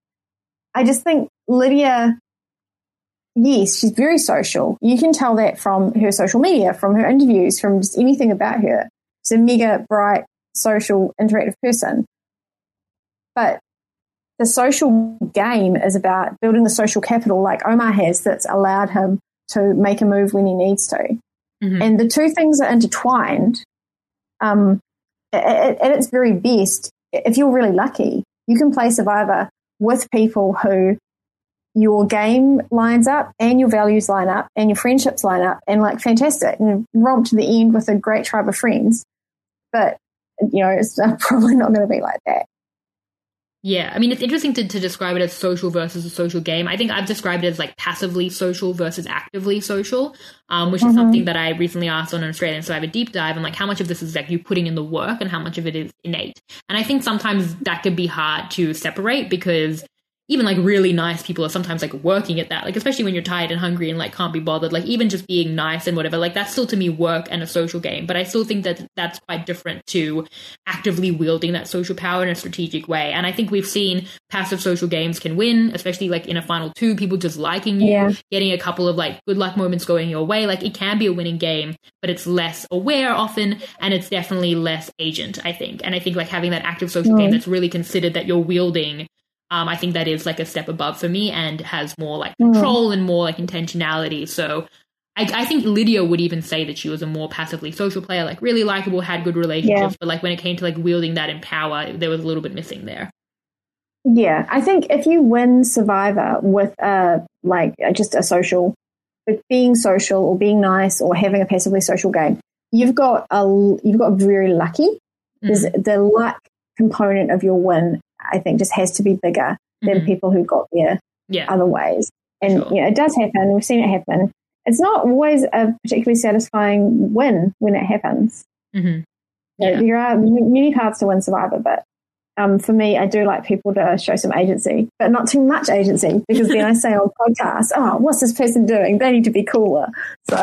I just think Lydia, yes, she's very social. You can tell that from her social media, from her interviews, from just anything about her. She's a mega bright, social, interactive person. But the social game is about building the social capital like Omar has that's allowed him to make a move when he needs to. Mm-hmm. And the two things are intertwined. Um, at, at its very best, if you're really lucky, you can play Survivor with people who your game lines up and your values line up and your friendships line up and like fantastic and romp to the end with a great tribe of friends. But, you know, it's probably not going to be like that. Yeah, I mean, it's interesting to, to describe it as social versus a social game. I think I've described it as like passively social versus actively social, um, which mm-hmm. is something that I recently asked on an Australian Survivor Deep Dive. And like, how much of this is like you putting in the work and how much of it is innate? And I think sometimes that could be hard to separate because even like really nice people are sometimes like working at that, like especially when you're tired and hungry and like can't be bothered, like even just being nice and whatever, like that's still to me work and a social game. But I still think that that's quite different to actively wielding that social power in a strategic way. And I think we've seen passive social games can win, especially like in a final two, people just liking you, yeah. getting a couple of like good luck moments going your way. Like it can be a winning game, but it's less aware often and it's definitely less agent, I think. And I think like having that active social mm. game that's really considered that you're wielding, Um, I think that is like a step above for me and has more like control mm. and more like intentionality. So I, I think Lydia would even say that she was a more passively social player, like really likable, had good relationships. Yeah. But like when it came to like wielding that in power, there was a little bit missing there. Yeah, I think if you win Survivor with a, like just a social, with being social or being nice or having a passively social game, you've got a, you've got very lucky. Mm. There's the luck component of your win, I think, just has to be bigger than mm-hmm. people who got there yeah. other ways. And, sure. you know, it does happen. We've seen it happen. It's not always a particularly satisfying win when it happens. Mm-hmm. Yeah. There are many paths to win Survivor, but um, for me, I do like people to show some agency, but not too much agency, because then I say on podcasts, oh, what's this person doing? They need to be cooler. So,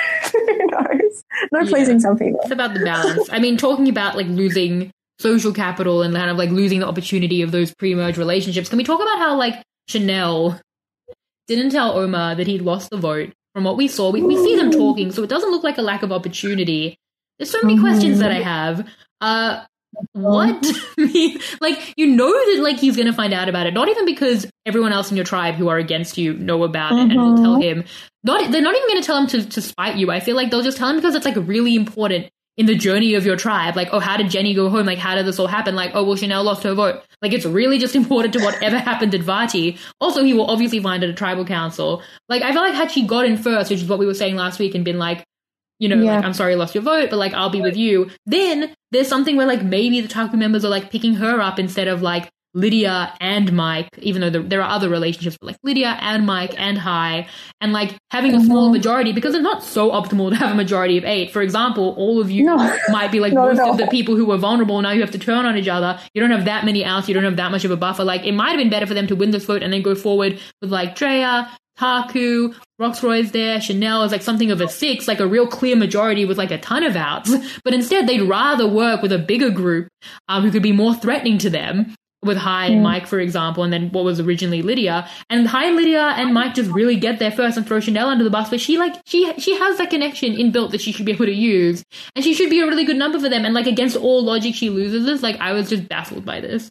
who knows? No yeah. pleasing some people. It's about the balance. I mean, talking about like losing social capital and kind of like losing the opportunity of those pre-merge relationships. Can we talk about how like Chanel didn't tell Omar that he'd lost the vote? From what we saw, we, we see them talking, so it doesn't look like a lack of opportunity. There's so many mm-hmm. questions that I have. Uh, what? Like, you know that, like, he's going to find out about it. Not even because everyone else in your tribe who are against you know about mm-hmm. it and will tell him. Not, they're not even going to tell him to, to spite you. I feel like they'll just tell him because it's, like, really important in the journey of your tribe. Like, oh, how did Jenny go home? Like, how did this all happen? Like, oh, well, Chanel lost her vote. Like, it's really just important to whatever happened at Vati. Also, he will obviously find it at tribal council. Like, I feel like had she got in first, which is what we were saying last week, and been like, you know, yeah. like, I'm sorry I lost your vote, but, like, I'll be with you. Then there's something where, like, maybe the Taku members are, like, picking her up instead of, like, Lydia and Mike, even though there, there are other relationships, but, like, Lydia and Mike and Hai, and, like, having a mm-hmm. small majority, because it's not so optimal to have a majority of eight. For example, all of you no. might be, like, most of the people who were vulnerable. Now you have to turn on each other. You don't have that many outs. You don't have that much of a buffer. Like, it might have been better for them to win this vote and then go forward with, like, Drea, Taku, Roxroy's there, Chanel is like something of a six, like a real clear majority with like a ton of outs. But instead, they'd rather work with a bigger group um, who could be more threatening to them, with Hai and Mike, for example, and then what was originally Lydia. And Hai and Lydia and Mike just really get there first and throw Chanel under the bus. But she like she she has that connection inbuilt that she should be able to use, and she should be a really good number for them. And like against all logic, she loses this. Like I was just baffled by this.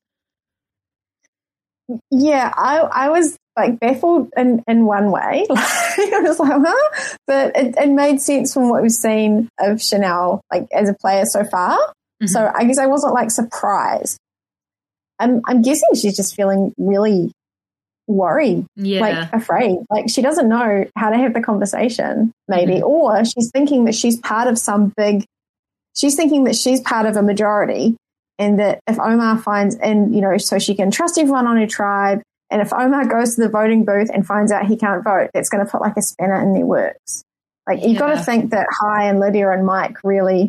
Yeah, I I was like baffled in, in one way. I was like, huh? But it, it made sense from what we've seen of Chanel, like as a player so far. Mm-hmm. So I guess I wasn't like surprised. I'm I'm guessing she's just feeling really worried, yeah. like afraid. Like she doesn't know how to have the conversation, maybe, mm-hmm. or she's thinking that she's part of some big. She's thinking that she's part of a majority. And that if Omar finds, and you know, so she can trust everyone on her tribe, and if Omar goes to the voting booth and finds out he can't vote, that's going to put like a spanner in their works. Like you've yeah. got to think that Hai and Lydia and Mike really,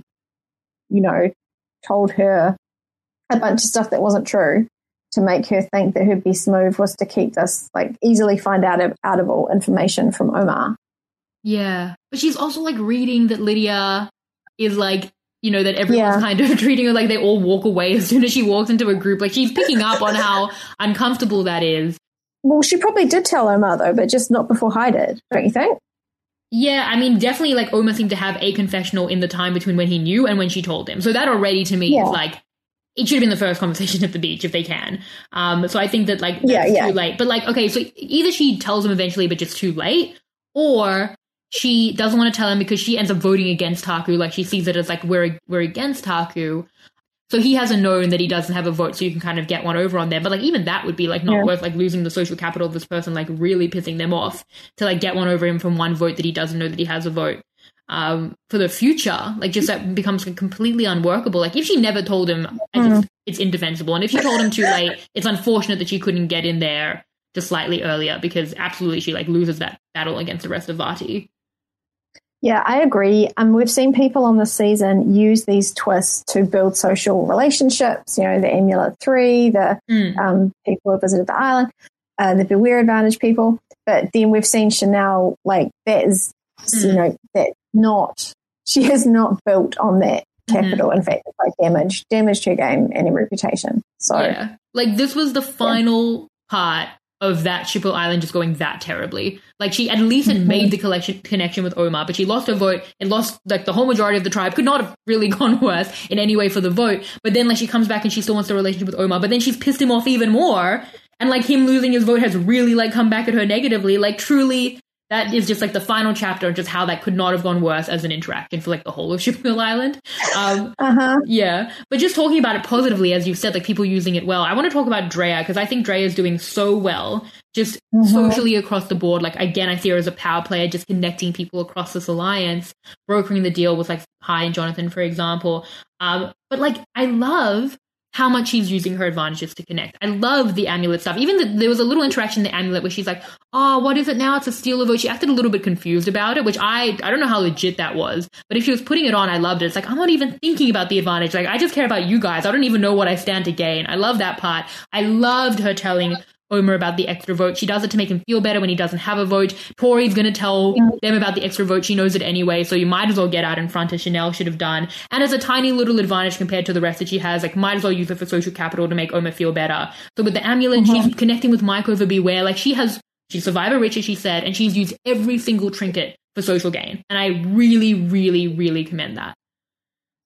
you know, told her a bunch of stuff that wasn't true to make her think that her best move was to keep this, like easily find out of outable information from Omar. Yeah, but she's also like reading that Lydia is like. You know, that everyone's yeah. kind of treating her like they all walk away as soon as she walks into a group. Like, she's picking up on how uncomfortable that is. Well, she probably did tell Omar, though, but just not before Hai did, don't you think? Yeah, I mean, definitely, like, Omar seemed to have a confessional in the time between when he knew and when she told him. So that already, to me, yeah. is like, it should have been the first conversation at the beach if they can. Um, so I think that, like, that's yeah, yeah. too late. But, like, okay, so either she tells him eventually, but just too late, or she doesn't want to tell him because she ends up voting against Taku. Like, she sees it as, like, we're we're against Taku. So he hasn't known that he doesn't have a vote, so you can kind of get one over on them. But, like, even that would be, like, not yeah. worth, like, losing the social capital of this person, like, really pissing them off to, like, get one over him from one vote that he doesn't know that he has a vote. Um, for the future, like, just that becomes completely unworkable. Like, if she never told him, mm. it's, it's indefensible. And if she told him too late, it's unfortunate that she couldn't get in there just slightly earlier, because absolutely she, like, loses that battle against the rest of Vati. Yeah, I agree. Um, we've seen people on this season use these twists to build social relationships. You know, the Amulet Three, the mm. um, people who visited the island, uh, the Beware Advantage people. But then we've seen Chanel, like, that is, mm. you know, that not, she has not built on that capital. Mm-hmm. In fact, it's like damaged, damaged her game and her reputation. So, yeah. Like, this was the final yeah. part of that Shipwell Island just going that terribly. Like, she at least had mm-hmm. made the collection, connection with Omar, but she lost her vote and lost, like, the whole majority of the tribe. Could not have really gone worse in any way for the vote. But then, like, she comes back and she still wants a relationship with Omar, but then she's pissed him off even more. And, like, him losing his vote has really, like, come back at her negatively. Like, truly, that is just, like, the final chapter of just how that could not have gone worse as an interaction for, like, the whole of Shipwell Island. Um, uh-huh. Yeah. But just talking about it positively, as you said, like, people using it well, I want to talk about Drea, because I think Drea is doing so well, just mm-hmm. socially across the board. Like, again, I see her as a power player, just connecting people across this alliance, brokering the deal with, like, Hai and Jonathan, for example. Um, but, like, I love how much she's using her advantages to connect. I love the amulet stuff. Even the, there was a little interaction in the amulet where she's like, oh, what is it now? It's a steal a vote. She acted a little bit confused about it, which I I don't know how legit that was. But if she was putting it on, I loved it. It's like, I'm not even thinking about the advantage. Like, I just care about you guys. I don't even know what I stand to gain. I love that part. I loved her telling Omar about the extra vote. She does it to make him feel better when he doesn't have a vote. Tori's going to tell them about the extra vote. She knows it anyway, so you might as well get out in front, as Chanel should have done. And it's a tiny little advantage compared to the rest that she has. Like, might as well use it for social capital to make Omar feel better. So with the amulet, mm-hmm. she's connecting with Mike over Beware. Like, she has, she's Survivor rich, as she said, and she's used every single trinket for social gain. And I really, really, really commend that.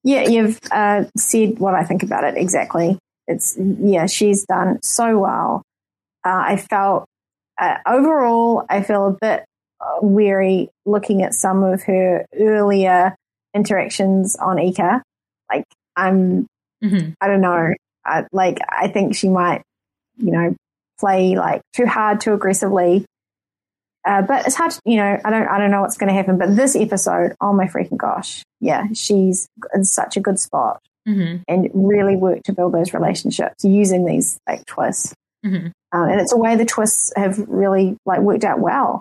Yeah, you've uh, said what I think about it exactly. It's yeah, she's done so well. Uh, I felt uh, overall, I feel a bit weary looking at some of her earlier interactions on Ika. Like I'm, mm-hmm. I don't know. I, like I think she might, you know, play like too hard, too aggressively. Uh, but it's hard, to, you know, I don't, I don't know what's going to happen. But this episode, oh my freaking gosh, yeah, she's in such a good spot mm-hmm. and really worked to build those relationships using these like twists. Mm-hmm. Um, and it's a way the twists have really like worked out well.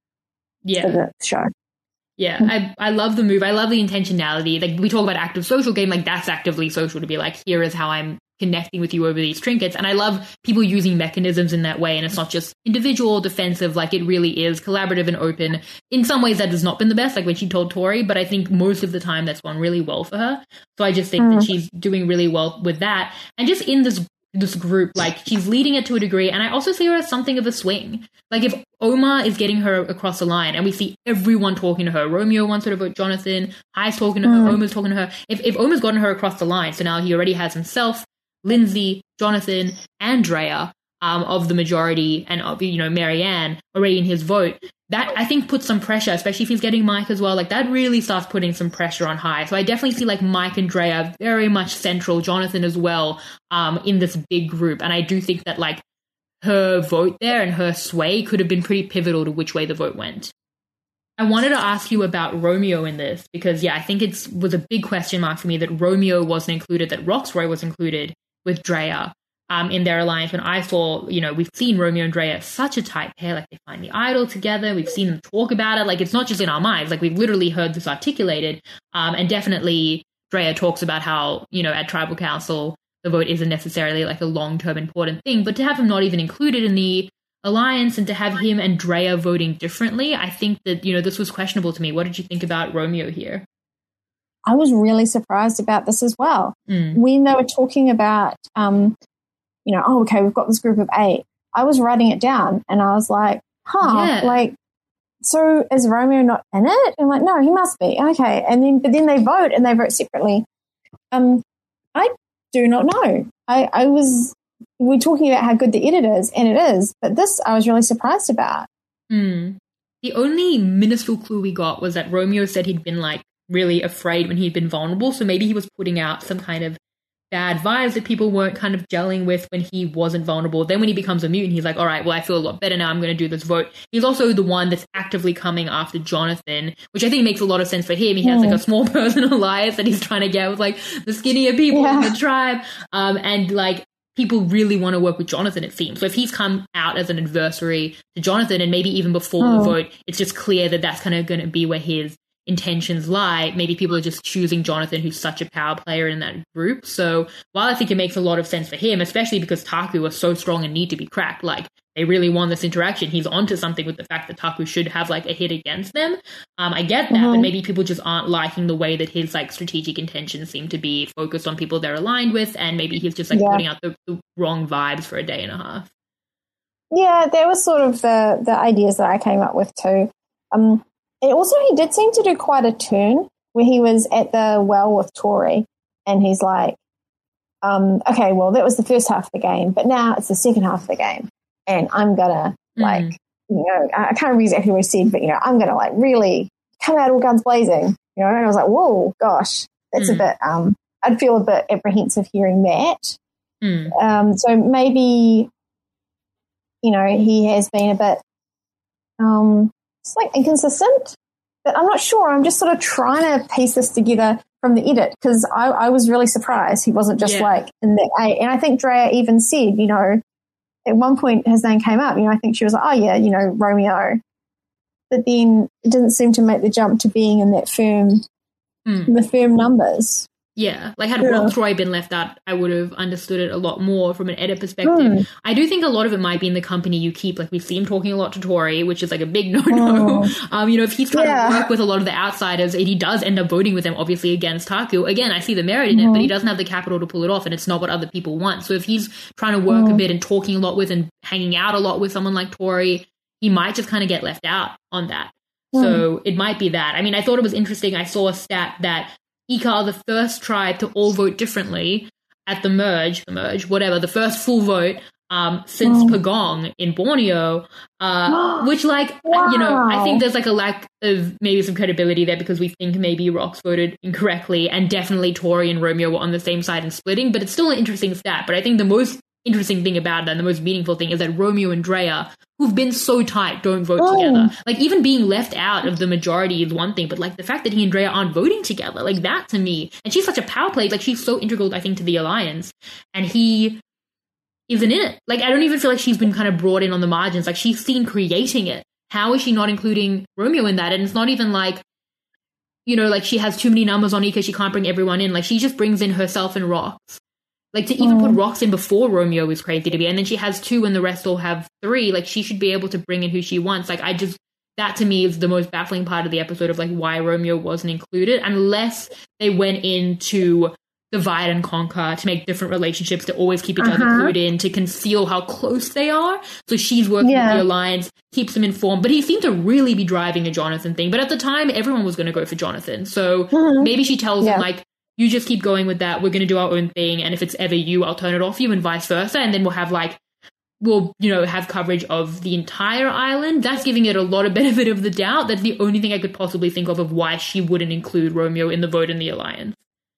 Yeah, for the show. Yeah, I I love the move. I love the intentionality. Like we talk about active social game, like that's actively social to be like, here is how I'm connecting with you over these trinkets. And I love people using mechanisms in that way. And it's not just individual defensive, like it really is collaborative and open. In some ways that has not been the best, like when she told Tori, but I think most of the time that's gone really well for her. So I just think mm. that she's doing really well with that. And just in this this group, like she's leading it to a degree. And I also see her as something of a swing. Like if Omar is getting her across the line and we see everyone talking to her, Romeo wants her to vote Jonathan, High's talking to her, mm. Omar's talking to her. If, if Omar's gotten her across the line, so now he already has himself, Lindsay, Jonathan, and Drea um, of the majority and of, you know, Marianne already in his vote. That, I think, puts some pressure, especially if he's getting Mike as well. Like, that really starts putting some pressure on High. So I definitely see, like, Mike and Drea very much central, Jonathan as well, um, in this big group. And I do think that, like, her vote there and her sway could have been pretty pivotal to which way the vote went. I wanted to ask you about Romeo in this because, yeah, I think it was a big question mark for me that Romeo wasn't included, that Roxroy was included with Drea um, in their alliance. When I saw, you know, we've seen Romeo and Drea such a tight pair, like they find the idol together, we've seen them talk about it, like it's not just in our minds, like we've literally heard this articulated, um, and definitely Drea talks about how, you know, at Tribal Council, the vote isn't necessarily like a long-term important thing, but to have him not even included in the alliance and to have him and Drea voting differently, I think that, you know, this was questionable to me. What did you think about Romeo here? I was really surprised about this as well. Mm. When they were talking about, um, you know, oh, okay, we've got this group of eight. I was writing it down and I was like, huh, yeah. like, so is Romeo not in it? I'm like, no, he must be. Okay. And then, but then they vote and they vote separately. Um, I do not know. I, I was, we're talking about how good the edit is, and it is, but this I was really surprised about. Mm. The only minuscule clue we got was that Romeo said he'd been like really afraid when he'd been vulnerable, so maybe he was putting out some kind of bad vibes that people weren't kind of gelling with when he wasn't vulnerable. Then when he becomes a mutant, he's like, all right, well, I feel a lot better now, I'm going to do this vote. He's also the one that's actively coming after Jonathan, which I think makes a lot of sense for him. He has like a small personal alliance that he's trying to get with like the skinnier people yeah. in the tribe, um, and like people really want to work with Jonathan, it seems. So if he's come out as an adversary to Jonathan, and maybe even before oh. the vote, it's just clear that that's kind of going to be where his intentions lie. Maybe people are just choosing Jonathan, who's such a power player in that group. So while I think it makes a lot of sense for him, especially because Taku are so strong and need to be cracked, like they really want this interaction. He's onto something with the fact that Taku should have like a hit against them. Um, I get that, mm-hmm. but maybe people just aren't liking the way that his like strategic intentions seem to be focused on people they're aligned with, and maybe he's just like yeah. putting out the, the wrong vibes for a day and a half. Yeah, there was sort of the the ideas that I came up with too. Um, and also, he did seem to do quite a turn where he was at the well with Tori, and he's like, um, "Okay, well, that was the first half of the game, but now it's the second half of the game, and I'm gonna mm. like, you know, I can't remember exactly what he said, but you know, I'm gonna like really come out all guns blazing, you know." And I was like, "Whoa, gosh, that's mm. a bit." Um, I'd feel a bit apprehensive hearing that. Mm. Um, so maybe, you know, he has been a bit, um, it's like inconsistent, but I'm not sure. I'm just sort of trying to piece this together from the edit, because I, I was really surprised he wasn't just yeah. like in the eight. And I think Drea even said, you know, at one point his name came up, you know, I think she was like, oh yeah, you know, Romeo. But then it didn't seem to make the jump to being in that firm, mm. the firm numbers. Yeah, like had yeah. Roxroy been left out, I would have understood it a lot more from an edit perspective. Mm. I do think a lot of it might be in the company you keep. Like we see him talking a lot to Tori, which is like a big no-no. Oh. Um, you know, if he's trying yeah. to work with a lot of the outsiders, and he does end up voting with them, obviously against Taku. Again, I see the merit in mm. it, but he doesn't have the capital to pull it off, and it's not what other people want. So if he's trying to work mm. a bit and talking a lot with and hanging out a lot with someone like Tori, he might just kind of get left out on that. Mm. So it might be that. I mean, I thought it was interesting. I saw a stat that Ika are the first tribe to all vote differently at the merge, the merge, whatever, the first full vote um, since Oh. Pagong in Borneo, uh, which, like, you know, I think there's, like, a lack of maybe some credibility there because we think maybe Rox voted incorrectly and definitely Tori and Romeo were on the same side and splitting, but it's still an interesting stat. But I think the most interesting thing about it and the most meaningful thing is that Romeo and Drea, who've been so tight, don't vote Oh. together. Like, even being left out of the majority is one thing, but, like, the fact that he and Drea aren't voting together, like, that to me, and she's such a power play, like, she's so integral, I think, to the alliance, and he isn't in it. Like, I don't even feel like she's been kind of brought in on the margins. Like, she's seen creating it. How is she not including Romeo in that? And it's not even like, you know, like, she has too many numbers on Ika, she can't bring everyone in. Like, she just brings in herself and Rox. Like, to even put Rox in before Romeo is crazy to me. And then she has two and the rest all have three. Like, she should be able to bring in who she wants. Like, I just, that to me is the most baffling part of the episode of, like, why Romeo wasn't included. Unless they went in to divide and conquer, to make different relationships, to always keep each Uh-huh. other clued in, to conceal how close they are. So she's working Yeah. with the alliance, keeps them informed. But he seemed to really be driving a Jonathan thing. But at the time, everyone was going to go for Jonathan. So Mhm. maybe she tells Yeah. him, like, you just keep going with that. We're going to do our own thing. And if it's ever you, I'll turn it off you and vice versa. And then we'll have like, we'll, you know, have coverage of the entire island. That's giving it a lot of benefit of the doubt. That's the only thing I could possibly think of of why she wouldn't include Romeo in the vote in the alliance.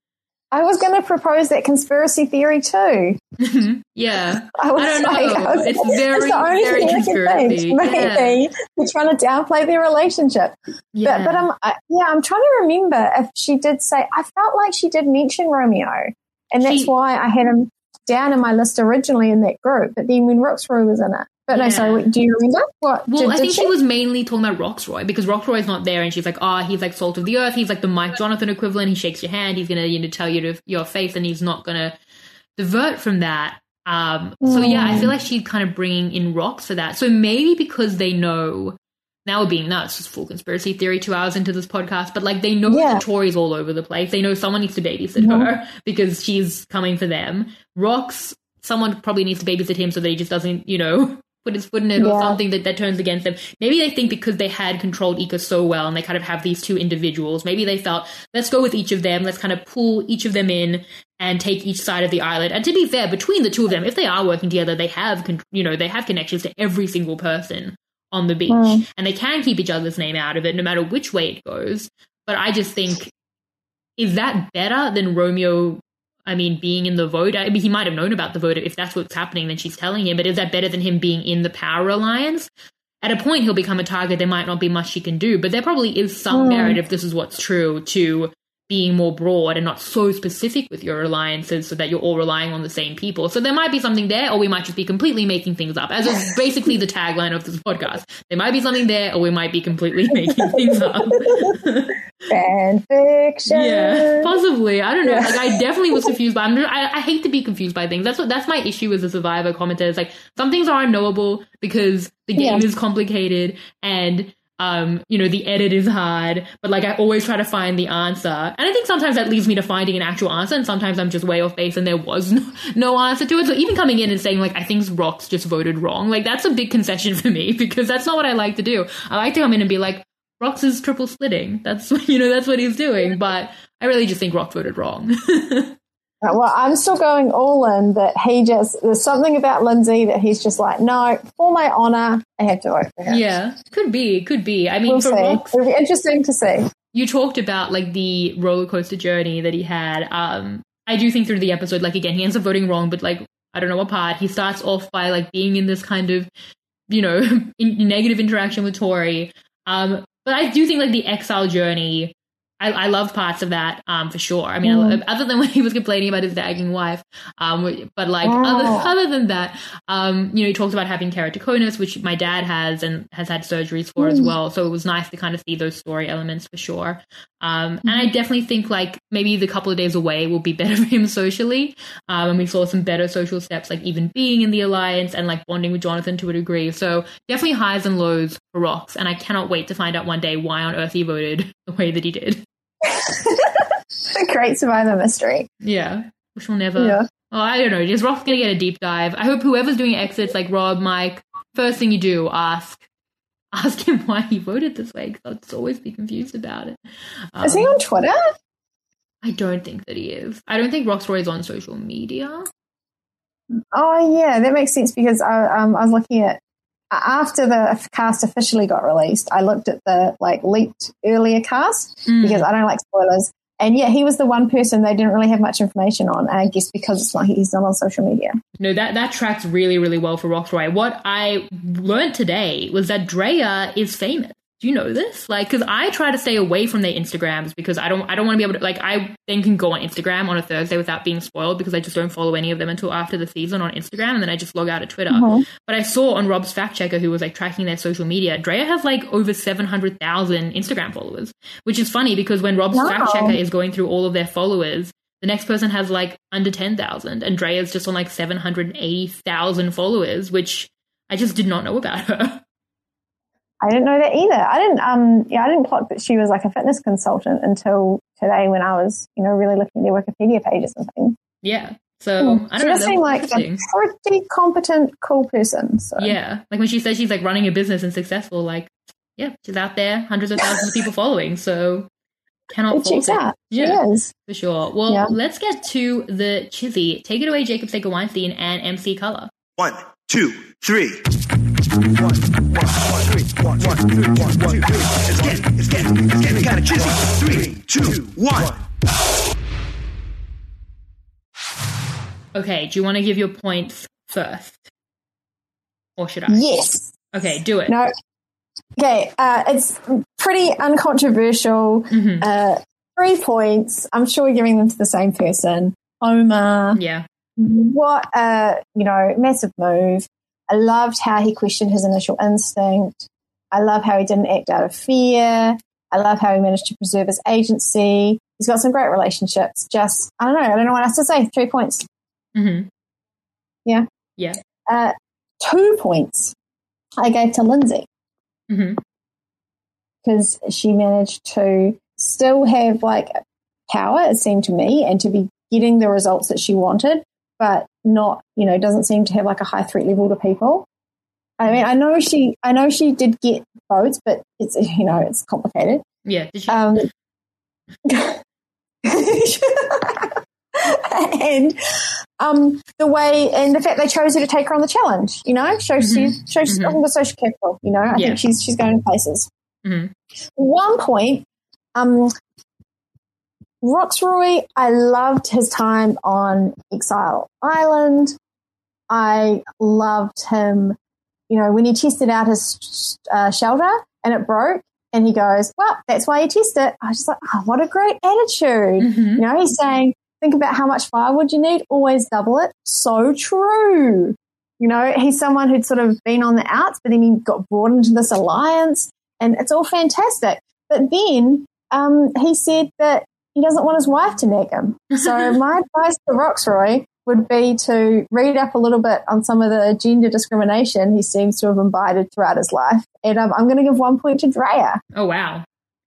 I was going to propose that conspiracy theory too. Yeah. I, was I don't know. like, I was- It's very, the only very thing I could conspiracy. think. Maybe Yeah. they're trying to downplay their relationship. Yeah. But, but I'm, I, yeah, I'm trying to remember if she did say, I felt like she did mention Romeo. And that's She- why I had him down in my list originally in that group. But then when Roxroy was in it. But no, Yeah. sorry, wait, do you remember? What? Well, did, I did think she? she was mainly talking about Roxroy because Roxroy's not there, and she's like, "Oh, he's like salt of the earth. He's like the Mike Jonathan equivalent. He shakes your hand. He's gonna, you know, tell you to your face, and he's not gonna divert from that." Um, so yeah, I feel like she's kind of bringing in Rox for that. So maybe because they know now we're being nuts, just full conspiracy theory. Two hours into this podcast, but like they know Yeah. the Tory's all over the place. They know someone needs to babysit Mhm. her because she's coming for them. Rox, someone probably needs to babysit him so that he just doesn't, you know, put his foot in it or Yeah. something that, that turns against them. Maybe they think because they had controlled Ika so well and they kind of have these two individuals, maybe they felt, let's go with each of them, let's kind of pull each of them in and take each side of the island. And to be fair, between the two of them, if they are working together, they have, con- you know, they have connections to every single person on the beach. Mm. And they can keep each other's name out of it no matter which way it goes. But I just think, is that better than Romeo, I mean, being in the vote? I mean, he might have known about the vote. If that's what's happening, then she's telling him. But is that better than him being in the power alliance? At a point, he'll become a target. There might not be much she can do. But there probably is some Mm. merit, if this is what's true, to being more broad and not so specific with your alliances so that you're all relying on the same people. So there might be something there, or we might just be completely making things up, as is basically the tagline of this podcast. There might be something there, or we might be completely making things up. Fan fiction. Yeah, possibly. I don't know. Yeah. Like, I definitely was confused by. I'm, I, I hate to be confused by things. That's what. That's my issue as a Survivor commentator. It's like some things are unknowable because the game Yeah. is complicated and um, you know, the edit is hard. But like, I always try to find the answer, and I think sometimes that leads me to finding an actual answer, and sometimes I'm just way off base and there was no, no answer to it. So even coming in and saying like, I think Rox just voted wrong, like that's a big concession for me because that's not what I like to do. I like to come in and be like, Rox is triple splitting. That's, you know, that's what he's doing. But I really just think Rox voted wrong. Well, I'm still going all in that he just, there's something about Lindsay that he's just like, no, for my honour, I have to vote for him. Yeah, could be, could be. I mean, We'll for see. Rox, It'll be interesting to see. you talked about like the roller coaster journey that he had. Um, I do think through the episode, like again, he ends up voting wrong, but like, I don't know what part. He starts off by like being in this kind of, you know, in, negative interaction with Tori. Um, but I do think like the exile journey, I, I love parts of that, um, for sure. I mean, Mm. I, other than when he was complaining about his nagging wife, um, but like Oh. other other than that, um, you know, he talked about having keratoconus, which my dad has and has had surgeries for as Mm. well. So it was nice to kind of see those story elements for sure. Um, and I definitely think like maybe the couple of days away will be better for him socially. Um, and we saw some better social steps, like even being in the alliance and like bonding with Jonathan to a degree. So definitely highs and lows for Rox. And I cannot wait to find out one day why on earth he voted the way that he did. A great Survivor mystery. Yeah, which will never. Yeah. Oh, I don't know. Is Rox gonna get a deep dive? I hope whoever's doing exits, like Rob, Mike, first thing you do, ask, ask him why he voted this way. Because I'll just always be confused about it. Um, Is he on Twitter? I don't think that he is. I don't think Roxroy is on social media. Oh, yeah, that makes sense because I, um, I was looking at, after the cast officially got released, I looked at the like leaked earlier cast Mm. because I don't like spoilers. And yeah, he was the one person they didn't really have much information on. I guess because it's not he's not on social media. No, that, that tracks really, really well for Roxroy. What I learned today was that Drea is famous. Do you know this? Like, because I try to stay away from their Instagrams because I don't, I don't want to be able to, like, I then can go on Instagram on a Thursday without being spoiled because I just don't follow any of them until after the season on Instagram, and then I just log out of Twitter. Mhm. But I saw on Rob's fact checker, who was like tracking their social media, Drea has like over seven hundred thousand Instagram followers, which is funny because when Rob's Wow. fact checker is going through all of their followers, the next person has like under ten thousand, and Drea's just on like seven hundred eighty thousand followers, which I just did not know about her. I didn't know that either. I didn't. Um, yeah, I didn't clock that she was like a fitness consultant until today when I was, you know, really looking at their Wikipedia pages and things. Yeah. So Mm. I She don't know. does that seem was like a interesting. pretty competent, cool person. So. Yeah, like when she says she's like running a business and successful, like yeah, she's out there, hundreds of thousands of people following, so cannot It fault checks it. out. She Yeah, is. for sure. Well, Yeah. let's get to the chizzy. Take it away, Jacob Sager Weinstein and M C Color. One, two, three. One, one, one, three, one, one, three, one, one, two, three. It's getting, it's getting, it's getting kind of chizzy. Three, two, one. Okay, do you want to give your points first, or should I? Yes. Okay, do it. No. Okay. Uh, it's pretty uncontroversial. Mhm. Uh, three points. I'm sure we're giving them to the same person. Omar. Yeah. What a, you know, massive move. I loved how he questioned his initial instinct. I love how he didn't act out of fear. I love how he managed to preserve his agency. He's got some great relationships. Just, I don't know. I don't know what else to say. Three points. Mm-hmm. Yeah. Yeah. Uh, two points I gave to Lindsay Mm-hmm. because she managed to still have like power, it seemed to me, and to be getting the results that she wanted, but not, you know, doesn't seem to have like a high threat level to people. I mean, I know she, I know she did get votes, but it's, you know, it's complicated. Yeah. Did she? Um, and um, the way and the fact they chose her to take her on the challenge, you know, shows Mhm. she's shows she's Mhm. got the social capital. You know, I Yeah. think she's she's going places. Mhm. One point, um, Roxroy, I loved his time on Exile Island. I loved him, you know, when he tested out his uh, shelter and it broke, and he goes, well, that's why you test it. I was just like, oh, what a great attitude. Mhm. You know, he's saying, think about how much firewood you need, always double it. So true. You know, he's someone who'd sort of been on the outs, but then he got brought into this alliance, and it's all fantastic. But then um, he said that he doesn't want his wife to nag him. So my advice to Roxroy would be to read up a little bit on some of the gender discrimination he seems to have imbibed throughout his life. And um, I'm going to give one point to Drea. Oh, wow.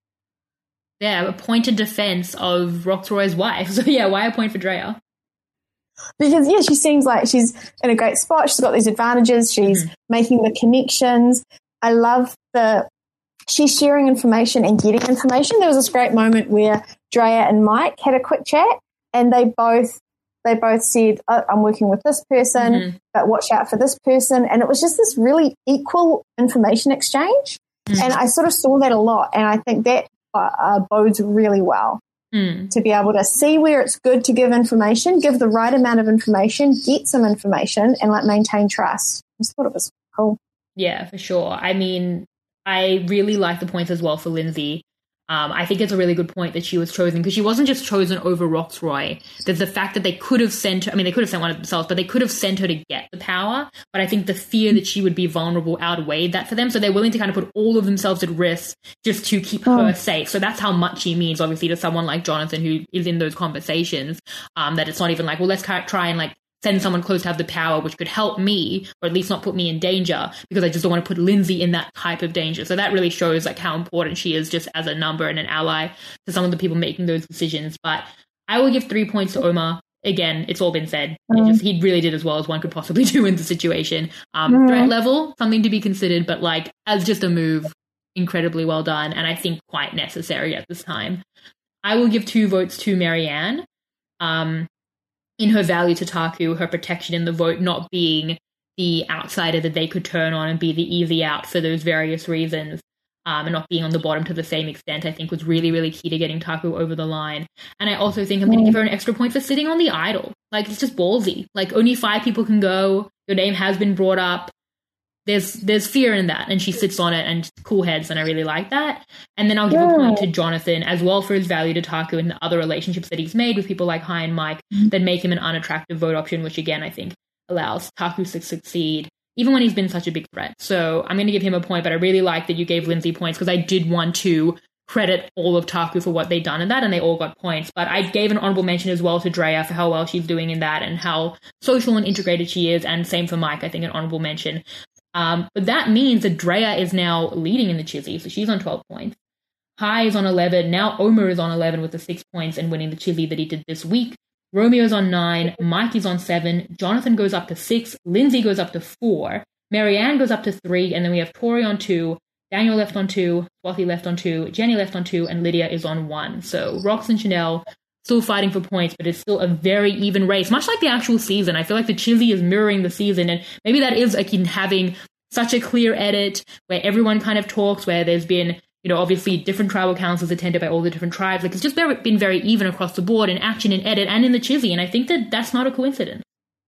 Yeah, a pointed defense of Roxroy's wife. So yeah, why a point for Drea? Because, yeah, she seems like she's in a great spot. She's got these advantages. She's Mm-hmm. making the connections. I love the, she's sharing information and getting information. There was this great moment where Drea and Mike had a quick chat, and they both, they both said, oh, I'm working with this person, Mhm. but watch out for this person. And it was just this really equal information exchange. Mhm. And I sort of saw that a lot. And I think that uh, uh, bodes really well. Mm. To be able to see where it's good to give information, give the right amount of information, get some information, and like maintain trust. I just thought it was cool. Yeah, for sure. I mean, I really like the points as well for Lindsay. Um, I think it's a really good point that she was chosen because she wasn't just chosen over Roxroy. There's the fact that they could have sent her, I mean, they could have sent one of themselves, but they could have sent her to get the power. But I think the fear that she would be vulnerable outweighed that for them. So they're willing to kind of put all of themselves at risk just to keep Oh. her safe. So that's how much she means, obviously, to someone like Jonathan who is in those conversations, um, that it's not even like, well, let's try and like send someone close to have the power, which could help me, or at least not put me in danger, because I just don't want to put Lindsay in that type of danger. So that really shows like how important she is just as a number and an ally to some of the people making those decisions. But I will give three points to Omar. Again, it's all been said. Mm. It just, he really did as well as one could possibly do in the situation. Um, Mm. Threat level, something to be considered, but like as just a move, incredibly well done, and I think quite necessary at this time. I will give two votes to Marianne. Um, in her value to Taku, her protection in the vote not being the outsider that they could turn on and be the easy out for those various reasons. Um, and not being on the bottom to the same extent, I think was really, really key to getting Taku over the line. And I also think I'm going to give her an extra point for sitting on the idol. Like, it's just ballsy. Like, only five people can go. Your name has been brought up. There's there's fear in that, and she sits on it, and cool heads, and I really like that. And then I'll give yeah. a point to Jonathan as well for his value to Taku and the other relationships that he's made with people like Hai and Mike mm-hmm. that make him an unattractive vote option, which again, I think allows Taku to succeed, even when he's been such a big threat. So I'm going to give him a point, but I really like that you gave Lindsay points because I did want to credit all of Taku for what they'd done in that, and they all got points. But I gave an honorable mention as well to Drea for how well she's doing in that and how social and integrated she is, and same for Mike, I think an honorable mention. Um, but that means that Drea is now leading in the Chizzy, so she's on twelve points. Hai is on eleven. Now Omar is on eleven with the six points and winning the Chizzy that he did this week. Romeo's on nine. Mike is on seven. Jonathan goes up to six. Lindsay goes up to four. Marianne goes up to three. And then we have Tori on two. Daniel left on two. Swathi left on two. Jenny left on two. And Lydia is on one. So Rox and Chanel still fighting for points, but it's still a very even race, much like the actual season. I feel like the Chizzy is mirroring the season, and maybe that is like in having such a clear edit where everyone kind of talks, where there's been, you know, obviously different tribal councils attended by all the different tribes. Like, it's just very, been very even across the board in action and edit and in the Chizzy, and I think that that's not a coincidence.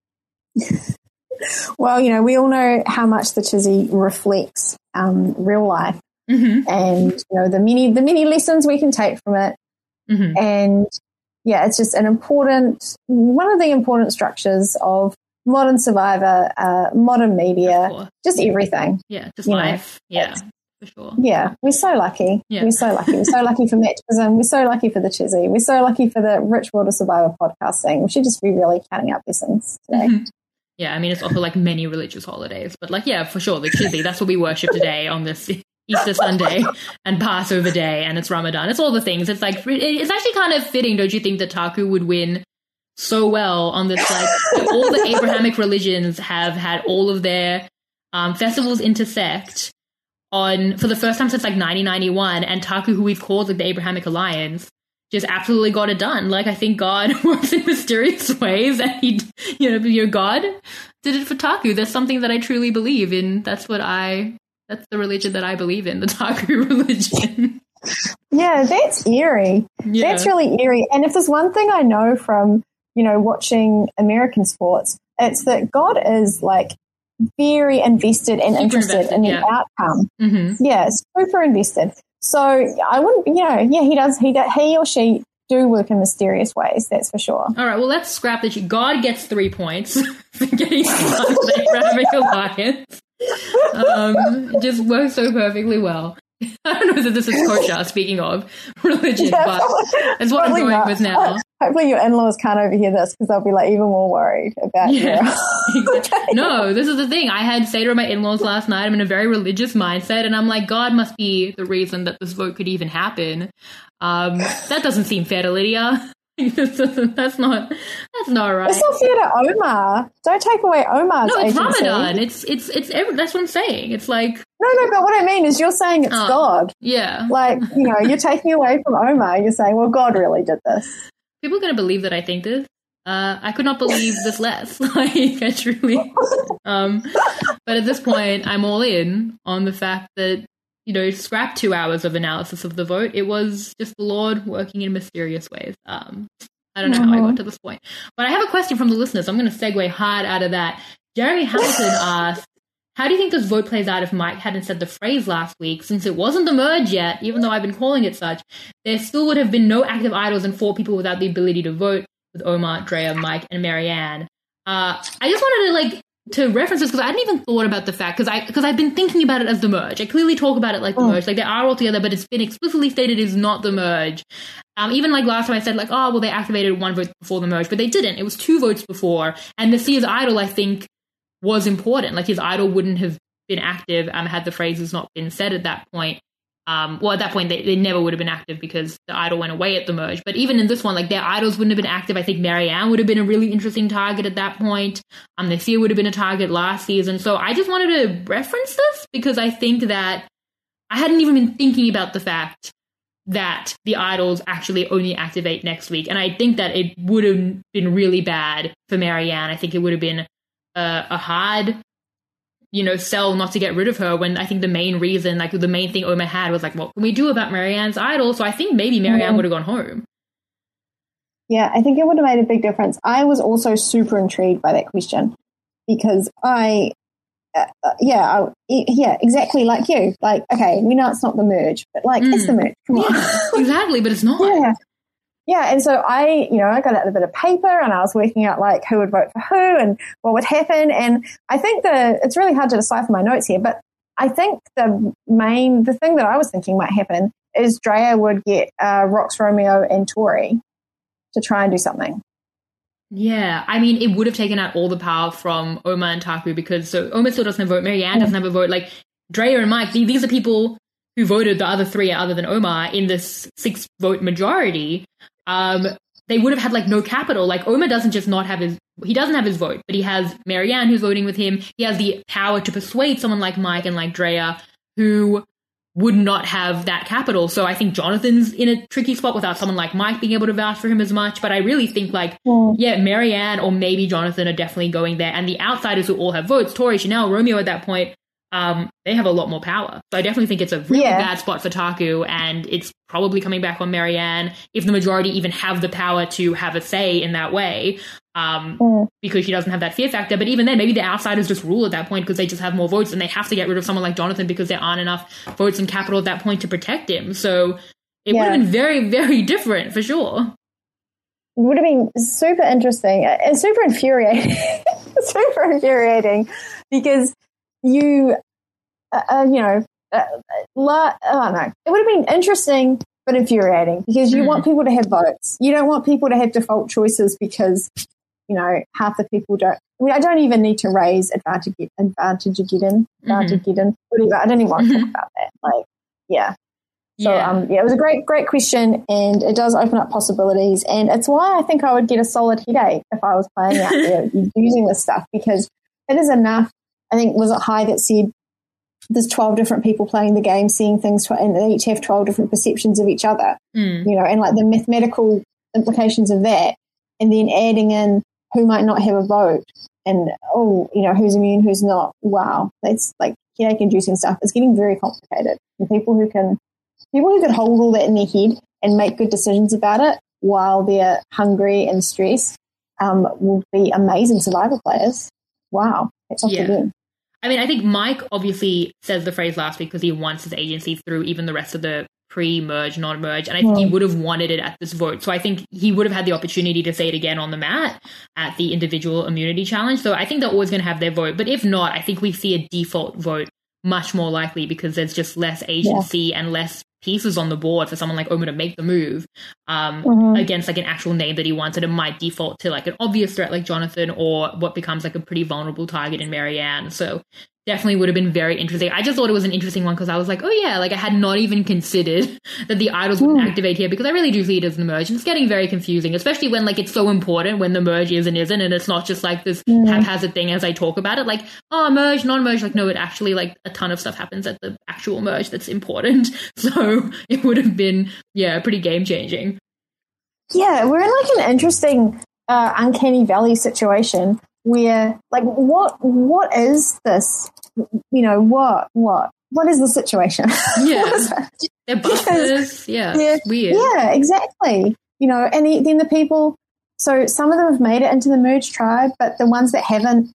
Well, you know, we all know how much the Chizzy reflects um, real life, mm-hmm. and you know the many the many lessons we can take from it, mm-hmm. and yeah, it's just an important one of the important structures of modern Survivor, uh, modern media, just everything. Yeah, just life. Know. Yeah, for sure. Yeah, we're so lucky. Yeah. We're so lucky. We're so lucky for Matchism. We're so lucky for the Chizzy. We're so lucky for the Rich World of Survivor podcasting. We should just be really counting up lessons today. Mm-hmm. Yeah, I mean, it's also like many religious holidays, but like, yeah, for sure, the Chizzy, that's what we worship today on this Easter Sunday and Passover Day, and it's Ramadan. It's all the things. It's like, it's actually kind of fitting, don't you think, that Taku would win so well on this, like, all the Abrahamic religions have had all of their um, festivals intersect on, for the first time since like nineteen ninety-one, and Taku, who we've called like the Abrahamic Alliance, just absolutely got it done. Like, I think God works in mysterious ways, and he, you know, your God did it for Taku. That's something that I truly believe in. That's what I, that's the religion that I believe in, the Taku religion. Yeah, that's eerie. Yeah. That's really eerie. And if there's one thing I know from, you know, watching American sports, it's that God is like very invested and super interested invested, in the yeah. outcome. Mm-hmm. Yeah, super invested. So I wouldn't, you know, yeah, he does, he does, he or she do work in mysterious ways, that's for sure. All right, well, let's scrap that. God gets three points for getting started with the Abrahamic Alliance. Um, it just works so perfectly well. I don't know if this is kosher, speaking of religion, yeah, but that's what I'm going not. with now. Hopefully your in-laws can't overhear this because they'll be like even more worried about yeah. you. Exactly. No, this is the thing. I had Seder with my in-laws last night. I'm in a very religious mindset, and I'm like, God must be the reason that this vote could even happen. Um, that doesn't seem fair to Lydia. that's not that's not right. It's not fair to Omar. Don't take away Omar's No, it's agency. Ramadan. It's it's it's every, that's what I'm saying. It's like no, no. But what I mean is, you're saying it's uh, God. Yeah, like you know, you're taking away from Omar. You're saying, well, God really did this. People are going to believe that I think this. Uh, I could not believe this less. Like, I truly. Um, but at this point, I'm all in on the fact that, you know, scrap two hours of analysis of the vote. It was just the Lord working in mysterious ways. Um, I don't know mm-hmm. how I got to this point. But I have a question from the listeners. I'm going to segue hard out of that. Jeremy Hamilton asked, how do you think this vote plays out if Mike hadn't said the phrase last week? Since it wasn't the merge yet, even though I've been calling it such, there still would have been no active idols and four people without the ability to vote, with Omar, Drea, Mike, and Marianne. Uh, I just wanted to, like, to reference this because I hadn't even thought about the fact, because I, because I've been thinking about it as the merge. I clearly talk about it like the mm. merge. Like, they are all together, but it's been explicitly stated is not the merge. Um, even, like, last time I said, like, oh, well, they activated one vote before the merge, but they didn't. It was two votes before. And the Seer's idol, I think, was important. Like, his idol wouldn't have been active um, had the phrases not been said at that point. Um, well, at that point, they, they never would have been active because the idol went away at the merge. But even in this one, like, their idols wouldn't have been active. I think Marianne would have been a really interesting target at that point. Um, the Seer would have been a target last season. So I just wanted to reference this because I think that I hadn't even been thinking about the fact that the idols actually only activate next week. And I think that it would have been really bad for Marianne. I think it would have been a, a hard, you know, sell not to get rid of her, when I think the main reason, like the main thing Omar had was like, what can we do about Marianne's idol? So I think maybe Marianne mm-hmm. would have gone home. Yeah, I think it would have made a big difference. I was also super intrigued by that question because I, uh, uh, yeah, I, yeah, exactly like you. Like, okay, we know it's not the merge, but like, mm. it's the merge. Come on. Yeah, exactly, but it's not. Yeah. Yeah, and so I, you know, I got out a bit of paper and I was working out like who would vote for who and what would happen. And I think the, it's really hard to decipher my notes here, but I think the main, the thing that I was thinking might happen is Drea would get uh, Rox, Romeo and Tori to try and do something. Yeah, I mean, it would have taken out all the power from Omar and Taku because so Omar still doesn't have a vote, Marianne mm. doesn't have a vote. Like Drea and Mike, these are people who voted the other three other than Omar in this six vote majority. Um, they would have had like no capital. Like Omar doesn't just not have his, he doesn't have his vote, but he has Marianne who's voting with him. He has the power to persuade someone like Mike and like Drea who would not have that capital. So I think Jonathan's in a tricky spot without someone like Mike being able to vouch for him as much. But I really think like, mm. yeah, Marianne or maybe Jonathan are definitely going there. And the outsiders who all have votes, Tori, Chanel, Romeo at that point, um, they have a lot more power. So I definitely think it's a really yeah. bad spot for Taku, and it's probably coming back on Marianne if the majority even have the power to have a say in that way, um, mm. because she doesn't have that fear factor. But even then, maybe the outsiders just rule at that point because they just have more votes and they have to get rid of someone like Jonathan because there aren't enough votes and capital at that point to protect him. So it yeah. would have been very, very different for sure. It would have been super interesting and super infuriating. super infuriating because you, uh, uh, you know, uh, la- I don't know. It would have been interesting but infuriating because you mm. want people to have votes. You don't want people to have default choices because, you know, half the people don't. I mean, I don't even need to raise advantage, advantage again, advantage mm-hmm. again, whatever. I don't even want to talk about that. Like, yeah. So, yeah. um, yeah, it was a great, great question, and it does open up possibilities. And it's why I think I would get a solid headache if I was playing out there using this stuff, because it is enough. I think, was it High that said there's twelve different people playing the game, seeing things, tw- and they each have twelve different perceptions of each other, mm. you know, and like the mathematical implications of that, and then adding in who might not have a vote, and, oh, you know, who's immune, who's not. Wow, that's like headache-inducing stuff. It's getting very complicated. And people who can, people who can hold all that in their head and make good decisions about it while they're hungry and stressed um, will be amazing Survivor players. Wow, that's off yeah. to them. I mean, I think Mike obviously says the phrase last week because he wants his agency through even the rest of the pre-merge, non-merge, and I think mm. he would have wanted it at this vote. So I think he would have had the opportunity to say it again on the mat at the individual immunity challenge. So I think they're always going to have their vote. But if not, I think we see a default vote much more likely because there's just less agency yeah. and less pieces on the board for someone like Omar to make the move um, mm-hmm. against like an actual name that he wants, and it might default to like an obvious threat like Jonathan or what becomes like a pretty vulnerable target in Marianne. So definitely would have been very interesting. I just thought it was an interesting one because I was like, oh yeah, like I had not even considered that the idols wouldn't mm. activate here, because I really do see it as the merge. And it's getting very confusing, especially when like it's so important when the merge is and isn't, and it's not just like this mm. haphazard thing as I talk about it, like, oh, merge, non-merge. Like, no, it actually like a ton of stuff happens at the actual merge that's important. So it would have been, yeah, pretty game changing. Yeah, we're in like an interesting uh, uncanny valley situation where like what what is this? You know, what what what is the situation? Yeah, they're busters. Yeah, yeah, weird. Yeah, exactly. You know, and the, then the people. So some of them have made it into the merge tribe, but the ones that haven't,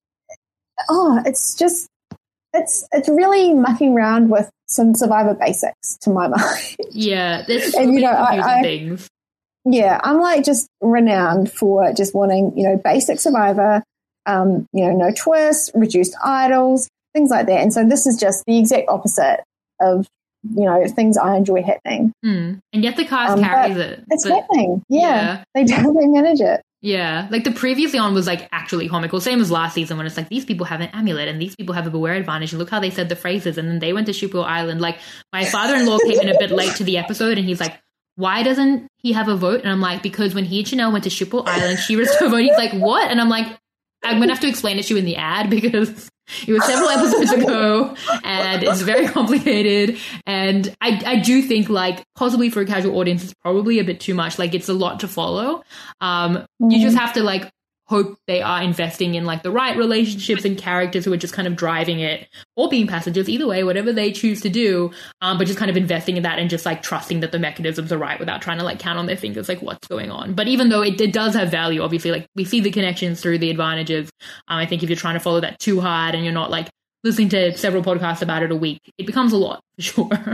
oh, it's just it's it's really mucking around with some Survivor basics to my mind. Yeah, there's so and, many you know, confusing I, I, things. Yeah, I'm like just renowned for just wanting, you know, basic Survivor, um, you know, no twists, reduced idols, things like that. And so this is just the exact opposite of, you know, things I enjoy happening. Mm. And yet the cast um, carries it. It's but, happening. Yeah, yeah. They definitely manage it. Yeah, like the previously on was like actually comical, same as last season when it's like these people have an amulet and these people have a beware advantage and look how they said the phrases, and then they went to Shupo Island. Like my father-in-law came in a bit late to the episode and he's like, why doesn't he have a vote? And I'm like, because when he and Chanel went to Shupo Island, she was to vote. He's like, what? And I'm like, I'm going to have to explain it to you in the ad because It was several episodes ago, and it's very complicated. And I, I do think, like, possibly for a casual audience, it's probably a bit too much. Like, it's a lot to follow. Um, mm. You just have to, like, hope they are investing in, like, the right relationships and characters who are just kind of driving it, or being passengers, either way, whatever they choose to do, um, but just kind of investing in that and just, like, trusting that the mechanisms are right without trying to, like, count on their fingers, like, what's going on. But even though it, it does have value, obviously, like, we see the connections through the advantages. Um, I think if you're trying to follow that too hard and you're not, like, listening to several podcasts about it a week, it becomes a lot, for sure.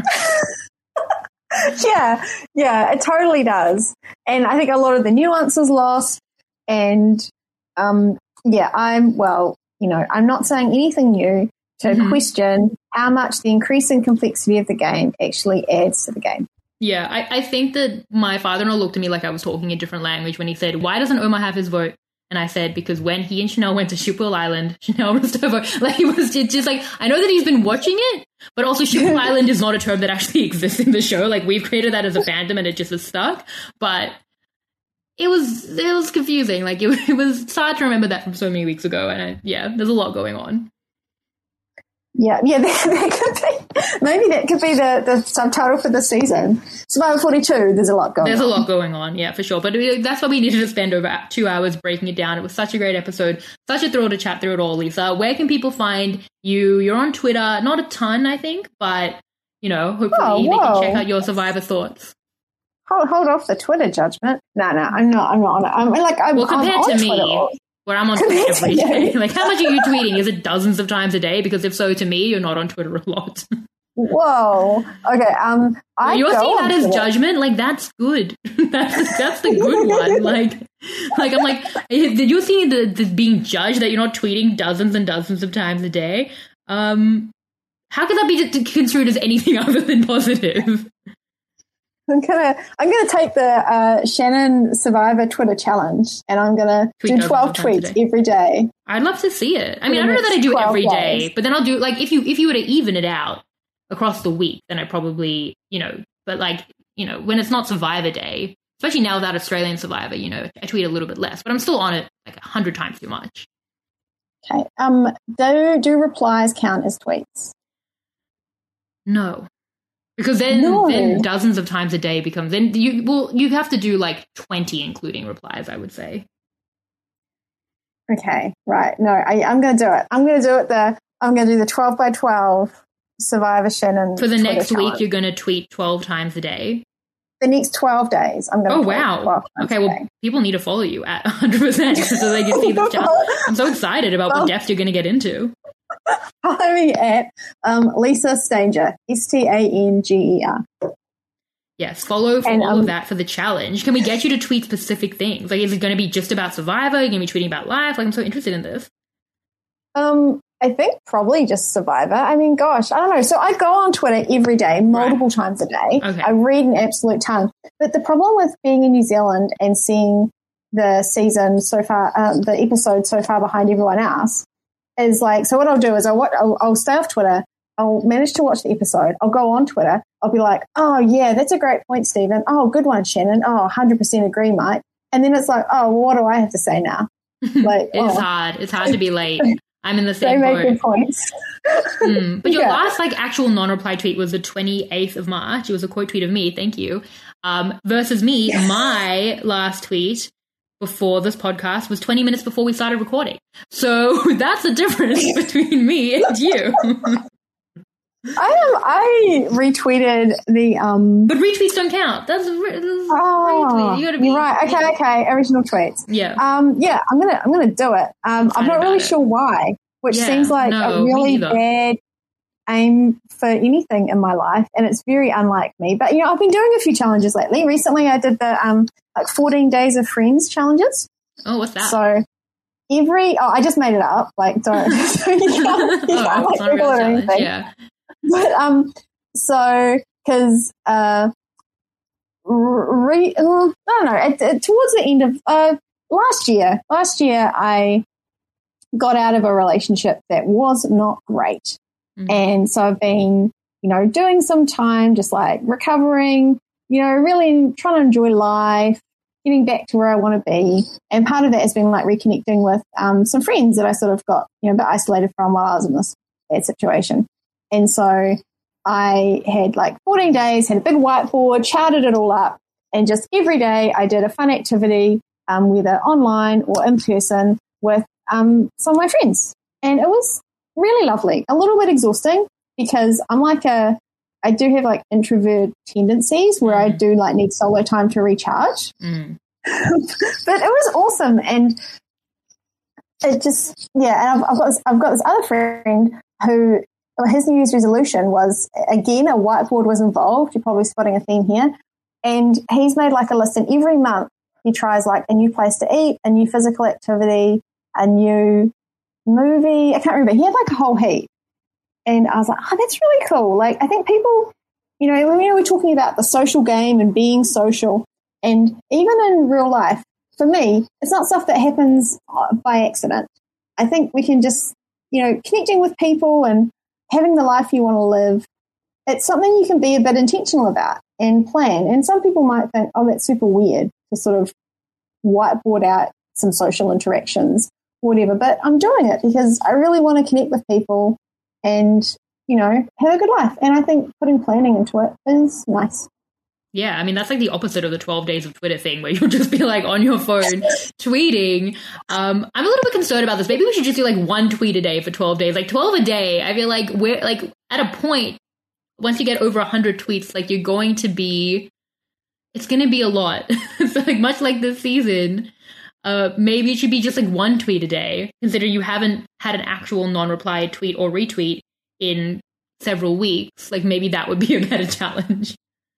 yeah, yeah, it totally does. And I think a lot of the nuance is lost, and Um, yeah, I'm, well, you know, I'm not saying anything new to mm-hmm. question how much the increasing complexity of the game actually adds to the game. Yeah, I, I think that my father-in-law looked at me like I was talking a different language when he said, why doesn't Omar have his vote? And I said, because when he and Chanel went to Shipwell Island, Chanel must have vote. Like, it was just, just like, I know that he's been watching it, but also Shipwell Island is not a term that actually exists in the show. Like, we've created that as a fandom and it just is stuck. But It was it was confusing. Like, it, it was it's hard to remember that from so many weeks ago. And I, yeah, there's a lot going on. Yeah, yeah, that, that could be, maybe that could be the, the subtitle for this season. Survivor forty-two, there's a lot going there's on. There's a lot going on, yeah, for sure. But it, that's why we needed to spend over two hours breaking it down. It was such a great episode. Such a thrill to chat through it all, Lisa. Where can people find you? You're on Twitter. Not a ton, I think, but, you know, hopefully oh, they can check out your Survivor thoughts. Hold, hold off the Twitter judgment. No, no, I'm not. I'm not on it. I'm like, I'm, well, compared I'm on to me, Twitter. Where I'm on Twitter every day. Like, how much are you tweeting? Is it dozens of times a day? Because if so, to me, you're not on Twitter a lot. Whoa. Okay. Um, I well, you're go seeing that as Twitter. Judgment. Like, that's good. that's that's the good one. Like, like I'm like, you're seeing the, the being judged that you're not tweeting dozens and dozens of times a day. Um, how could that be construed as anything other than positive? I'm gonna I'm gonna take the uh, Shannon Survivor Twitter challenge, and I'm gonna Tweet do twelve tweets every day. I'd love to see it. I mean, I don't know that I do it every days. day, but then I'll do, like, if you if you were to even it out across the week, then I probably, you know, but like, you know, when it's not Survivor Day, especially now without Australian Survivor, you know, I tweet a little bit less, but I'm still on it like a hundred times too much. Okay. Um. Do do replies count as tweets? No. Because then, no. then dozens of times a day becomes, then you well you have to do like twenty including replies, I would say. Okay, right. No, I, I'm going to do it. I'm going to do it. The I'm going to do the twelve by twelve Survivor Shannon. For the Twitter next challenge. week, you're going to tweet twelve times a day. The next twelve days, I'm going to. Oh wow! Okay, well, people need to follow you at one hundred percent so they can see this challenge. I'm so excited about well, what depth you're going to get into. Follow me at um, Lisa Stanger, S T A N G E R. Yes, follow for and, all um, of that for the challenge. Can we get you to tweet specific things? Like, is it going to be just about Survivor? Are you going to be tweeting about life? Like, I'm so interested in this. Um, I think probably just Survivor. I mean, gosh, I don't know. So I go on Twitter every day, multiple right. times a day. Okay. I read an absolute ton. But the problem with being in New Zealand and seeing the season so far, uh, the episode so far behind everyone else, is like, so what I'll do is I'll, I'll, I'll stay off Twitter. I'll manage to watch the episode. I'll go on Twitter. I'll be like, oh, yeah, that's a great point, Stephen. Oh, good one, Shannon. Oh, one hundred percent agree, Mike. And then it's like, oh, well, what do I have to say now? Like, it's oh. hard. It's hard to be late. I'm in the same boat. They make good points. mm. But your yeah. last like actual non-reply tweet was the twenty-eighth of March. It was a quote tweet of me. Thank you. Um, versus me, my last tweet before this podcast was twenty minutes before we started recording. So that's the difference between me and you. I am. I retweeted the. Um, but retweets don't count. That's, that's oh, retweet. You gotta be, you're right. Okay, yeah. okay. Original tweets. Yeah. Um. Yeah. I'm gonna. I'm gonna do it. Um. I'm not really it. sure why, which yeah, seems like no, a really bad aim for anything in my life, and it's very unlike me. But you know, I've been doing a few challenges lately. Recently, I did the um like fourteen days of Friends challenges. Oh, what's that? So. Every oh, I just made it up. Like, don't. you can't, you oh, can't it's not a real challenge. Yeah. But um, so because uh, re, uh, I don't know. At, at, towards the end of uh last year, last year I got out of a relationship that was not great, mm-hmm. and so I've been, you know, doing some time just like recovering, you know, really trying to enjoy life, getting back to where I want to be. And part of that has been like reconnecting with um, some friends that I sort of got, you know, a bit isolated from while I was in this bad situation. And so I had like fourteen days, had a big whiteboard, charted it all up, and just every day I did a fun activity, um, whether online or in person, with um, some of my friends. And it was really lovely, a little bit exhausting because I'm like a, I do have like introvert tendencies where I do like need solo time to recharge. Mm. But it was awesome. And it just, yeah, and I've, I've got this, I've got this other friend who, his New Year's resolution was, again, a whiteboard was involved. You're probably spotting a theme here. And he's made like a list, and every month he tries like a new place to eat, a new physical activity, a new movie. I can't remember. He had like a whole heap. And I was like, oh, that's really cool. Like, I think people, you know, when we were talking about the social game and being social, and even in real life, for me, it's not stuff that happens by accident. I think we can just, you know, connecting with people and having the life you want to live, it's something you can be a bit intentional about and plan. And some people might think, oh, that's super weird to sort of whiteboard out some social interactions, whatever. But I'm doing it because I really want to connect with people and, you know, have a good life. And I think putting planning into it is nice. Yeah, I mean, that's like the opposite of the twelve days of Twitter thing where you'll just be like on your phone tweeting. Um, I'm a little bit concerned about this. Maybe we should just do like one tweet a day for twelve days. Like twelve a day, I feel like we're like at a point, once you get over one hundred tweets, like you're going to be, it's going to be a lot. So like much like this season, uh, maybe it should be just like one tweet a day, considering you haven't had an actual non-reply tweet or retweet in several weeks. Like maybe that would be a better challenge.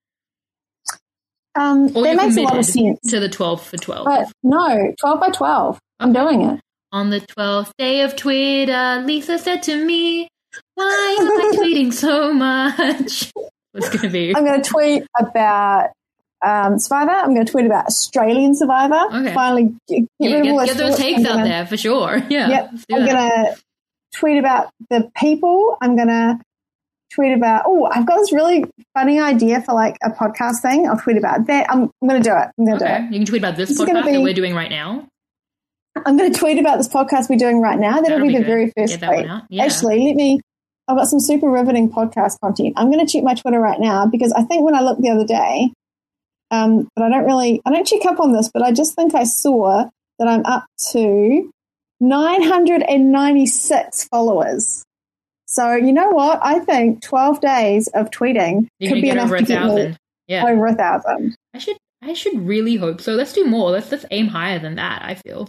Um, that makes a lot of sense. To the twelve for twelve. But no, twelve by twelve. Okay. I'm doing it. On the twelfth day of Twitter, Lisa said to me, why am I tweeting so much? What's going to be? I'm going to tweet about um, Survivor. I'm going to tweet about Australian Survivor. Okay. Finally get, get yeah, rid get, of all get those takes out there for sure. Yeah. Yep. I'm going to tweet about the people. I'm going to tweet about, oh, I've got this really funny idea for like a podcast thing. I'll tweet about that. I'm, I'm going to do it. I'm going to okay. do it. You can tweet about this, this podcast be, that we're doing right now. I'm going to tweet about this podcast we're doing right now. That'll, That'll be, be the good. very first tweet. Yeah. Actually, let me, I've got some super riveting podcast content. I'm going to check my Twitter right now because I think when I looked the other day, um, but I don't really, I don't check up on this, but I just think I saw that I'm up to nine hundred ninety-six followers. So you know what? I think twelve days of tweeting you could be enough over to a get thousand. me Yeah, over a thousand. I should, I should really hope so. Let's do more. Let's let's aim higher than that. I feel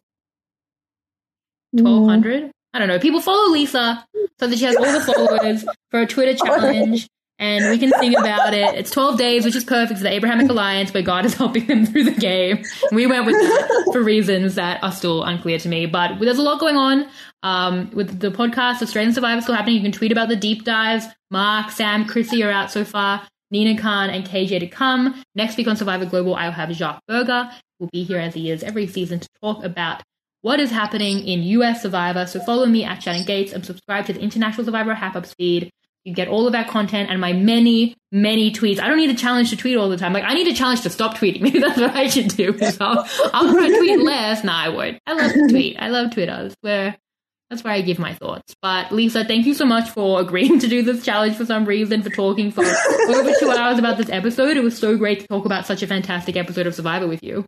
twelve hundred. Mm. I don't know. People follow Lisa so that she has all the followers for a Twitter challenge, and we can sing about it. It's twelve days, which is perfect for the Abrahamic Alliance, where God is helping them through the game. We went with that for reasons that are still unclear to me, but there's a lot going on. Um, with the podcast, Australian Survivor still happening. You can tweet about the deep dives. Mark, Sam, Chrissy are out so far. Nina Khan and K J to come. Next week on Survivor Global, I'll have Jacques Berger. We'll be here as he is every season to talk about what is happening in U S Survivor. So follow me at Shannon Gates and subscribe to the International Survivor Hap-Ups feed. You get all of that content and my many, many tweets. I don't need a challenge to tweet all the time. Like, I need a challenge to stop tweeting. Maybe that's what I should do. So I'll, I'll try to tweet less. No, I won't. I love to tweet. I love Twitter. That's where, that's where I give my thoughts. But Lisa, thank you so much for agreeing to do this challenge for some reason, for talking for over two hours about this episode. It was so great to talk about such a fantastic episode of Survivor with you.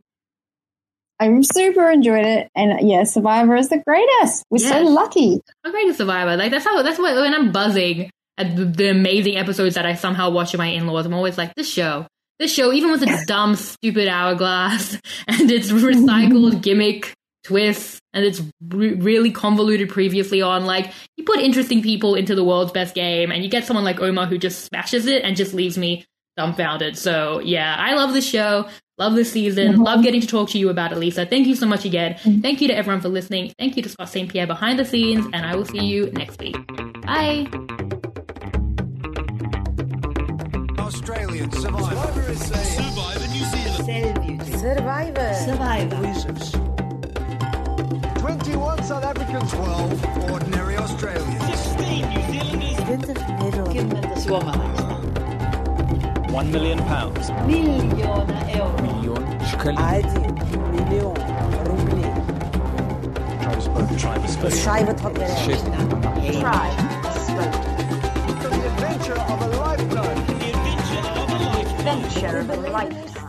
I super enjoyed it, and yeah, Survivor is the greatest. We're yes. so lucky. How great is Survivor? Like that's how that's what when I'm buzzing at the, the amazing episodes that I somehow watch with my in-laws. I'm always like, this show, this show, even with its dumb, stupid hourglass and its recycled gimmick twists and its re- really convoluted previously on, like you put interesting people into the world's best game, and you get someone like Omar who just smashes it and just leaves me dumbfounded. So yeah, I love this show. Love this season. Mm-hmm. Love getting to talk to you about it, Lisa. Thank you so much again. Mm-hmm. Thank you to everyone for listening. Thank you to Scott Saint Pierre behind the scenes, and I will see you next week. Bye. Australian Survivor. Survivor New Zealand. Survivor. Survivor. twenty-one South Africans. twelve ordinary Australians. sixteen New Zealanders. twintig Nederlanders. One million pounds. Miljoenen euro. Miljoen shkelling. Один Schreibe tot mir. Try. The adventure of a lifetime. The adventure of a lifetime. Adventure of a lifetime.